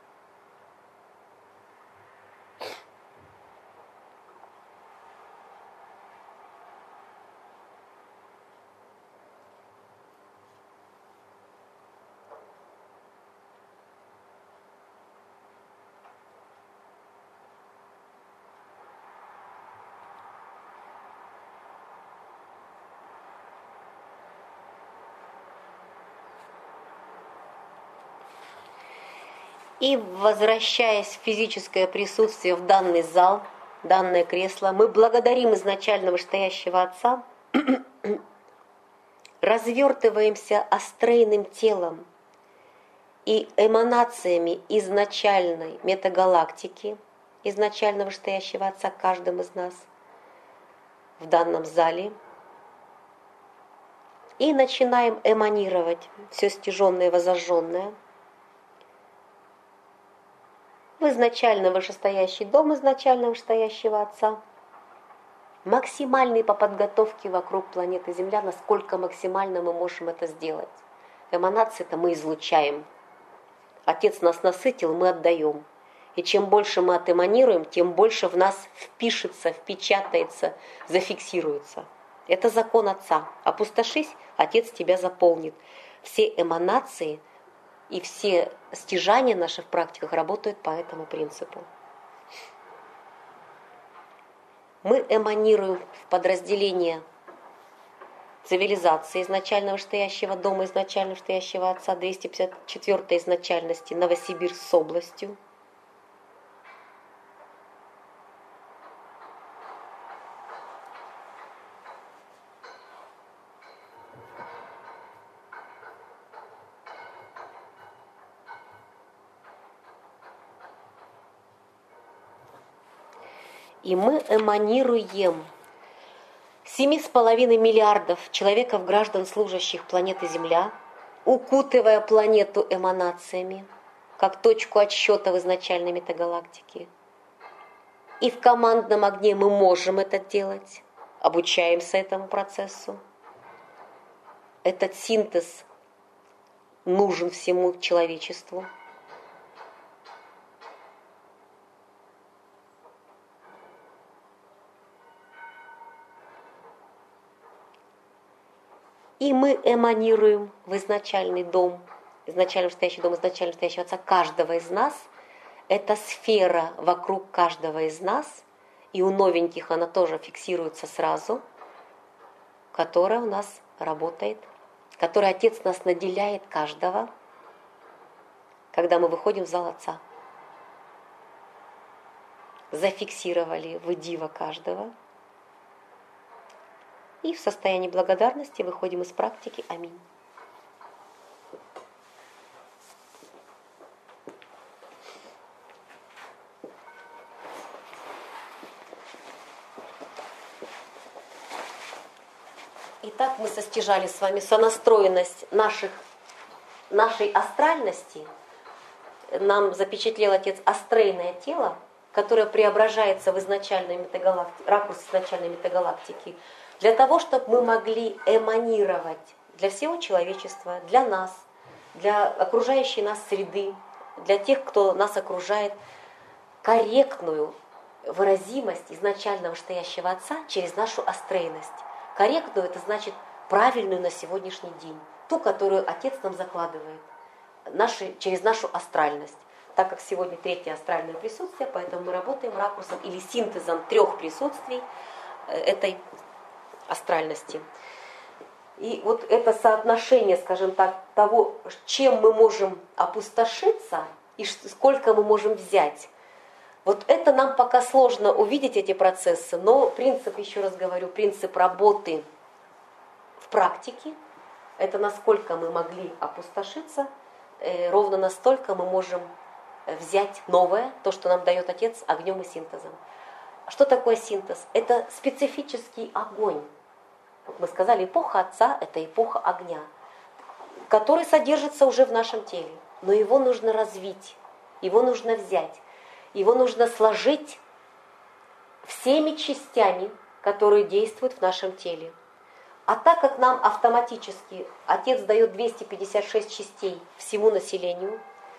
И возвращаясь в физическое присутствие в данный зал, данное кресло, мы благодарим изначально вышестоящего Отца, развертываемся астрейным телом и эманациями изначальной метагалактики, изначально вышестоящего Отца каждым из нас в данном зале, и начинаем эманировать все стяженное и возожженное в изначально вышестоящий дом изначально вышестоящего Отца, максимальный по подготовке вокруг планеты Земля, насколько максимально мы можем это сделать. Эманации-то мы излучаем. Отец нас насытил, мы отдаем. И чем больше мы отэманируем, тем больше в нас впишется, впечатается, зафиксируется. Это закон Отца. Опустошись, Отец тебя заполнит. Все эманации и все стяжания наши в практиках работают по этому принципу. Мы эманируем в подразделение цивилизации изначально вышестоящего дома, изначально вышестоящего отца, 254 изначальности, Новосибирск с областью. И мы эманируем 7,5 миллиардов человеков, граждан, служащих планеты Земля, укутывая планету эманациями, как точку отсчета в изначальной метагалактике. И в командном огне мы можем это делать, обучаемся этому процессу. Этот синтез нужен всему человечеству. И мы эманируем в изначальный дом, изначально настоящий дом, изначально настоящего отца каждого из нас. Это сфера вокруг каждого из нас, и у новеньких она тоже фиксируется сразу, которая у нас работает, которой Отец нас наделяет каждого, когда мы выходим в зал Отца. Зафиксировали в дива каждого. И в состоянии благодарности выходим из практики. Аминь. Итак, мы состяжали с вами сонастроенность нашей астральности. Нам запечатлел Отец астрейное тело, которое преображается в изначальной метагалактике, ракурс изначальной метагалактики, для того, чтобы мы могли эманировать для всего человечества, для нас, для окружающей нас среды, для тех, кто нас окружает, корректную выразимость изначального вышестоящего Отца через нашу астрейность. Корректную — это значит правильную на сегодняшний день, ту, которую Отец нам закладывает, через нашу астральность. Так как сегодня третье астральное присутствие, поэтому мы работаем ракурсом или синтезом 3 присутствий этой астральности. И вот это соотношение, скажем так, того, чем мы можем опустошиться и сколько мы можем взять, вот это нам пока сложно увидеть, эти процессы, но принцип, еще раз говорю, принцип работы в практике, это насколько мы могли опустошиться, ровно настолько мы можем взять новое, то, что нам дает Отец огнем и синтезом. Что такое синтез? Это специфический огонь. Как мы сказали, эпоха Отца – это эпоха огня, который содержится уже в нашем теле. Но его нужно развить, его нужно взять, его нужно сложить всеми частями, которые действуют в нашем теле. А так как нам автоматически Отец дает 256 частей всему населению,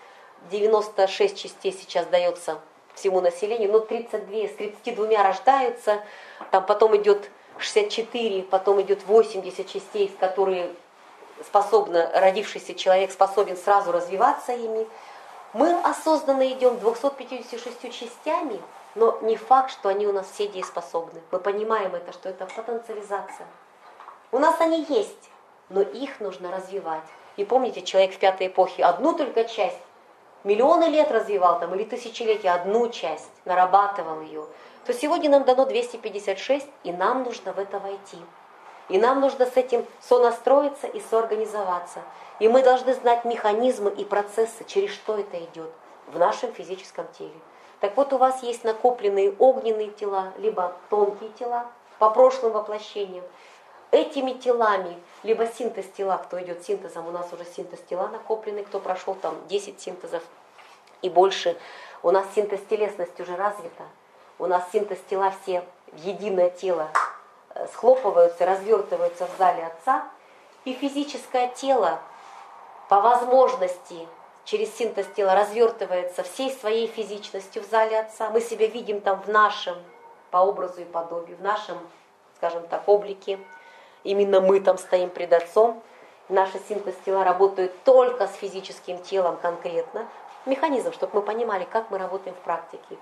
96 частей сейчас дается всему населению, но 32, с 32 рождаются, там потом идет 64, потом идет 80 частей, с которые родившийся человек способен сразу развиваться ими. Мы осознанно идем 256 частями, но не факт, что они у нас все дееспособны. Мы понимаем это, что это потенциализация. У нас они есть, но их нужно развивать. И помните, человек в 5-й эпохе одну только часть миллионы лет развивал там, или тысячелетия одну часть, нарабатывал ее, то сегодня нам дано 256, и нам нужно в это войти. И нам нужно с этим сонастроиться и соорганизоваться. И мы должны знать механизмы и процессы, через что это идет в нашем физическом теле. Так вот, у вас есть накопленные огненные тела, либо тонкие тела по прошлым воплощениям. Этими телами, либо синтез тела, кто идет синтезом, у нас уже синтез тела накопленный, кто прошел там 10 синтезов и больше. У нас синтез телесности уже развита. У нас синтез тела все в единое тело схлопываются, развертываются в зале Отца. И физическое тело по возможности через синтез тела развертывается всей своей физичностью в зале Отца. Мы себя видим там в нашем, по образу и подобию, в нашем, скажем так, облике. Именно мы там стоим пред Отцом. Наши синтез тела работают только с физическим телом конкретно. Механизм, чтобы мы понимали, как мы работаем в практике.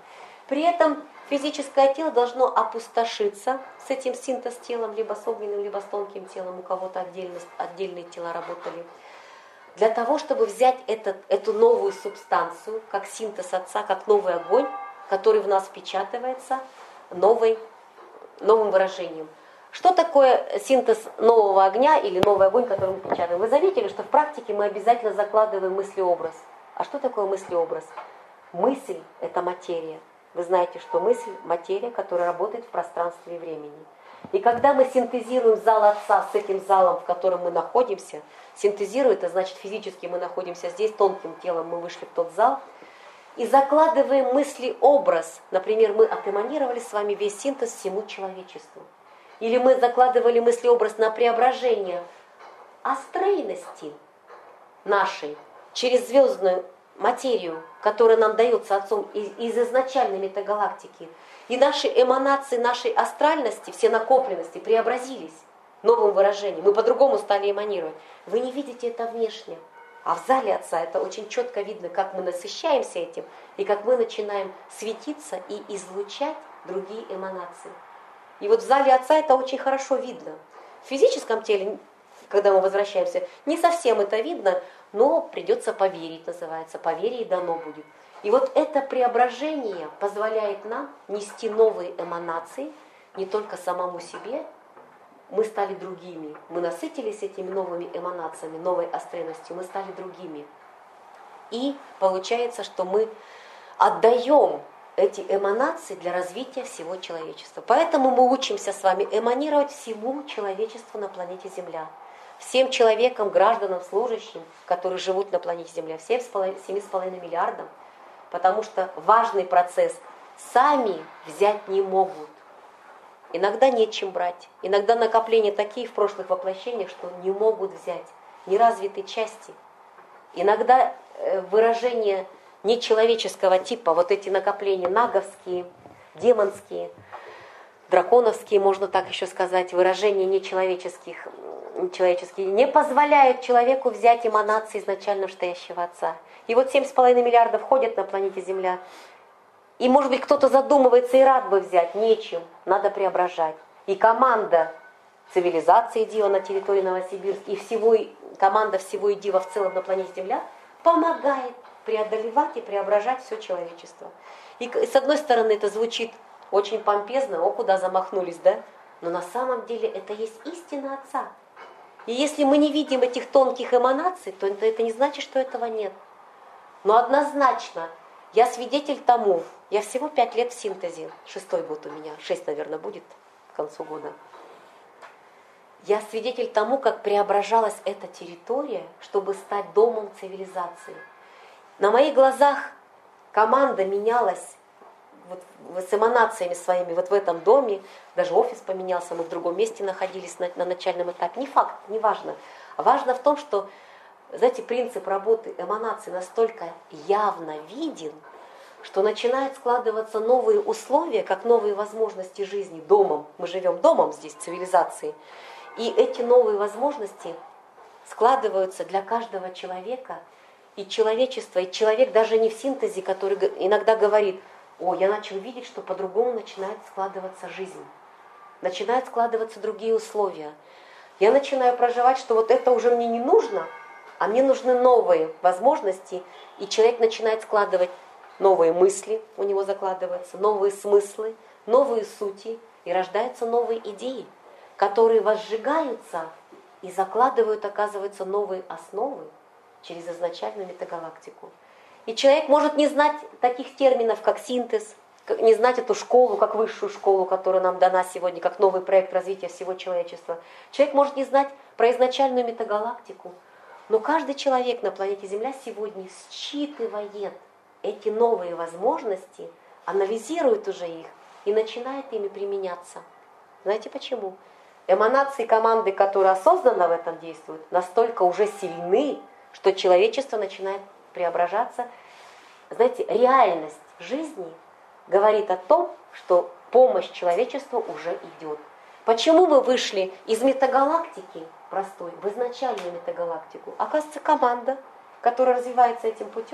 При этом физическое тело должно опустошиться с этим синтез-телом, либо с огненным, либо с тонким телом, у кого-то отдельные тела работали, для того, чтобы взять эту новую субстанцию, как синтез Отца, как новый огонь, который в нас впечатывается новым выражением. Что такое синтез нового огня или новый огонь, который мы печатаем? Вы заметили, что в практике мы обязательно закладываем мыслеобраз. А что такое мыслеобраз? Мысль – это материя. Вы знаете, что мысль – материя, которая работает в пространстве и времени. И когда мы синтезируем зал Отца с этим залом, в котором мы находимся, синтезируем, это значит физически мы находимся здесь, тонким телом мы вышли в тот зал, и закладываем мыслеобраз. Например, мы отэманировали с вами весь синтез всему человечеству. Или мы закладывали мыслеобраз на преображение астрейности нашей через звездную материю, которая нам дается Отцом из изначальной метагалактики. И наши эманации, нашей астральности, все накопленности преобразились новым выражением. Мы по-другому стали эманировать. Вы не видите это внешне. А в зале Отца это очень четко видно, как мы насыщаемся этим, и как мы начинаем светиться и излучать другие эманации. И вот в зале Отца это очень хорошо видно. В физическом теле, когда мы возвращаемся, не совсем это видно, но придется поверить, называется. Поверь, и дано будет. И вот это преображение позволяет нам нести новые эманации не только самому себе. Мы стали другими. Мы насытились этими новыми эманациями, новой астральностью, мы стали другими. И получается, что мы отдаем эти эманации для развития всего человечества. Поэтому мы учимся с вами эманировать всему человечеству на планете Земля. Всем человекам, гражданам, служащим, которые живут на планете Земля, всем 7,5 миллиардам. Потому что важный процесс сами взять не могут. Иногда нечем брать. Иногда накопления такие в прошлых воплощениях, что не могут взять. Неразвитые части. Иногда выражения нечеловеческого типа, вот эти накопления наговские, демонские, драконовские, можно так еще сказать, выражения нечеловеческие, не позволяют человеку взять эманации изначально стоящего Отца. И вот 7,5 миллиардов ходят на планете Земля. И, может быть, кто-то задумывается и рад бы взять, нечем, надо преображать. И команда цивилизации Дива на территории Новосибирска, и команда всего Дива в целом на планете Земля помогает преодолевать и преображать все человечество. И с одной стороны это звучит очень помпезно, куда замахнулись, да? Но на самом деле это есть истина Отца. И если мы не видим этих тонких эманаций, то это не значит, что этого нет. Но однозначно, я свидетель тому, я всего 5 лет в синтезе, 6-й год у меня, 6, наверное, будет к концу года. Я свидетель тому, как преображалась эта территория, чтобы стать домом цивилизации. На моих глазах команда менялась с эманациями своими вот в этом доме, даже офис поменялся, мы в другом месте находились на начальном этапе. Не факт, не важно. Важно в том, что, знаете, принцип работы эманации настолько явно виден, что начинают складываться новые условия, как новые возможности жизни домом. Мы живем домом здесь, цивилизации. И эти новые возможности складываются для каждого человека и человечества. И человек даже не в синтезе, который иногда говорит: я начал видеть, что по-другому начинает складываться жизнь. Начинают складываться другие условия. Я начинаю проживать, что вот это уже мне не нужно, а мне нужны новые возможности. И человек начинает складывать новые мысли, у него закладываются новые смыслы, новые сути, и рождаются новые идеи, которые возжигаются и закладывают, оказывается, новые основы через изначальную метагалактику. И человек может не знать таких терминов, как синтез, не знать эту школу, как высшую школу, которая нам дана сегодня, как новый проект развития всего человечества. Человек может не знать про изначальную метагалактику, но каждый человек на планете Земля сегодня считывает эти новые возможности, анализирует уже их и начинает ими применяться. Знаете почему? Эманации команды, которые осознанно в этом действуют, настолько уже сильны, что человечество начинает преображаться. Знаете, реальность жизни говорит о том, что помощь человечеству уже идет. Почему мы вышли из метагалактики простой в изначальную метагалактику? Оказывается, команда, которая развивается этим путем,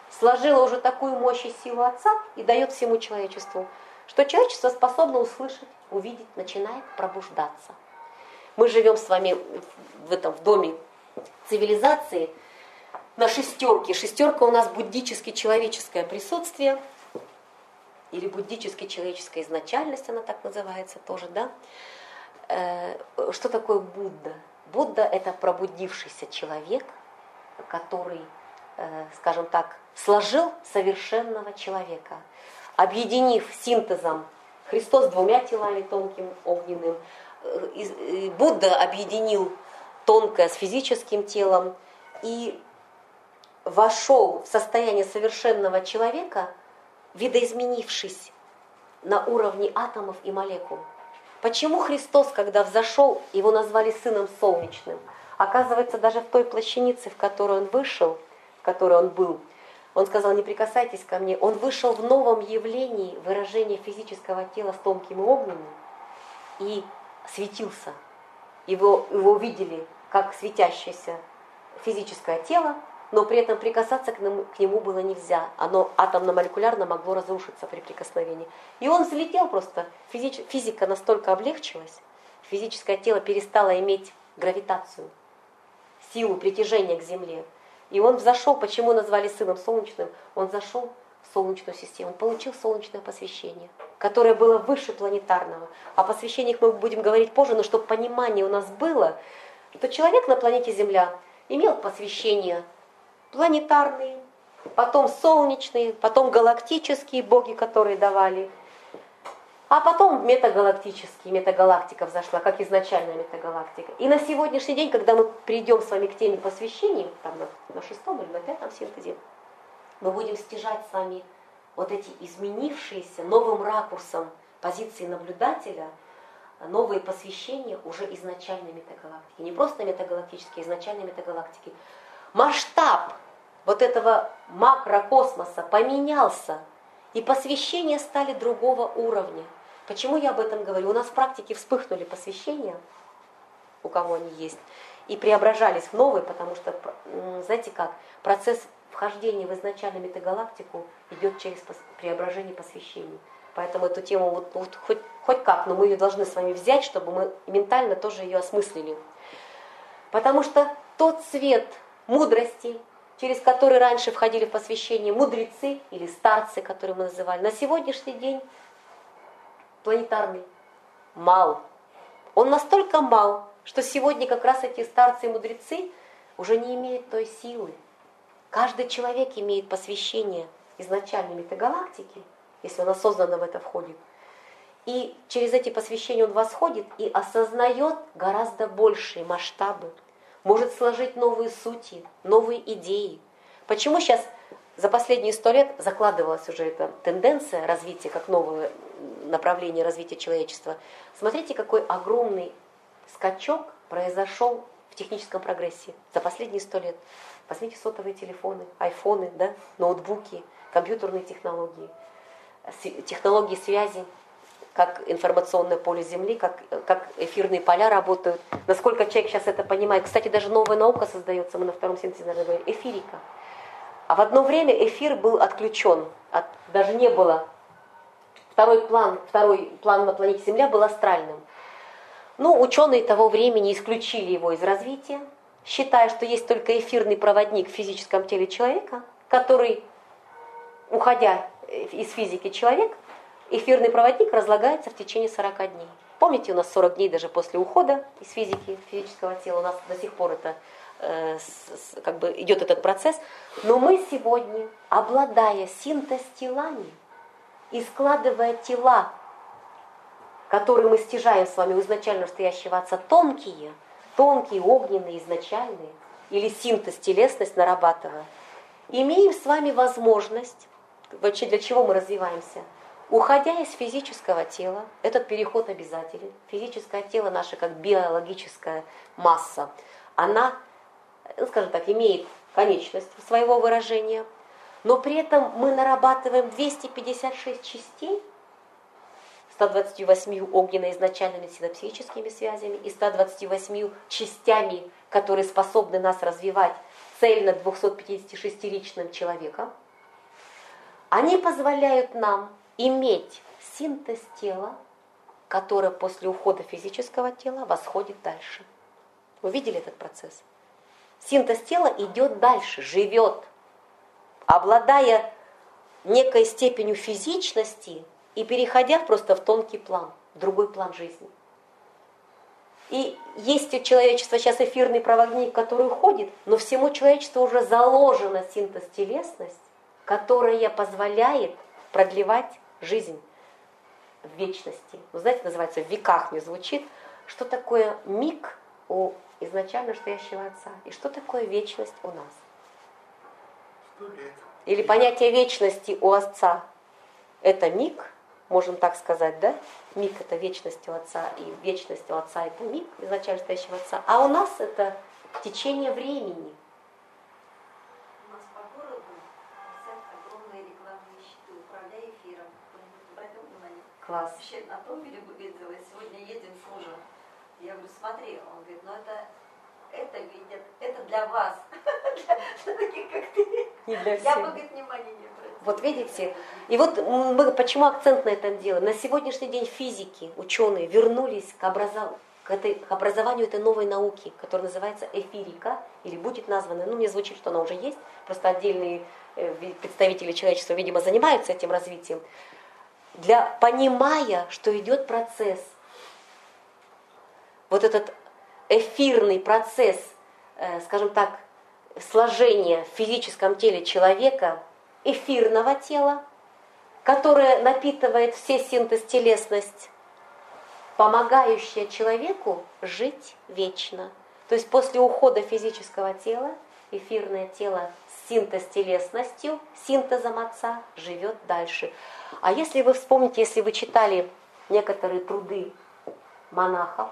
сложила уже такую мощь и силу Отца и дает всему человечеству, что человечество способно услышать, увидеть, начинает пробуждаться. Мы живем с вами в доме цивилизации на шестерке. Шестерка у нас буддически-человеческое присутствие, или буддически-человеческая изначальность, она так называется тоже, да? Что такое Будда? Будда – это пробудившийся человек, который, скажем так, сложил совершенного человека, объединив синтезом Христос двумя телами, тонким, огненным, Будда объединил тонкое с физическим телом и вошел в состояние совершенного человека, видоизменившись на уровне атомов и молекул. Почему Христос, когда взошел, его назвали Сыном Солнечным? Оказывается, даже в той плащанице, в которой он вышел, в которой он был, он сказал: не прикасайтесь ко мне. Он вышел в новом явлении выражения физического тела с тонким и огненным и светился. Его видели как светящееся физическое тело, но при этом прикасаться к нему было нельзя. Оно атомно-молекулярно могло разрушиться при прикосновении. И он взлетел просто. Физика настолько облегчилась, физическое тело перестало иметь гравитацию, силу притяжения к Земле. И он взошел, почему назвали Сыном Солнечным? Он зашел в Солнечную систему, он получил солнечное посвящение, которое было выше планетарного. О посвящениях мы будем говорить позже, но чтобы понимание у нас было, что человек на планете Земля имел посвящение планетарные, потом солнечные, потом галактические боги, которые давали, а потом метагалактические, метагалактика взошла, как изначальная метагалактика. И на сегодняшний день, когда мы придем с вами к теме посвящений, там на 6-м или на 5-м синтезе, мы будем стяжать с вами вот эти изменившиеся новым ракурсом позиции наблюдателя, новые посвящения уже изначальной метагалактики. Не просто метагалактические, а изначальной метагалактики. Масштаб вот этого макрокосмоса поменялся, и посвящения стали другого уровня. Почему я об этом говорю? У нас в практике вспыхнули посвящения, у кого они есть, и преображались в новые, потому что, знаете как, процесс вхождения в изначальную метагалактику идет через преображение посвящений. Поэтому эту тему хоть как, но мы ее должны с вами взять, чтобы мы ментально тоже ее осмыслили. Потому что тот свет мудрости, через который раньше входили в посвящение мудрецы или старцы, которые мы называли, на сегодняшний день планетарный мал. Он настолько мал, что сегодня как раз эти старцы и мудрецы уже не имеют той силы. Каждый человек имеет посвящение изначальной метагалактики, если он осознанно в это входит. И через эти посвящения он восходит и осознает гораздо большие масштабы, может сложить новые сути, новые идеи. Почему сейчас за последние 100 лет закладывалась уже эта тенденция развития, как новое направление развития человечества? Смотрите, какой огромный скачок произошел в техническом прогрессе за последние 100 лет. Возьмите сотовые телефоны, айфоны, да, ноутбуки, компьютерные технологии, технологии связи, как информационное поле Земли, как эфирные поля работают. Насколько человек сейчас это понимает. Кстати, даже новая наука создается, мы на 2-м синтезе, наверное, говорим, эфирика. А в одно время эфир был отключен, даже не было. Второй план на планете Земля был астральным. Ну, ученые того времени исключили его из развития, считая, что есть только эфирный проводник в физическом теле человека, который, уходя из физики человек, эфирный проводник разлагается в течение 40 дней. Помните, у нас 40 дней даже после ухода из физики, физического тела, у нас до сих пор это как бы идет этот процесс. Но мы сегодня, обладая синтез-телами и складывая тела, которые мы стяжаем с вами у изначально стоящего Отца, тонкие, огненные, изначальные, или синтез, телесность нарабатывая, имеем с вами возможность, вообще для чего мы развиваемся, уходя из физического тела, этот переход обязателен. Физическое тело наше, как биологическая масса, она, скажем так, имеет конечность своего выражения, но при этом мы нарабатываем 256 частей, 128 огненно-изначальными синапсическими связями и 128 частями, которые способны нас развивать цельно 256-личным человеком. Они позволяют нам иметь синтез тела, которое после ухода физического тела восходит дальше. Вы видели этот процесс? Синтез тела идет дальше, живет, обладая некой степенью физичности и переходя просто в тонкий план, в другой план жизни. И есть у человечества сейчас эфирный проводник, который уходит, но всему человечеству уже заложена синтез-телесность, которая позволяет продлевать жизнь в вечности. Вы знаете, называется «в веках» не звучит. Что такое миг у изначально стоящего Отца? И что такое вечность у нас? 100 лет. Или понятие вечности у Отца – это миг, можем так сказать, да? Миг – это вечность у Отца, и вечность у Отца – это миг, изначально стоящего Отца. А у нас это течение времени. У нас по городу висят огромные рекламные щиты, управляя эфиром. Кто-нибудь обратил внимание? Класс. Вообще на том видео видела, сегодня едем с мужем. Я говорю, смотри, он говорит, ну это видят, это для вас, для таких, как ты. Не для Я бы, всех. говорит, внимания не обратила. Вот видите? И вот мы почему акцент на этом делаем? На сегодняшний день физики, ученые вернулись к образованию этой новой науки, которая называется эфирика, или будет названа, ну мне звучит, что она уже есть, просто отдельные представители человечества, видимо, занимаются этим развитием, понимая, что идет процесс, вот этот эфирный процесс, скажем так, сложения в физическом теле человека, эфирного тела, которое напитывает все синтез-телесность, помогающая человеку жить вечно. То есть после ухода физического тела, эфирное тело с синтез-телесностью, синтезом Отца живет дальше. А если вы вспомните, если вы читали некоторые труды монахов,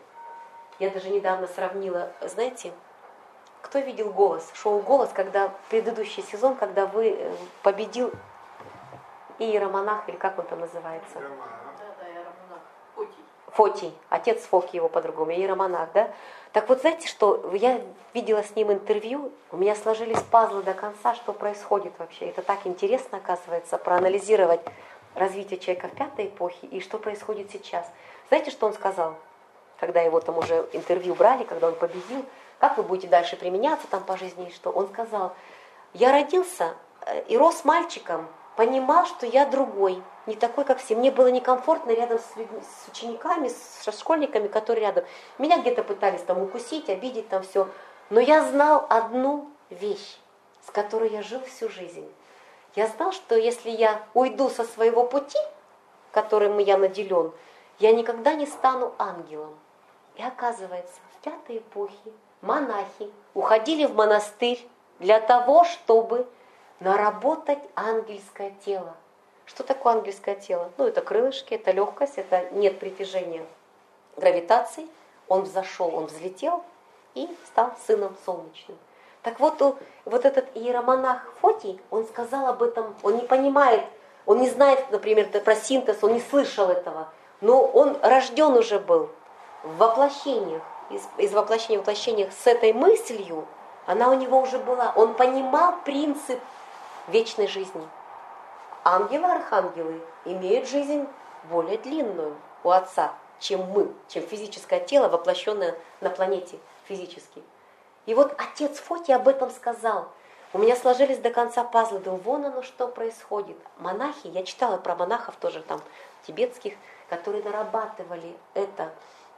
я даже недавно сравнила, знаете, кто видел «Голос», шоу «Голос», когда предыдущий сезон, когда победил иеромонах, или как он там называется? Да, иеромонах. Фотий. Фотий, отец Фоки его по-другому, иеромонах, да? Так вот, знаете, что я видела с ним интервью, у меня сложились пазлы до конца, что происходит вообще. Это так интересно, оказывается, проанализировать развитие человека в пятой эпохе и что происходит сейчас. Знаете, что он сказал, когда его там уже интервью брали, когда он победил, как вы будете дальше применяться там по жизни и что? Он сказал, я родился и рос мальчиком, понимал, что я другой, не такой, как все. Мне было некомфортно рядом с людьми, с учениками, с школьниками, которые рядом. Меня где-то пытались там укусить, обидеть, там все. Но я знал одну вещь, с которой я жил всю жизнь. Я знал, что если я уйду со своего пути, которым я наделен, я никогда не стану ангелом. И оказывается, в пятой эпохе монахи уходили в монастырь для того, чтобы наработать ангельское тело. Что такое ангельское тело? Ну, это крылышки, это легкость, это нет притяжения гравитации. Он взошел, он взлетел и стал сыном солнечным. Так вот, вот этот иеромонах Фотий, он сказал об этом, он не понимает, он не знает, например, про синтез, он не слышал этого, но он рожден уже был в воплощениях, из воплощения в воплощениях с этой мыслью, она у него уже была. Он понимал принцип вечной жизни. Ангелы, архангелы имеют жизнь более длинную у Отца, чем мы, чем физическое тело, воплощенное на планете физически. И вот отец Фотий об этом сказал. У меня сложились до конца пазлы, думаю, вон оно что происходит. Монахи, я читала про монахов тоже там тибетских, которые нарабатывали это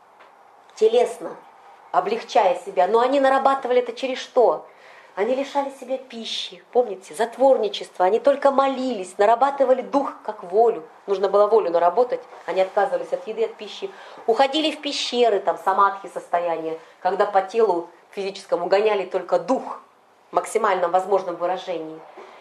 телесно, облегчая себя. Но они нарабатывали это через что? Они лишали себя пищи, помните, затворничество. Они только молились, нарабатывали дух как волю. Нужно было волю наработать, они отказывались от еды, от пищи. Уходили в пещеры, там самадхи состояние, когда по телу физическому гоняли только дух в максимальном возможном выражении.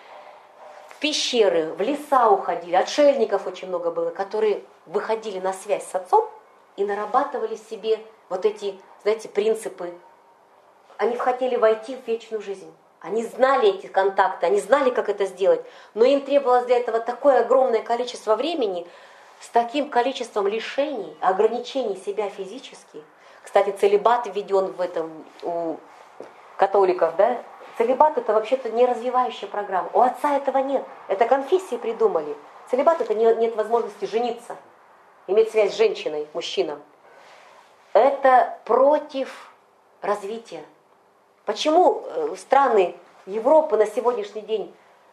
В пещеры, в леса уходили, отшельников очень много было, которые выходили на связь с Отцом и нарабатывали себе вот эти, знаете, принципы. Они хотели войти в вечную жизнь. Они знали эти контакты, они знали, как это сделать. Но им требовалось для этого такое огромное количество времени, с таким количеством лишений, ограничений себя физически. Кстати, целибат введен в этом у католиков, да? Целибат это вообще-то не развивающая программа. У отца этого нет. Это конфессии придумали. Целибат это нет возможности жениться, иметь связь с женщиной, мужчином. Это против развития. Почему страны Европы на сегодняшний день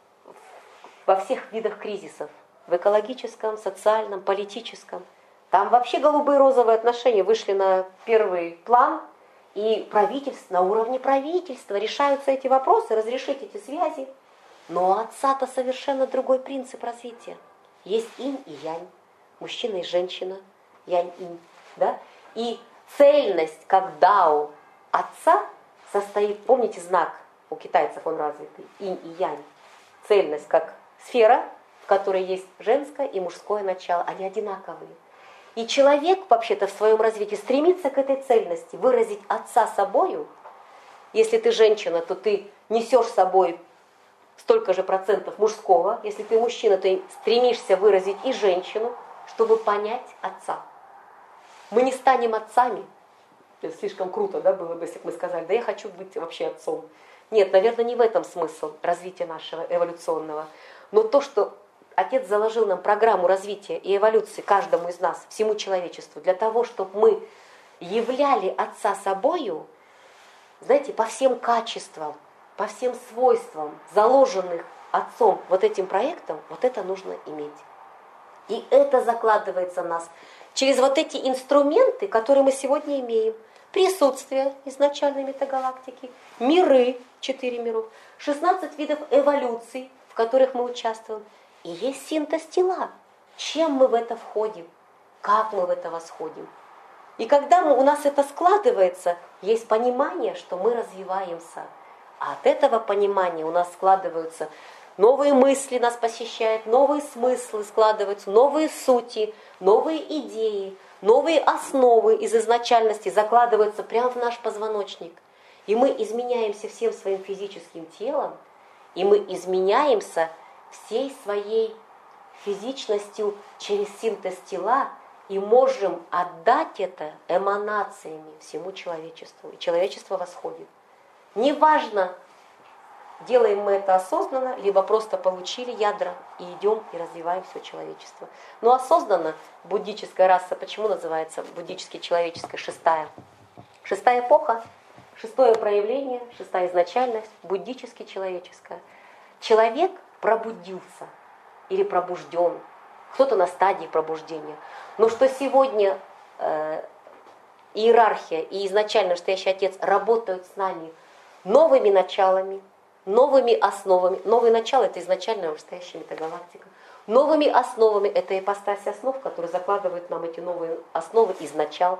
во всех видах кризисов, в экологическом, социальном, политическом, там вообще голубые розовые отношения вышли на первый план, и на уровне правительства решаются эти вопросы, разрешить эти связи. Но у отца-то совершенно другой принцип развития. Есть инь и янь, мужчина и женщина, янь-инь, да? И цельность, как дао отца, состоит, помните знак, у китайцев он развитый, инь и янь. Цельность как сфера, в которой есть женское и мужское начало, они одинаковые. И человек вообще-то в своем развитии стремится к этой цельности, выразить отца собою. Если ты женщина, то ты несешь с собой столько же процентов мужского. Если ты мужчина, ты стремишься выразить и женщину, чтобы понять отца. Мы не станем отцами. Это слишком круто, да, было бы, если бы мы сказали, да я хочу быть вообще отцом. Нет, наверное, не в этом смысл развития нашего эволюционного. Но то, что Отец заложил нам программу развития и эволюции каждому из нас, всему человечеству, для того, чтобы мы являли Отца собою, знаете, по всем качествам, по всем свойствам, заложенных Отцом вот этим проектом, вот это нужно иметь. И это закладывается в нас через вот эти инструменты, которые мы сегодня имеем. Присутствие изначальной метагалактики, миры, 4 миров, 16 видов эволюций, в которых мы участвуем. И есть синтез тела. Чем мы в это входим? Как мы в это восходим? И когда у нас это складывается, есть понимание, что мы развиваемся. А от этого понимания у нас складываются новые мысли, нас посещают, новые смыслы складываются, новые сути, новые идеи, новые основы из изначальности закладываются прямо в наш позвоночник. И мы изменяемся всем своим физическим телом, и мы изменяемся всей своей физичностью через синтез тела, и можем отдать это эманациями всему человечеству. И человечество восходит. Неважно, делаем мы это осознанно, либо просто получили ядра и идем и развиваем все человечество. Но осознанно буддическая раса, почему называется буддически человеческая, шестая? Шестая эпоха, шестое проявление, шестая изначальность, буддически человеческая. Человек пробудился или пробужден, кто-то на стадии пробуждения. Но что сегодня иерархия и изначально настоящий Отец работают с нами новыми началами, новыми основами. Новые начала – это изначально настоящая метагалактика. Новыми основами – это ипостась основ, которые закладывают нам эти новые основы из начал.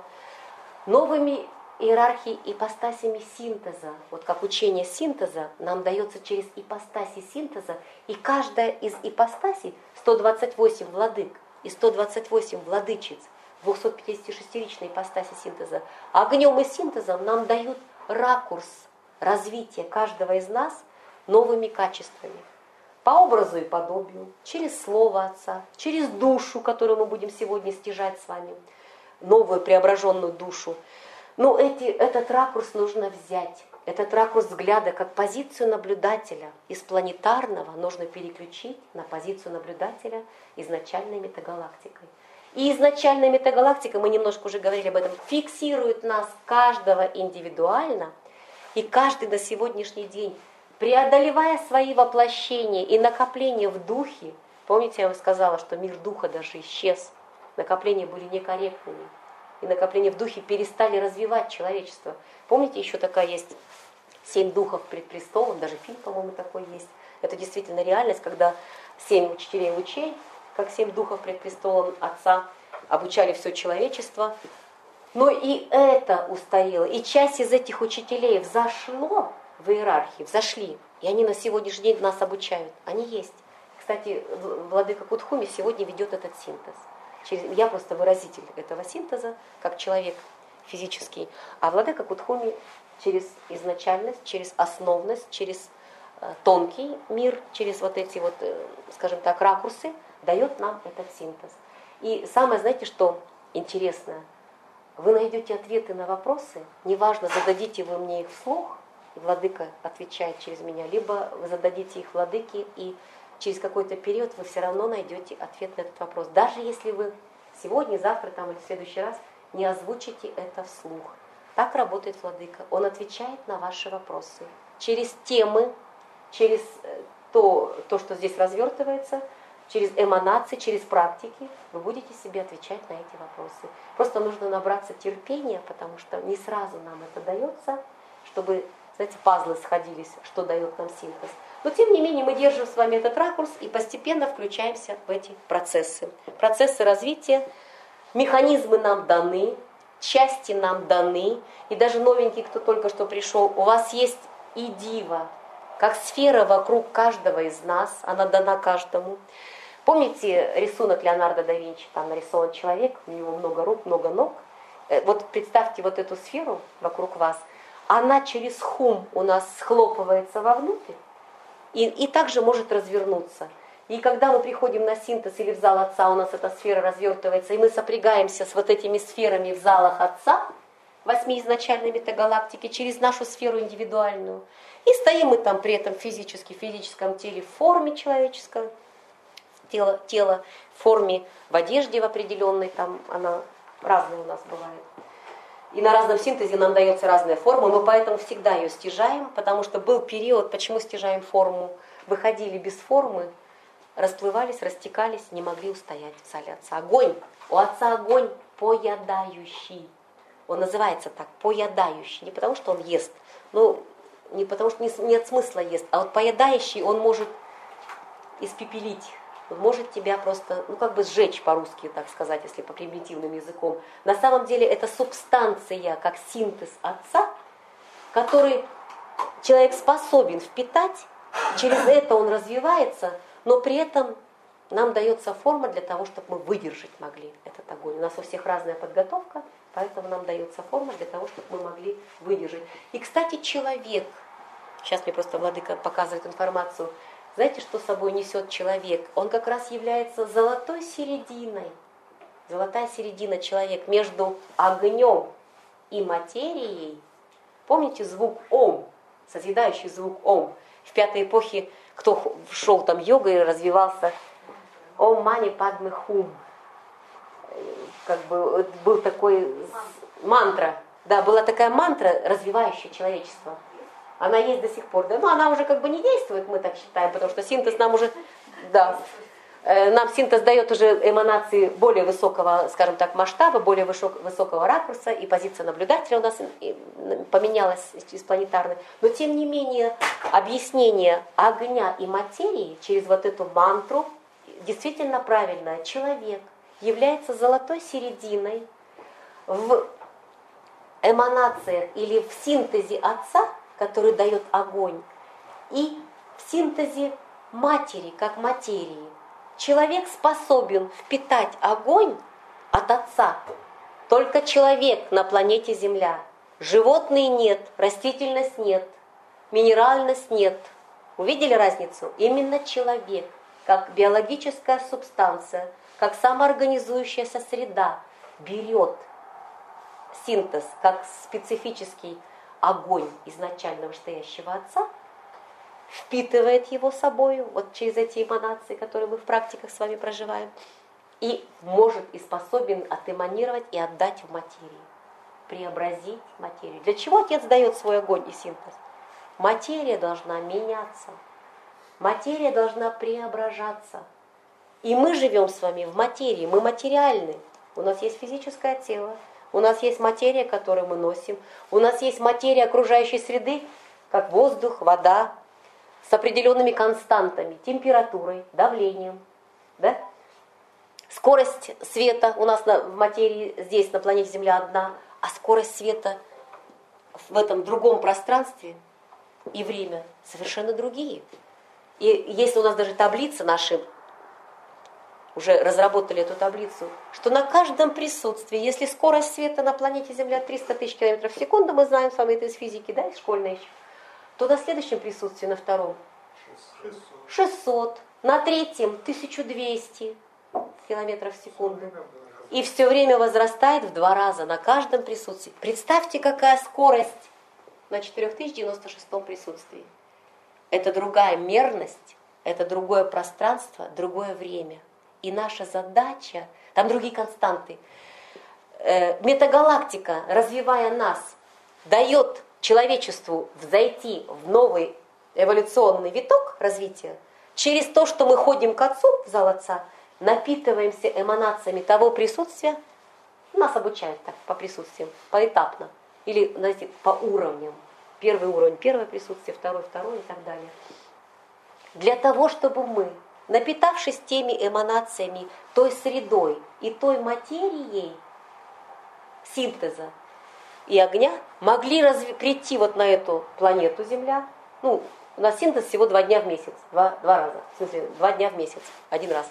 Новыми иерархией ипостасями синтеза. Вот как учение синтеза нам дается через ипостаси синтеза. И каждая из ипостасей, 128 владык и 128 владычиц, 256-ричной ипостаси синтеза, огнем и синтезом нам дают ракурс развития каждого из нас новыми качествами. По образу и подобию, через Слово Отца, через душу, которую мы будем сегодня стяжать с вами, новую преображенную душу. Но этот ракурс нужно взять. Этот ракурс взгляда как позицию наблюдателя из планетарного нужно переключить на позицию наблюдателя изначальной метагалактикой. И изначальная метагалактика, мы немножко уже говорили об этом, фиксирует нас каждого индивидуально, и каждый на сегодняшний день, преодолевая свои воплощения и накопления в духе, помните, я вам сказала, что мир духа даже исчез, накопления были некорректными, и накопления в духе перестали развивать человечество. Помните, еще такая есть 7 духов пред престолом, даже фильм, по-моему, такой есть. Это действительно реальность, когда 7 учителей лучей, как 7 духов пред престолом Отца, обучали все человечество. Но и это устояло. И часть из этих учителей взошло в иерархии, взошли. И они на сегодняшний день нас обучают. Они есть. Кстати, владыка Кутхуми сегодня ведет этот синтез. Я просто выразитель этого синтеза, как человек физический. А владыка Кутхуми через изначальность, через основность, через тонкий мир, через вот эти вот, скажем так, ракурсы, дает нам этот синтез. И самое, знаете, что интересное? Вы найдете ответы на вопросы, неважно, зададите вы мне их вслух и владыка отвечает через меня, либо вы зададите их владыке, и через какой-то период вы все равно найдете ответ на этот вопрос. Даже если вы сегодня, завтра там, или в следующий раз не озвучите это вслух. Так работает владыка. Он отвечает на ваши вопросы. Через темы, через то, что здесь развертывается, через эманации, через практики вы будете себе отвечать на эти вопросы. Просто нужно набраться терпения, потому что не сразу нам это дается, чтобы, знаете, пазлы сходились, что дает нам синтез. Но тем не менее мы держим с вами этот ракурс и постепенно включаемся в эти процессы. Процессы развития, механизмы нам даны, части нам даны. И даже новенький, кто только что пришел, у вас есть и дива, как сфера вокруг каждого из нас, она дана каждому. Помните рисунок Леонардо да Винчи, там нарисован человек, у него много рук, много ног. Вот представьте вот эту сферу вокруг вас, она через хум у нас схлопывается вовнутрь и также может развернуться. И когда мы приходим на синтез или в зал Отца, у нас эта сфера развертывается, и мы сопрягаемся с вот этими сферами в залах Отца, 8 изначальной метагалактики, через нашу сферу индивидуальную. И стоим мы там при этом в физическом теле в форме человеческого, тело в форме, в одежде в определенной, там она разная у нас бывает. И на разном синтезе нам дается разная форма, мы поэтому всегда ее стяжаем, потому что был период, почему стяжаем форму, выходили без формы, расплывались, растекались, не могли устоять в зале Отца. Огонь, у Отца огонь поедающий. Он называется так, поедающий, не потому что он ест, ну, не потому что нет смысла ест, а вот поедающий он может испепелить, он может тебя просто, ну как бы сжечь по-русски, так сказать, если по примитивным языком. На самом деле это субстанция, как синтез Отца, который человек способен впитать, через это он развивается, но при этом нам дается форма для того, чтобы мы выдержать могли этот огонь. У нас у всех разная подготовка, поэтому нам дается форма для того, чтобы мы могли выдержать. И, кстати, человек, сейчас мне просто владыка показывает информацию, знаете, что собой несет человек? Он как раз является золотой серединой. Золотая середина человек между огнем и материей. Помните звук Ом, созидающий звук Ом? В пятой эпохе, кто шел там йогой, развивался Ом Мани Падме Хум. Как бы был такой мантра. Да, была такая мантра, развивающая человечество. Она есть до сих пор, да, но она уже как бы не действует, мы так считаем, потому что синтез нам уже, да, нам синтез дает уже эманации более высокого, скажем так, масштаба, более высокого ракурса, и позиция наблюдателя у нас поменялась из планетарной. Но тем не менее объяснение огня и материи через вот эту мантру действительно правильное. Человек является золотой серединой в эманациях или в синтезе Отца, который дает огонь, и в синтезе матери, как материи. Человек способен впитать огонь от Отца. Только человек на планете Земля. Животные нет, растительность нет, минеральность нет. Увидели разницу? Именно человек, как биологическая субстанция, как самоорганизующаяся среда, берет синтез, как специфический огонь изначально вышестоящего Отца, впитывает его собою, вот через эти эманации, которые мы в практиках с вами проживаем, и может и способен отэманировать и отдать в материи, преобразить материю. Для чего Отец дает свой огонь и синтез? Материя должна меняться, материя должна преображаться. И мы живем с вами в материи, мы материальны. У нас есть физическое тело, у нас есть материя, которую мы носим, у нас есть материя окружающей среды, как воздух, вода, с определенными константами, температурой, давлением. Да? Скорость света у нас в материи здесь, на планете Земля, одна, а скорость света в этом другом пространстве и время совершенно другие. И если у нас даже таблица наши, уже разработали эту таблицу, что на каждом присутствии, если скорость света на планете Земля 300 тысяч километров в секунду, мы знаем с вами это из физики, да, из школьной еще, то на следующем присутствии, на втором, 600, на третьем 1200 километров в секунду. И все время возрастает в 2 раза на каждом присутствии. Представьте, какая скорость на 4096 присутствии. Это другая мерность, это другое пространство, другое время. И наша задача, там другие константы. Метагалактика, развивая нас, дает человечеству взойти в новый эволюционный виток развития. Через то, что мы ходим к Отцу, в зал Отца, напитываемся эманациями того присутствия, нас обучают так, по присутствиям, поэтапно. Или, знаете, по уровням. Первый уровень, первое присутствие, второй и так далее. Для того, чтобы мы, напитавшись теми эманациями, той средой и той материей синтеза и огня, могли прийти вот на эту планету Земля. Ну, у нас синтез всего 2 дня в месяц, два раза. В смысле, 2 дня в месяц, 1 раз.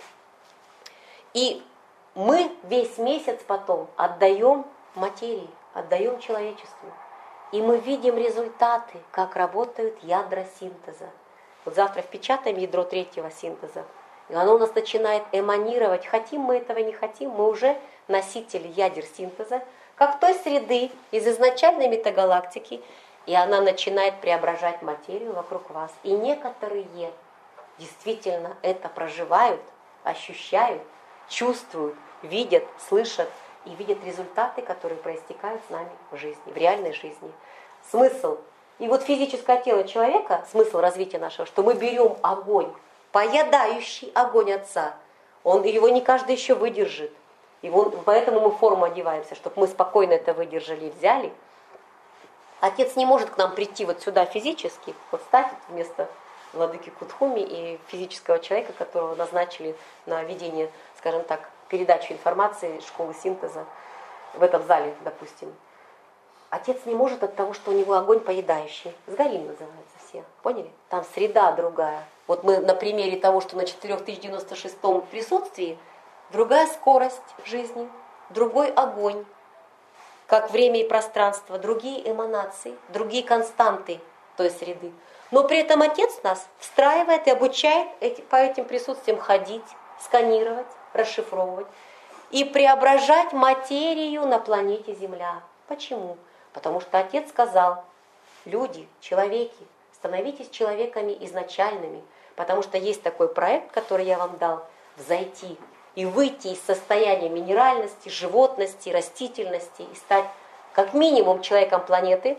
И мы весь месяц потом отдаем материи, отдаем человечеству. И мы видим результаты, как работают ядра синтеза. Вот завтра впечатаем ядро 3-го синтеза, и оно у нас начинает эманировать. Хотим мы этого, не хотим, мы уже носители ядер синтеза, как той среды из изначальной метагалактики, и она начинает преображать материю вокруг вас. И некоторые действительно это проживают, ощущают, чувствуют, видят, слышат и видят результаты, которые проистекают с нами в жизни, в реальной жизни. Смысл. И вот физическое тело человека, смысл развития нашего, что мы берем огонь, поедающий огонь Отца. Его не каждый еще выдержит. Поэтому мы форму одеваемся, чтобы мы спокойно это выдержали и взяли. Отец не может к нам прийти вот сюда физически, вот стать вместо владыки Кудхуми и физического человека, которого назначили на ведение, скажем так, передачу информации школы синтеза в этом зале, допустим. Отец не может от того, что у него огонь поедающий. Сгарим называется все. Поняли? Там среда другая. Вот мы на примере того, что на 4096 присутствии другая скорость жизни, другой огонь, как время и пространство, другие эманации, другие константы той среды. Но при этом Отец нас встраивает и обучает по этим присутствиям ходить, сканировать, расшифровывать и преображать материю на планете Земля. Почему? Потому что Отец сказал: люди, человеки, становитесь человеками изначальными, потому что есть такой проект, который я вам дал, взойти и выйти из состояния минеральности, животности, растительности и стать как минимум человеком планеты,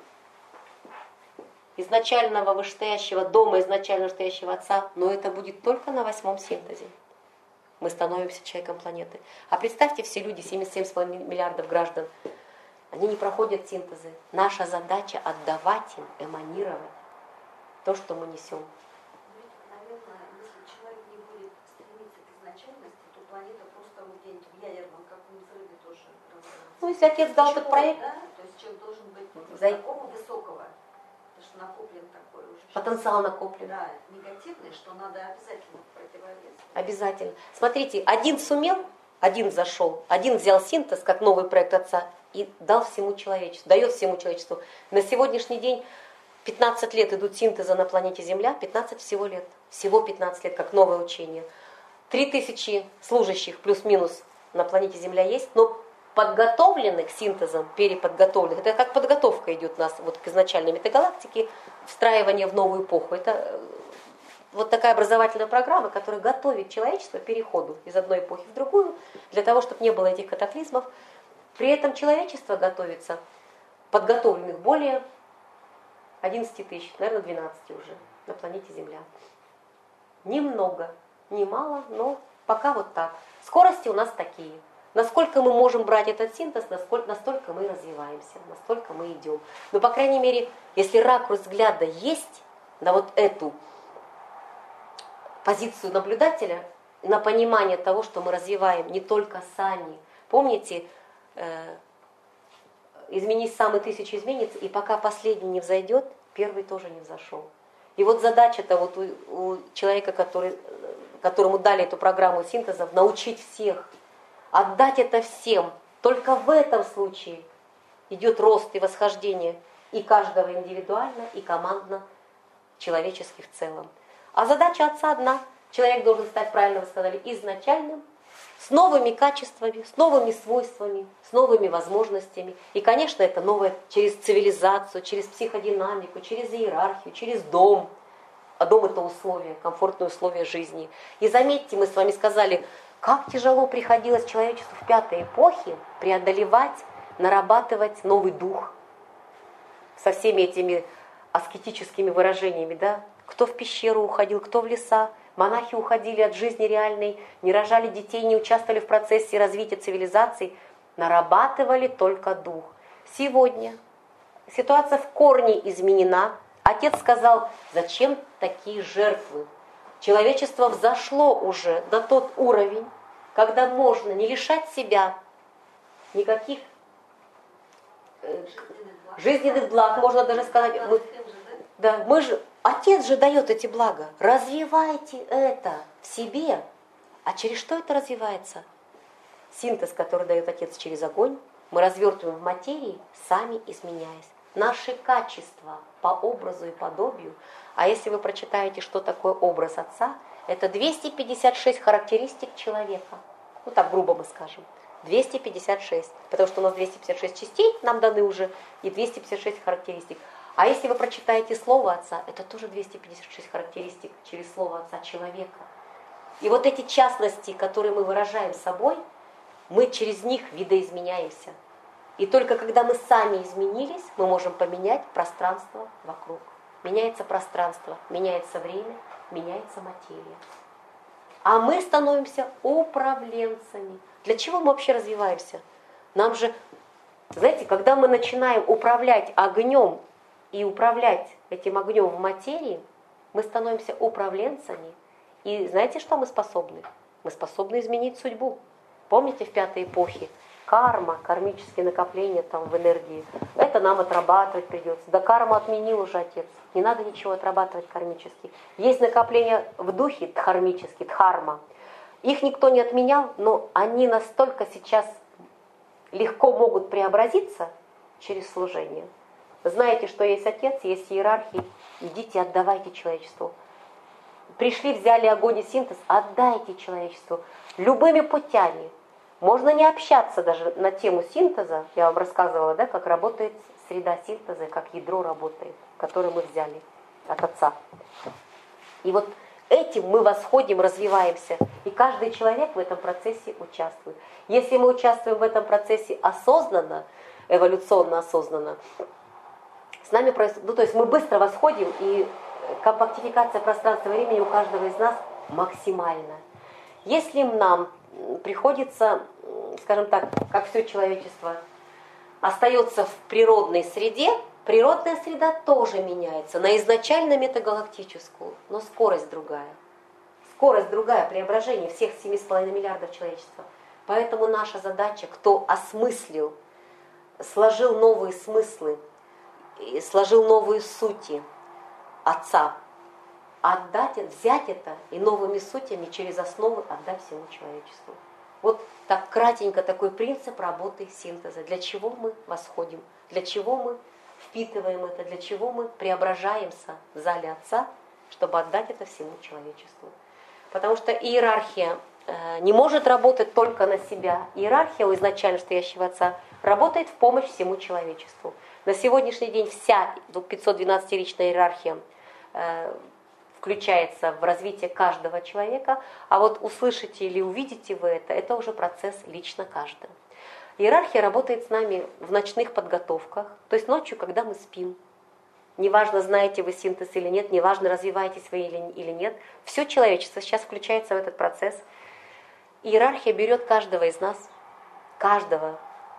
изначального вышестоящего дома, изначально вышестоящего Отца, но это будет только на 8-м синтезе. Мы становимся человеком планеты. А представьте, все люди, 77,5 миллиардов граждан, они не проходят синтезы. Наша задача отдавать им, эманировать то, что мы несем. Наверное, если человек не будет стремиться к изначальности, то планета просто где-нибудь в ядерном каком взрыве тоже разорвется. Ну, если Отец дал этот проект, да? То есть человек должен быть такого высокого, потому что накоплен такой уже. Потенциал накоплен. Да, негативный, что надо обязательно противовес. Обязательно. Смотрите, один сумел, один зашел, один взял синтез, как новый проект Отца, и дал всему человечеству, дает всему человечеству. На сегодняшний день 15 лет идут синтеза на планете Земля, 15 всего лет. Всего 15 лет, как новое учение. 3000 служащих плюс-минус на планете Земля есть, но подготовленных синтезом, переподготовленных, это как подготовка идет у нас вот к изначальной метагалактике, встраивание в новую эпоху. Это вот такая образовательная программа, которая готовит человечество к переходу из одной эпохи в другую, для того, чтобы не было этих катаклизмов. При этом человечество готовится, подготовленных более 11 тысяч, наверное, 12 уже на планете Земля. Немного, не мало, но пока вот так. Скорости у нас такие. Насколько мы можем брать этот синтез, настолько мы развиваемся, настолько мы идем. Но, по крайней мере, если ракурс взгляда есть на вот эту позицию наблюдателя, на понимание того, что мы развиваем не только сами. Помните, изменись сам, и 1000 изменится, и пока последний не взойдет, первый тоже не взошел. И вот задача-то вот у человека, которому дали эту программу синтеза, научить всех, отдать это всем. Только в этом случае идет рост и восхождение и каждого индивидуально, и командно, человечески в целом. А задача Отца одна. Человек должен стать, правильно вы сказали, изначальным с новыми качествами, с новыми свойствами, с новыми возможностями. И, конечно, это новое через цивилизацию, через психодинамику, через иерархию, через дом. А дом – это условия, комфортные условия жизни. И заметьте, мы с вами сказали, как тяжело приходилось человечеству в пятой эпохе преодолевать, нарабатывать новый дух со всеми этими аскетическими выражениями, да? Кто в пещеру уходил, кто в леса. Монахи уходили от жизни реальной, не рожали детей, не участвовали в процессе развития цивилизаций, нарабатывали только дух. Сегодня ситуация в корне изменена. Отец сказал, зачем такие жертвы? Человечество взошло уже на тот уровень, когда можно не лишать себя никаких жизненных благ, можно даже сказать. Мы же, Отец же дает эти блага. Развивайте это в себе. А через что это развивается? Синтез, который дает Отец через огонь, мы развертываем в материи, сами изменяясь. Наши качества по образу и подобию. А если вы прочитаете, что такое образ Отца, это 256 характеристик человека. Ну так грубо мы скажем. 256. Потому что у нас 256 частей нам даны уже, и 256 характеристик. А если вы прочитаете Слово Отца, это тоже 256 характеристик через Слово Отца человека. И вот эти частности, которые мы выражаем собой, мы через них видоизменяемся. И только когда мы сами изменились, мы можем поменять пространство вокруг. Меняется пространство, меняется время, меняется материя. А мы становимся управленцами. Для чего мы вообще развиваемся? Нам же, знаете, когда мы начинаем управлять огнем и управлять этим огнем в материи, мы становимся управленцами. И знаете, что мы способны? Мы способны изменить судьбу. Помните в пятой эпохе? Карма, кармические накопления там в энергии. Это нам отрабатывать придется. Да карму отменил уже Отец. Не надо ничего отрабатывать кармически. Есть накопления в духе дхармические, дхарма. Их никто не отменял, но они настолько сейчас легко могут преобразиться через служение. Знаете, что есть Отец, есть иерархии. Идите, отдавайте человечеству. Пришли, взяли огонь и синтез, отдайте человечеству. Любыми путями. Можно не общаться даже на тему синтеза. Я вам рассказывала, да, как работает среда синтеза, как ядро работает, которое мы взяли от Отца. И вот этим мы восходим, развиваемся. И каждый человек в этом процессе участвует. Если мы участвуем в этом процессе осознанно, эволюционно осознанно, с нами происходит, ну, то есть мы быстро восходим, и компактификация пространства и времени у каждого из нас максимальна. Если нам приходится, скажем так, как все человечество, остается в природной среде, природная среда тоже меняется на изначально метагалактическую, но скорость другая. Скорость другая, преображение всех 7,5 миллиардов человечества. Поэтому наша задача, кто осмыслил, сложил новые смыслы, сложил новые сути Отца, отдать, взять это и новыми сутями через основы отдать всему человечеству. Вот так кратенько такой принцип работы синтеза. Для чего мы восходим, для чего мы впитываем это, для чего мы преображаемся в зале Отца, чтобы отдать это всему человечеству. Потому что иерархия не может работать только на себя. Иерархия у изначально стоящего Отца работает в помощь всему человечеству. На сегодняшний день вся 512-ричная иерархия включается в развитие каждого человека, а вот услышите или увидите вы это уже процесс лично каждого. Иерархия работает с нами в ночных подготовках, то есть ночью, когда мы спим. Неважно, знаете вы синтез или нет, неважно, развиваетесь вы или нет, все человечество сейчас включается в этот процесс. Иерархия берет каждого из нас, каждого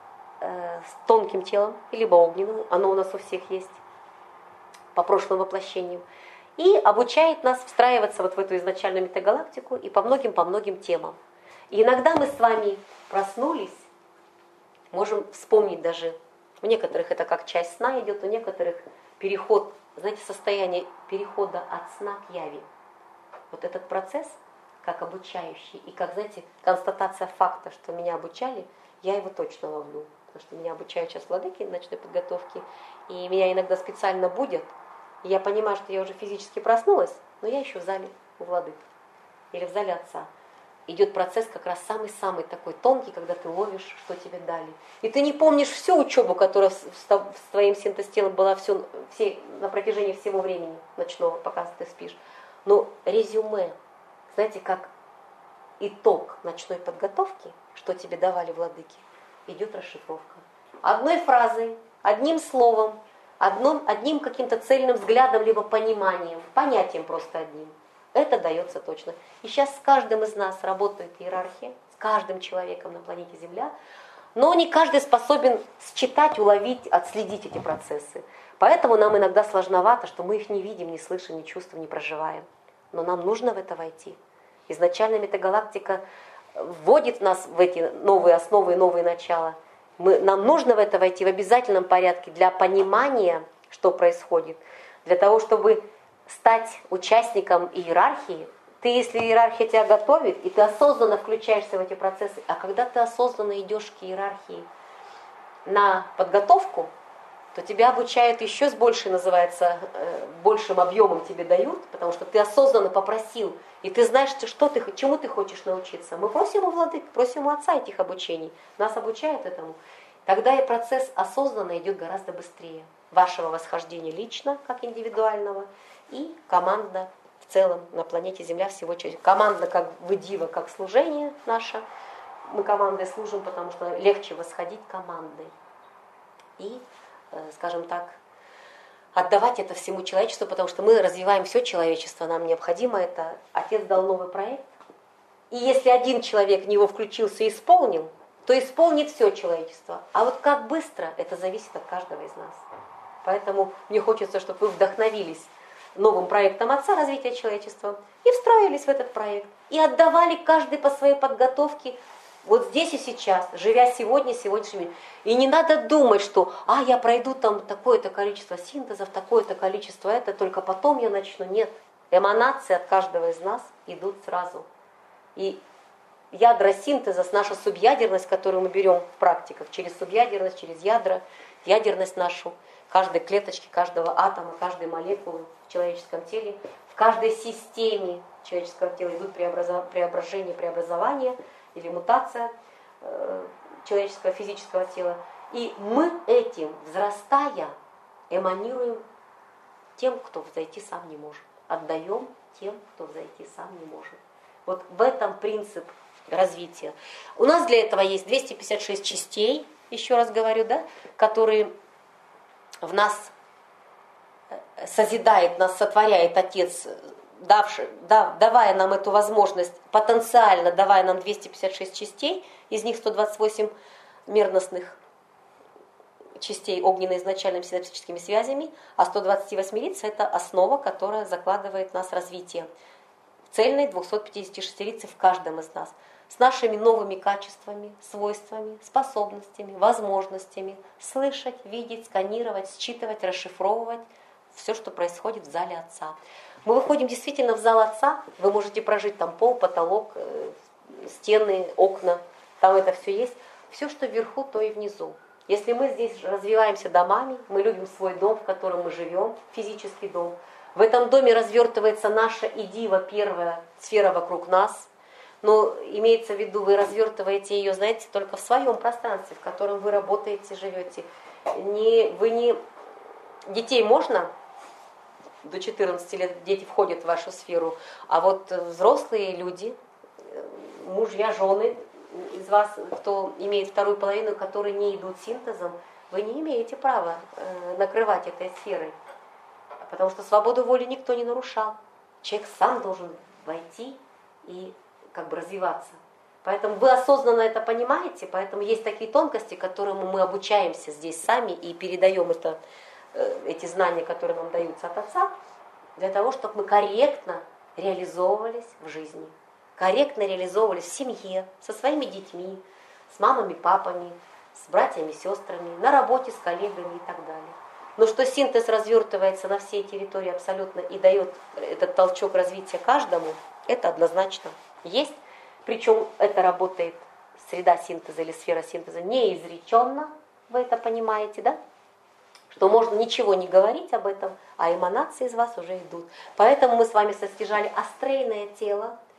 с тонким телом, либо огненным, оно у нас у всех есть, по прошлым воплощениям, и обучает нас встраиваться вот в эту изначальную метагалактику и по многим темам. И иногда мы с вами проснулись, можем вспомнить даже, у некоторых это как часть сна идет, у некоторых переход, знаете, состояние перехода от сна к яви. Вот этот процесс, как обучающий, и как, знаете, констатация факта, что меня обучали, я его точно ловлю. Потому что меня обучают сейчас владыки ночной подготовки, и меня иногда специально будят. И я понимаю, что я уже физически проснулась, но я еще в зале у владык или в зале Отца. идет процесс как раз самый-самый такой тонкий, когда ты ловишь, что тебе дали. И ты не помнишь всю учебу, которая с твоим синтез-телом была на протяжении всего времени ночного, пока ты спишь. Но резюме, знаете, как итог ночной подготовки, что тебе давали владыки, идет расшифровка. Одной фразой, одним словом, одним каким-то цельным взглядом, либо пониманием, понятием просто одним. Это дается точно. И сейчас с каждым из нас работает иерархия, с каждым человеком на планете Земля, но не каждый способен считать, уловить, отследить эти процессы. Поэтому нам иногда сложновато, что мы их не видим, не слышим, не чувствуем, не проживаем. Но нам нужно в это войти. Изначально метагалактика вводит нас в эти новые основы и новые начала. Нам нужно в это войти в обязательном порядке для понимания, что происходит, для того, чтобы стать участником иерархии. Ты, если иерархия тебя готовит, и ты осознанно включаешься в эти процессы, а когда ты осознанно идешь к иерархии на подготовку, то тебя обучают еще с большей, называется, большим объемом тебе дают, потому что ты осознанно попросил, и ты знаешь, чему ты хочешь научиться. Мы просим у владык, просим у отца этих обучений, нас обучают этому. Тогда и процесс осознанно идет гораздо быстрее. Вашего восхождения лично, как индивидуального, и командно в целом на планете Земля всего человека. Командно как выдива, как служение наше. Мы командой служим, потому что легче восходить командой. И, скажем так, отдавать это всему человечеству, потому что мы развиваем все человечество, нам необходимо это. Отец дал новый проект. И если один человек в него включился и исполнил, то исполнит все человечество. А вот как быстро, это зависит от каждого из нас. Поэтому мне хочется, чтобы вы вдохновились новым проектом Отца развития человечества и встроились в этот проект. И отдавали каждый по своей подготовке вот здесь и сейчас, живя сегодняшним днем. И не надо думать, что я пройду там такое-то количество синтезов, такое-то количество это, только потом я начну. Нет, эманации от каждого из нас идут сразу. И ядра синтеза, наша субъядерность, которую мы берем в практиках, через субъядерность, через ядра, ядерность нашу, каждой клеточки, каждого атома, каждой молекулы в человеческом теле, в каждой системе человеческого тела идут преображения, преобразования или мутация человеческого физического тела. И мы этим, взрастая, эманируем тем, кто взойти сам не может. Отдаем тем, кто взойти сам не может. Вот в этом принцип развития. У нас для этого есть 256 частей, еще раз говорю, да, которые в нас созидает, нас сотворяет Отец, давая нам эту возможность, потенциально давая нам 256 частей, из них 128 мерностных частей огненно изначальными синаптическими связями, а 128 лиц – это основа, которая закладывает в нас развитие цельной 256 в каждом из нас. С нашими новыми качествами, свойствами, способностями, возможностями слышать, видеть, сканировать, считывать, расшифровывать все, что происходит в зале Отца. Мы выходим действительно в зал Отца, вы можете прожить там пол, потолок, стены, окна, там это все есть. Все, что вверху, то и внизу. Если мы здесь развиваемся домами, мы любим свой дом, в котором мы живем, физический дом. В этом доме развертывается наша идива, первая сфера вокруг нас. Но имеется в виду, вы развертываете ее, знаете, только в своем пространстве, в котором вы работаете, живете. Детей можно, до 14 лет дети входят в вашу сферу, а вот взрослые люди, мужья, жены из вас, кто имеет вторую половину, которые не идут синтезом, вы не имеете права накрывать этой сферой. Потому что свободу воли никто не нарушал. Человек сам должен войти и развиваться. Поэтому вы осознанно это понимаете, поэтому есть такие тонкости, которым мы обучаемся здесь сами и передаем эти знания, которые нам даются от Отца, для того, чтобы мы корректно реализовывались в жизни, корректно реализовывались в семье, со своими детьми, с мамами, папами, с братьями, сестрами, на работе с коллегами и так далее. Но что синтез развертывается на всей территории абсолютно и дает этот толчок развития каждому, это однозначно есть. Причем это работает среда синтеза или сфера синтеза неизреченно, вы это понимаете, да? Что можно ничего не говорить об этом, а эманации из вас уже идут. Поэтому мы с вами состяжали астрейное тело,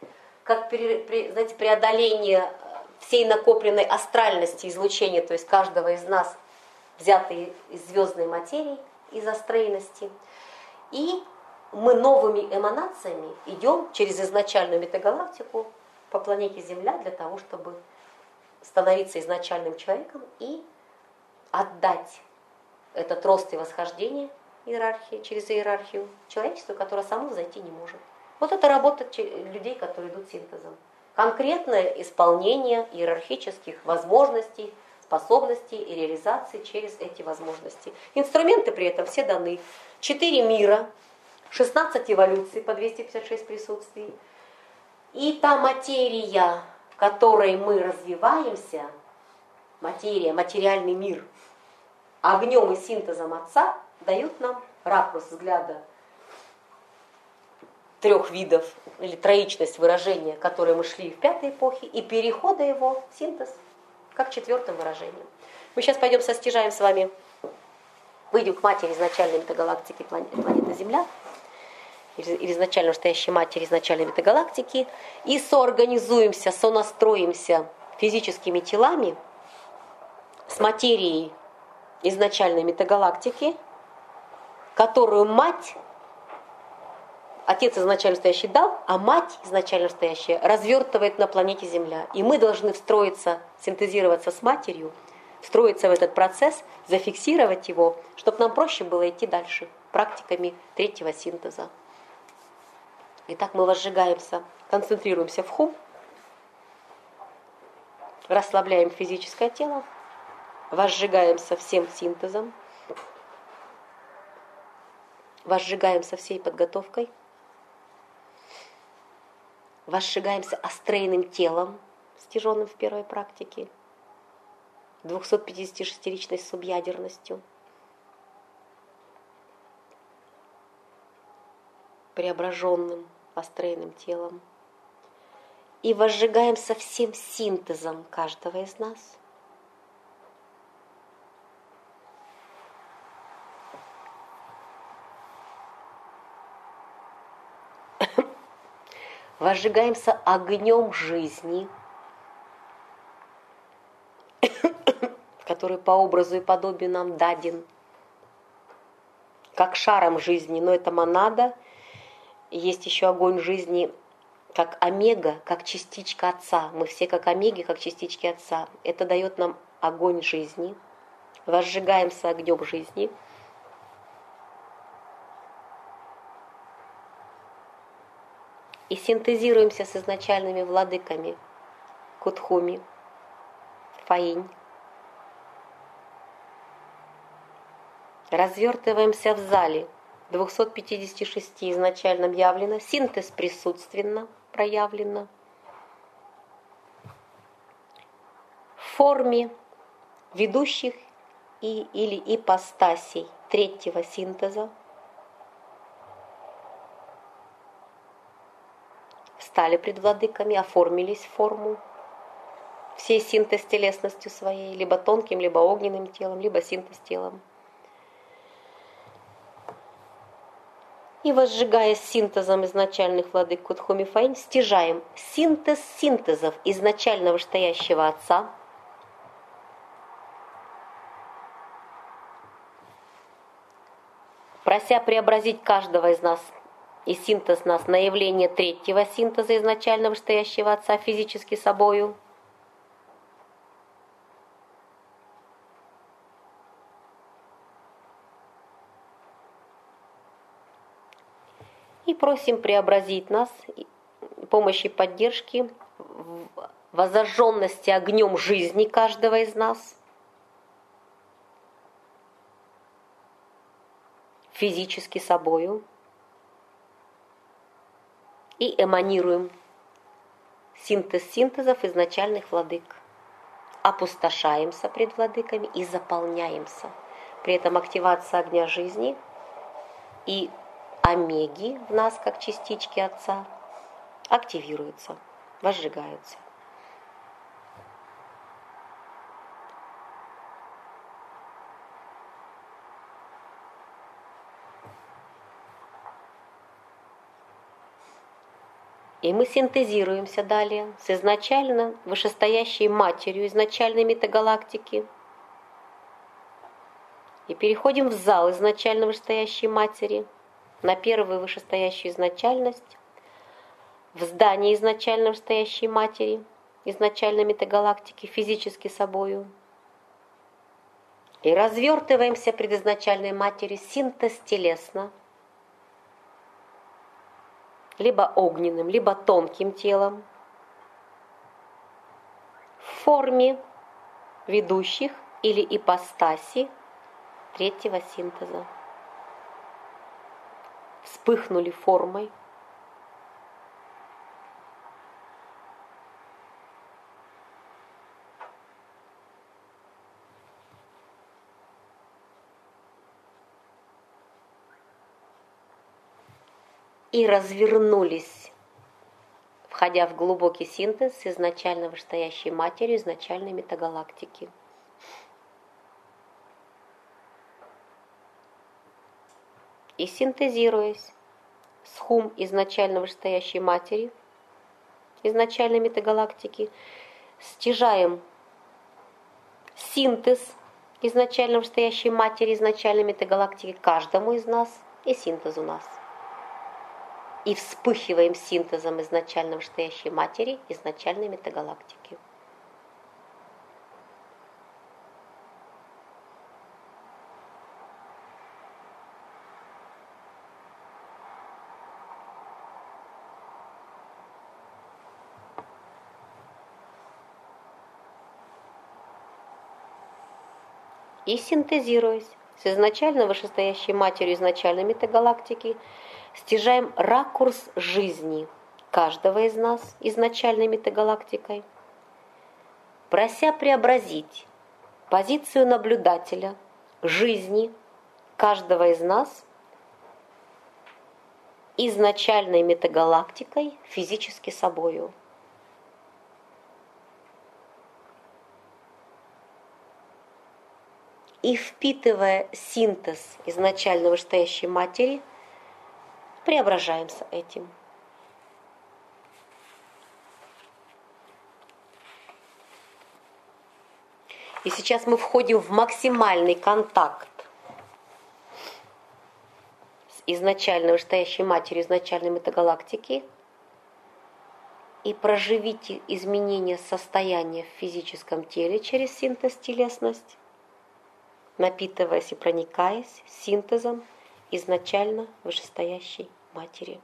как знаете, преодоление всей накопленной астральности излучения, то есть каждого из нас, взятой из звездной материи, из астральности. И мы новыми эманациями идем через изначальную метагалактику по планете Земля для того, чтобы становиться изначальным человеком и отдать этот рост и восхождение иерархии, через иерархию человечеству, которое само зайти не может. Вот это работа людей, которые идут синтезом. Конкретное исполнение иерархических возможностей, способностей и реализации через эти возможности. Инструменты при этом все даны. 4 мира, 16 эволюций по 256 присутствий. И та материя, в которой мы развиваемся, материя, материальный мир, огнем и синтезом Отца дают нам ракурс взгляда 3 видов, или троичность выражения, которые мы шли в 5-й эпохе, и перехода его в синтез, как 4-м выражением. Мы сейчас пойдем состяжаем с вами, выйдем к матери изначальной метагалактики планеты Земля, или изначально настоящей матери изначальной метагалактики, и соорганизуемся, сонастроимся физическими телами с материей изначальной метагалактики, которую мать, отец изначально настоящий дал, а мать изначально настоящая развертывает на планете Земля. И мы должны встроиться, синтезироваться с матерью, встроиться в этот процесс, зафиксировать его, чтобы нам проще было идти дальше практиками 3-го синтеза. Итак, мы возжигаемся, концентрируемся в хум, расслабляем физическое тело, возжигаемся всем синтезом, возжигаемся всей подготовкой, возжигаемся астрейным телом, стяженным в первой практике, 256-ричной субъядерностью, преображенным астрейным телом, и возжигаемся всем синтезом каждого из нас. Возжигаемся огнем жизни, который по образу и подобию нам даден, как шаром жизни, но это монада. Есть еще огонь жизни, как омега, как частичка Отца. Мы все как омеги, как частички Отца. Это дает нам огонь жизни. Возжигаемся огнем жизни. И синтезируемся с изначальными владыками Кутхуми, Фаинь. Развертываемся в зале 256 изначальном явлено, синтез присутственно проявлено. В форме ведущих или ипостасей 3-го синтеза стали пред владыками, оформились в форму. Все синтез телесностью своей, либо тонким, либо огненным телом, либо синтез телом. И возжигая синтезом изначальных владык Кутхуми Фаинь, стяжаем синтез синтезов изначального вышестоящего Отца, прося преобразить каждого из нас и синтез нас на явление 3-го синтеза изначального вышестоящего Отца физически собою. И просим преобразить нас помощи поддержки в зажженности огнем жизни каждого из нас, физически собою, и эманируем синтез синтезов изначальных владык. Опустошаемся пред владыками и заполняемся. При этом активация огня жизни и омеги в нас, как частички Отца, активируются, возжигаются. И мы синтезируемся далее с изначально вышестоящей матерью изначальной метагалактики. И переходим в зал изначально вышестоящей матери, на первую вышестоящую изначальность, в здание изначально вышестоящей матери, изначальной метагалактики, физически собою. И развертываемся пред изначальной матерью синтез телесно, либо огненным, либо тонким телом, в форме ведущих или ипостаси третьего синтеза. Вспыхнули формой. И развернулись, входя в глубокий синтез с изначально вышестоящей матерью изначальной метагалактики. И синтезируясь с хум изначально вышестоящей матери изначальной метагалактики, стяжаем синтез изначально вышестоящей матери изначальной метагалактики каждому из нас и синтез у нас. И вспыхиваем синтезом изначально вышестоящей матери изначальной метагалактики. И синтезируясь с изначально вышестоящей матерью изначальной метагалактики, стяжаем ракурс жизни каждого из нас изначальной метагалактикой, прося преобразить позицию наблюдателя жизни каждого из нас изначальной метагалактикой физически собою. И впитывая синтез изначально вышестоящей матери, преображаемся этим. И сейчас мы входим в максимальный контакт с изначально вышестоящей матерью изначальной метагалактики и проживите изменения состояния в физическом теле через синтез телесность, напитываясь и проникаясь синтезом изначально вышестоящей матери.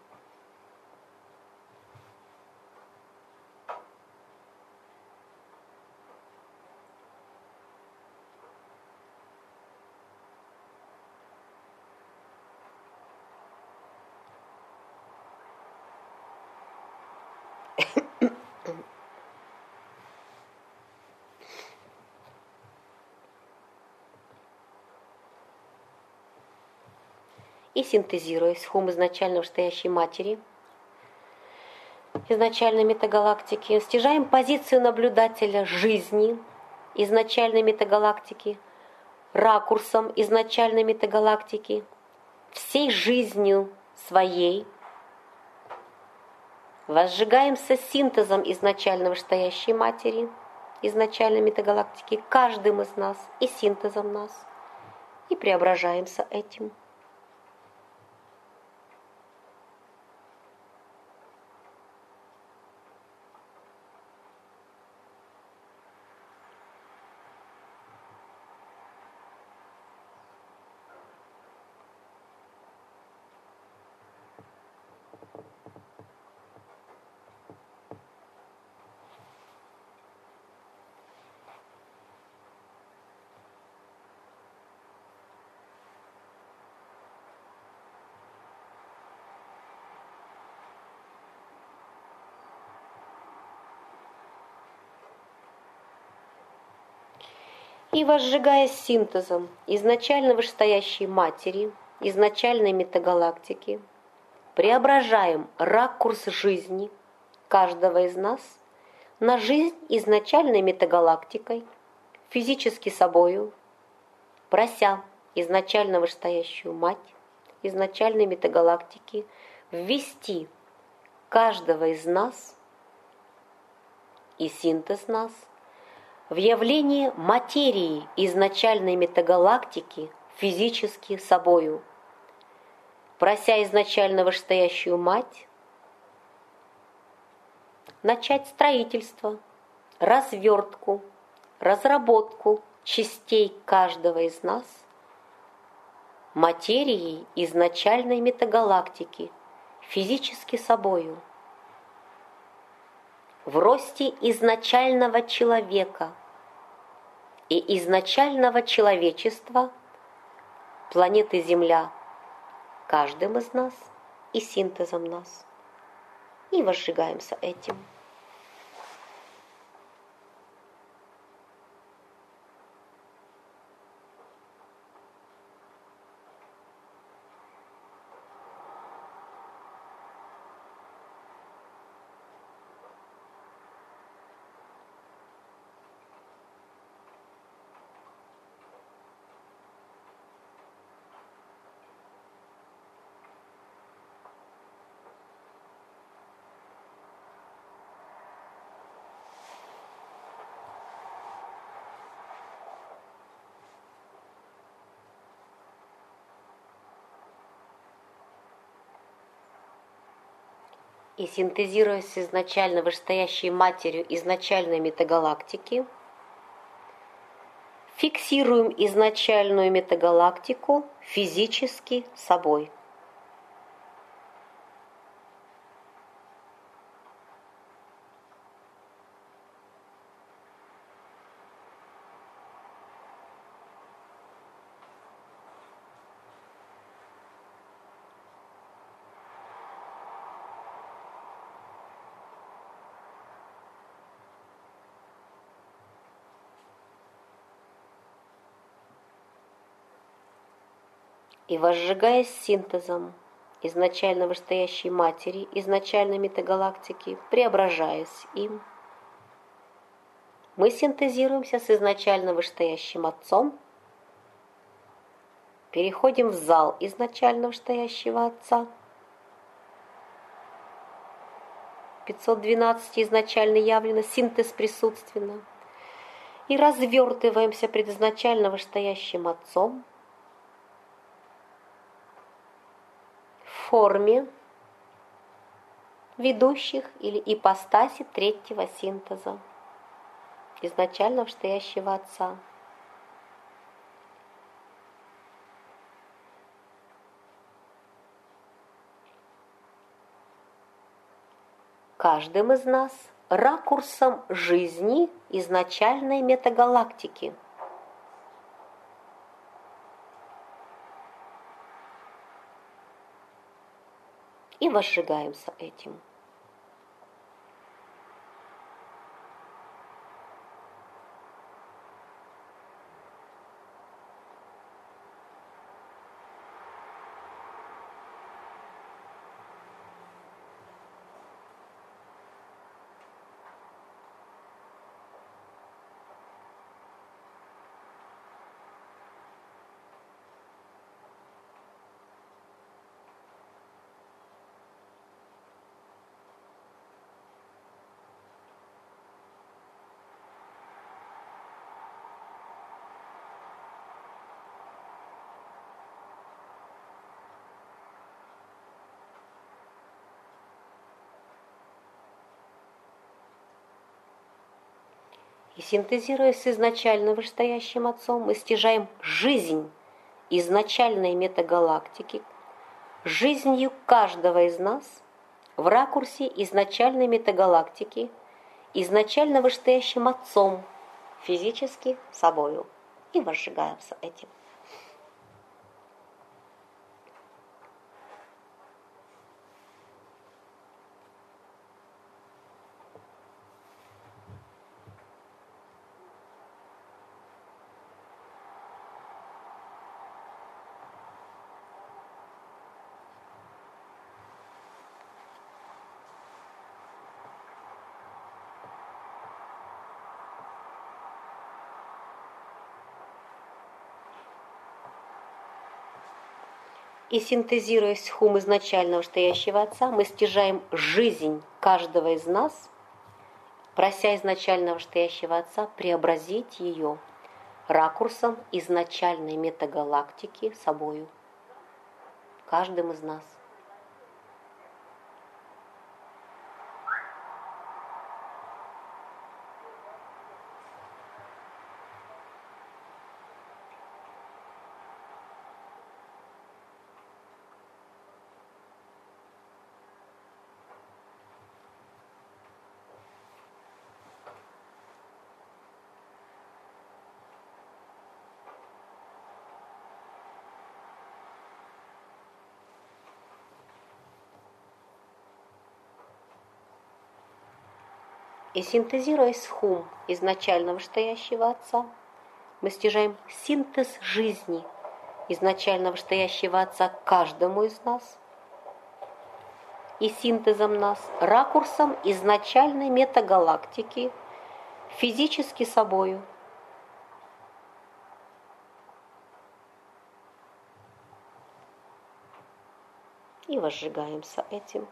И синтезируясь хум изначально вышестоящей матери, изначальной метагалактики, стяжаем позицию наблюдателя жизни изначальной метагалактики, ракурсом изначальной метагалактики, всей жизнью своей, возжигаемся синтезом изначально вышестоящей матери, изначальной метагалактики, каждым из нас и синтезом нас, и преображаемся этим. И возжигаясь синтезом изначально вышестоящей матери, изначальной метагалактики, преображаем ракурс жизни каждого из нас на жизнь изначальной метагалактикой, физически собою, прося изначально вышестоящую мать изначальной метагалактики ввести каждого из нас и синтез нас в явлении материи изначальной метагалактики физически собою, прося изначально вышестоящую мать начать строительство, развертку, разработку частей каждого из нас материей изначальной метагалактики физически собою, в росте изначального человека и изначального человечества планеты Земля каждым из нас и синтезом нас. И возжигаемся этим. И синтезируясь с изначально вышестоящей матерью изначальной метагалактики, фиксируем изначальную метагалактику физически собой. И возжигаясь синтезом изначально вышестоящей матери, изначальной метагалактики, преображаясь им, мы синтезируемся с изначально вышестоящим Отцом, переходим в зал изначально вышестоящего Отца, 512 изначально явлено, синтез присутственно, и развертываемся пред изначально вышестоящим Отцом, в форме ведущих или ипостаси третьего синтеза, изначально вышестоящего Отца. Каждым из нас ракурсом жизни изначальной метагалактики. И возжигаемся этим. И синтезируясь с изначально вышестоящим Отцом, мы стяжаем жизнь изначальной метагалактики, жизнью каждого из нас в ракурсе изначальной метагалактики, изначально вышестоящим Отцом, физически собою. И возжигаемся этим. И синтезируя хум изначального стоящего Отца, мы стяжаем жизнь каждого из нас, прося изначального стоящего Отца преобразить ее ракурсом изначальной метагалактики собою, каждым из нас. И синтезируя хум изначального стоящего Отца, мы стяжаем синтез жизни изначального стоящего Отца каждому из нас и синтезом нас, ракурсом изначальной метагалактики, физически собою. И возжигаемся этим.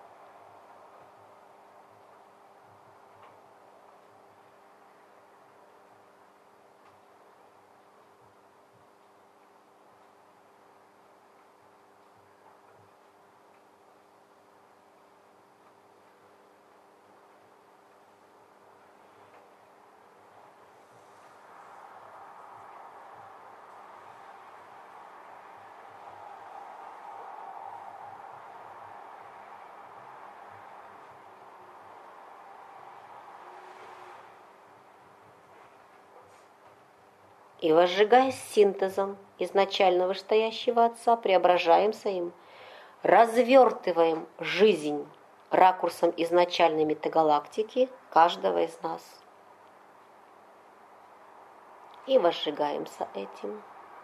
И возжигаясь синтезом изначального стоящего Отца, преображаемся им, развертываем жизнь ракурсом изначальной метагалактики каждого из нас. И возжигаемся этим.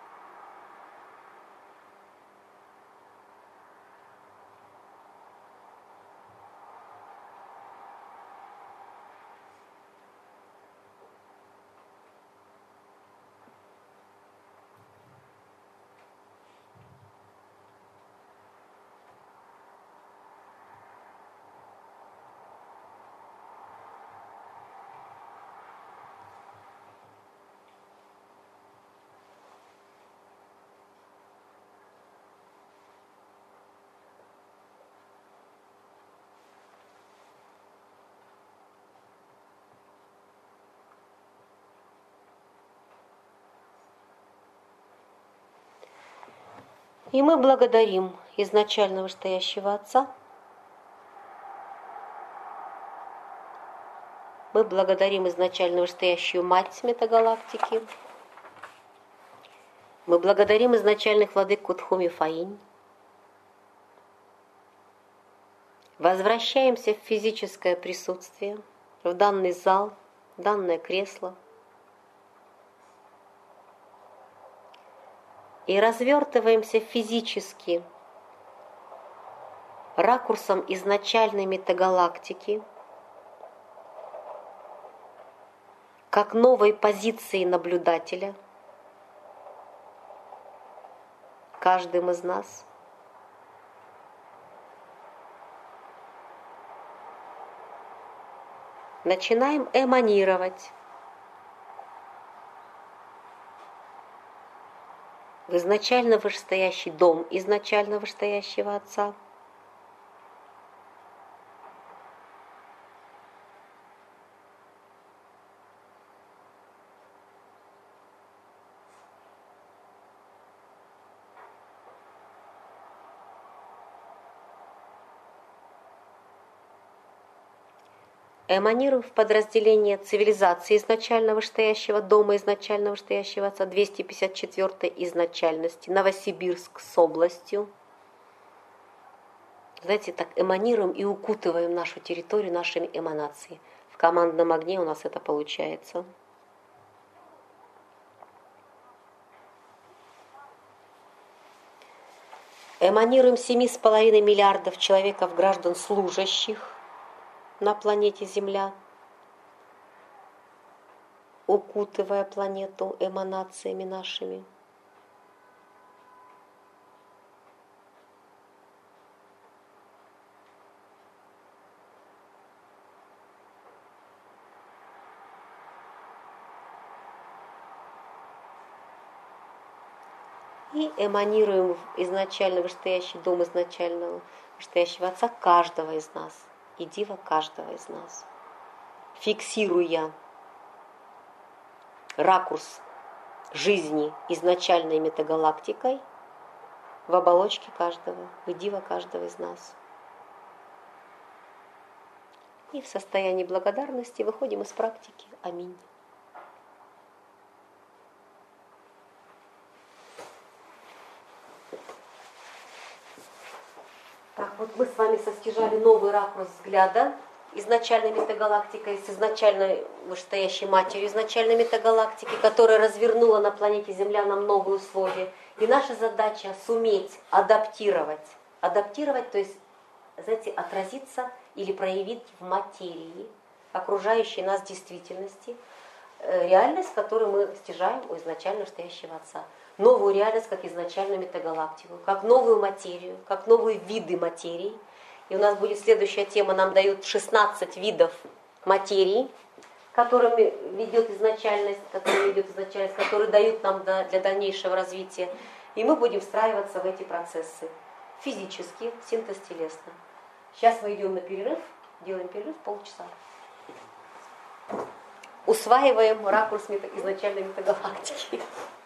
И мы благодарим изначального стоящего Отца. Мы благодарим изначального стоящую Мать метагалактики. Мы благодарим изначальных владык Кутхуми Фаинь. Возвращаемся в физическое присутствие, в данный зал, в данное кресло. И развертываемся физически ракурсом изначальной метагалактики, как новой позиции наблюдателя, каждым из нас. Начинаем эманировать в изначально вышестоящий дом изначально вышестоящего Отца. Эманируем в подразделение цивилизации изначально вышестоящего дома, изначально вышестоящего Отца, 254 изначальности, Новосибирск с областью. Знаете, так эманируем и укутываем нашу территорию нашими эманациями. В командном огне у нас это получается. Эманируем 7,5 миллиардов человеков, граждан служащих на планете Земля, укутывая планету эманациями нашими. И эманируем в изначально вышестоящий дом изначального вышестоящего Отца каждого из нас и дива каждого из нас, фиксируя ракурс жизни изначальной метагалактикой в оболочке каждого, в дива каждого из нас. И в состоянии благодарности выходим из практики. Аминь. Так, вот мы с вами состяжали новый ракурс взгляда изначальной метагалактикой, с изначальной вышестоящей матерью изначальной метагалактики, которая развернула на планете Земля нам новые условия. И наша задача суметь адаптировать, то есть, знаете, отразиться или проявить в материи окружающей нас действительности реальность, которую мы стяжаем у изначально вышестоящего Отца. Новую реальность, как изначальную метагалактику, как новую материю, как новые виды материи. И у нас будет следующая тема, нам дают 16 видов материи, которыми ведет изначальность, которые дают нам для дальнейшего развития. И мы будем встраиваться в эти процессы физически, синтез телесно. Сейчас мы идем на перерыв, делаем перерыв полчаса. Усваиваем ракурс изначальной метагалактики.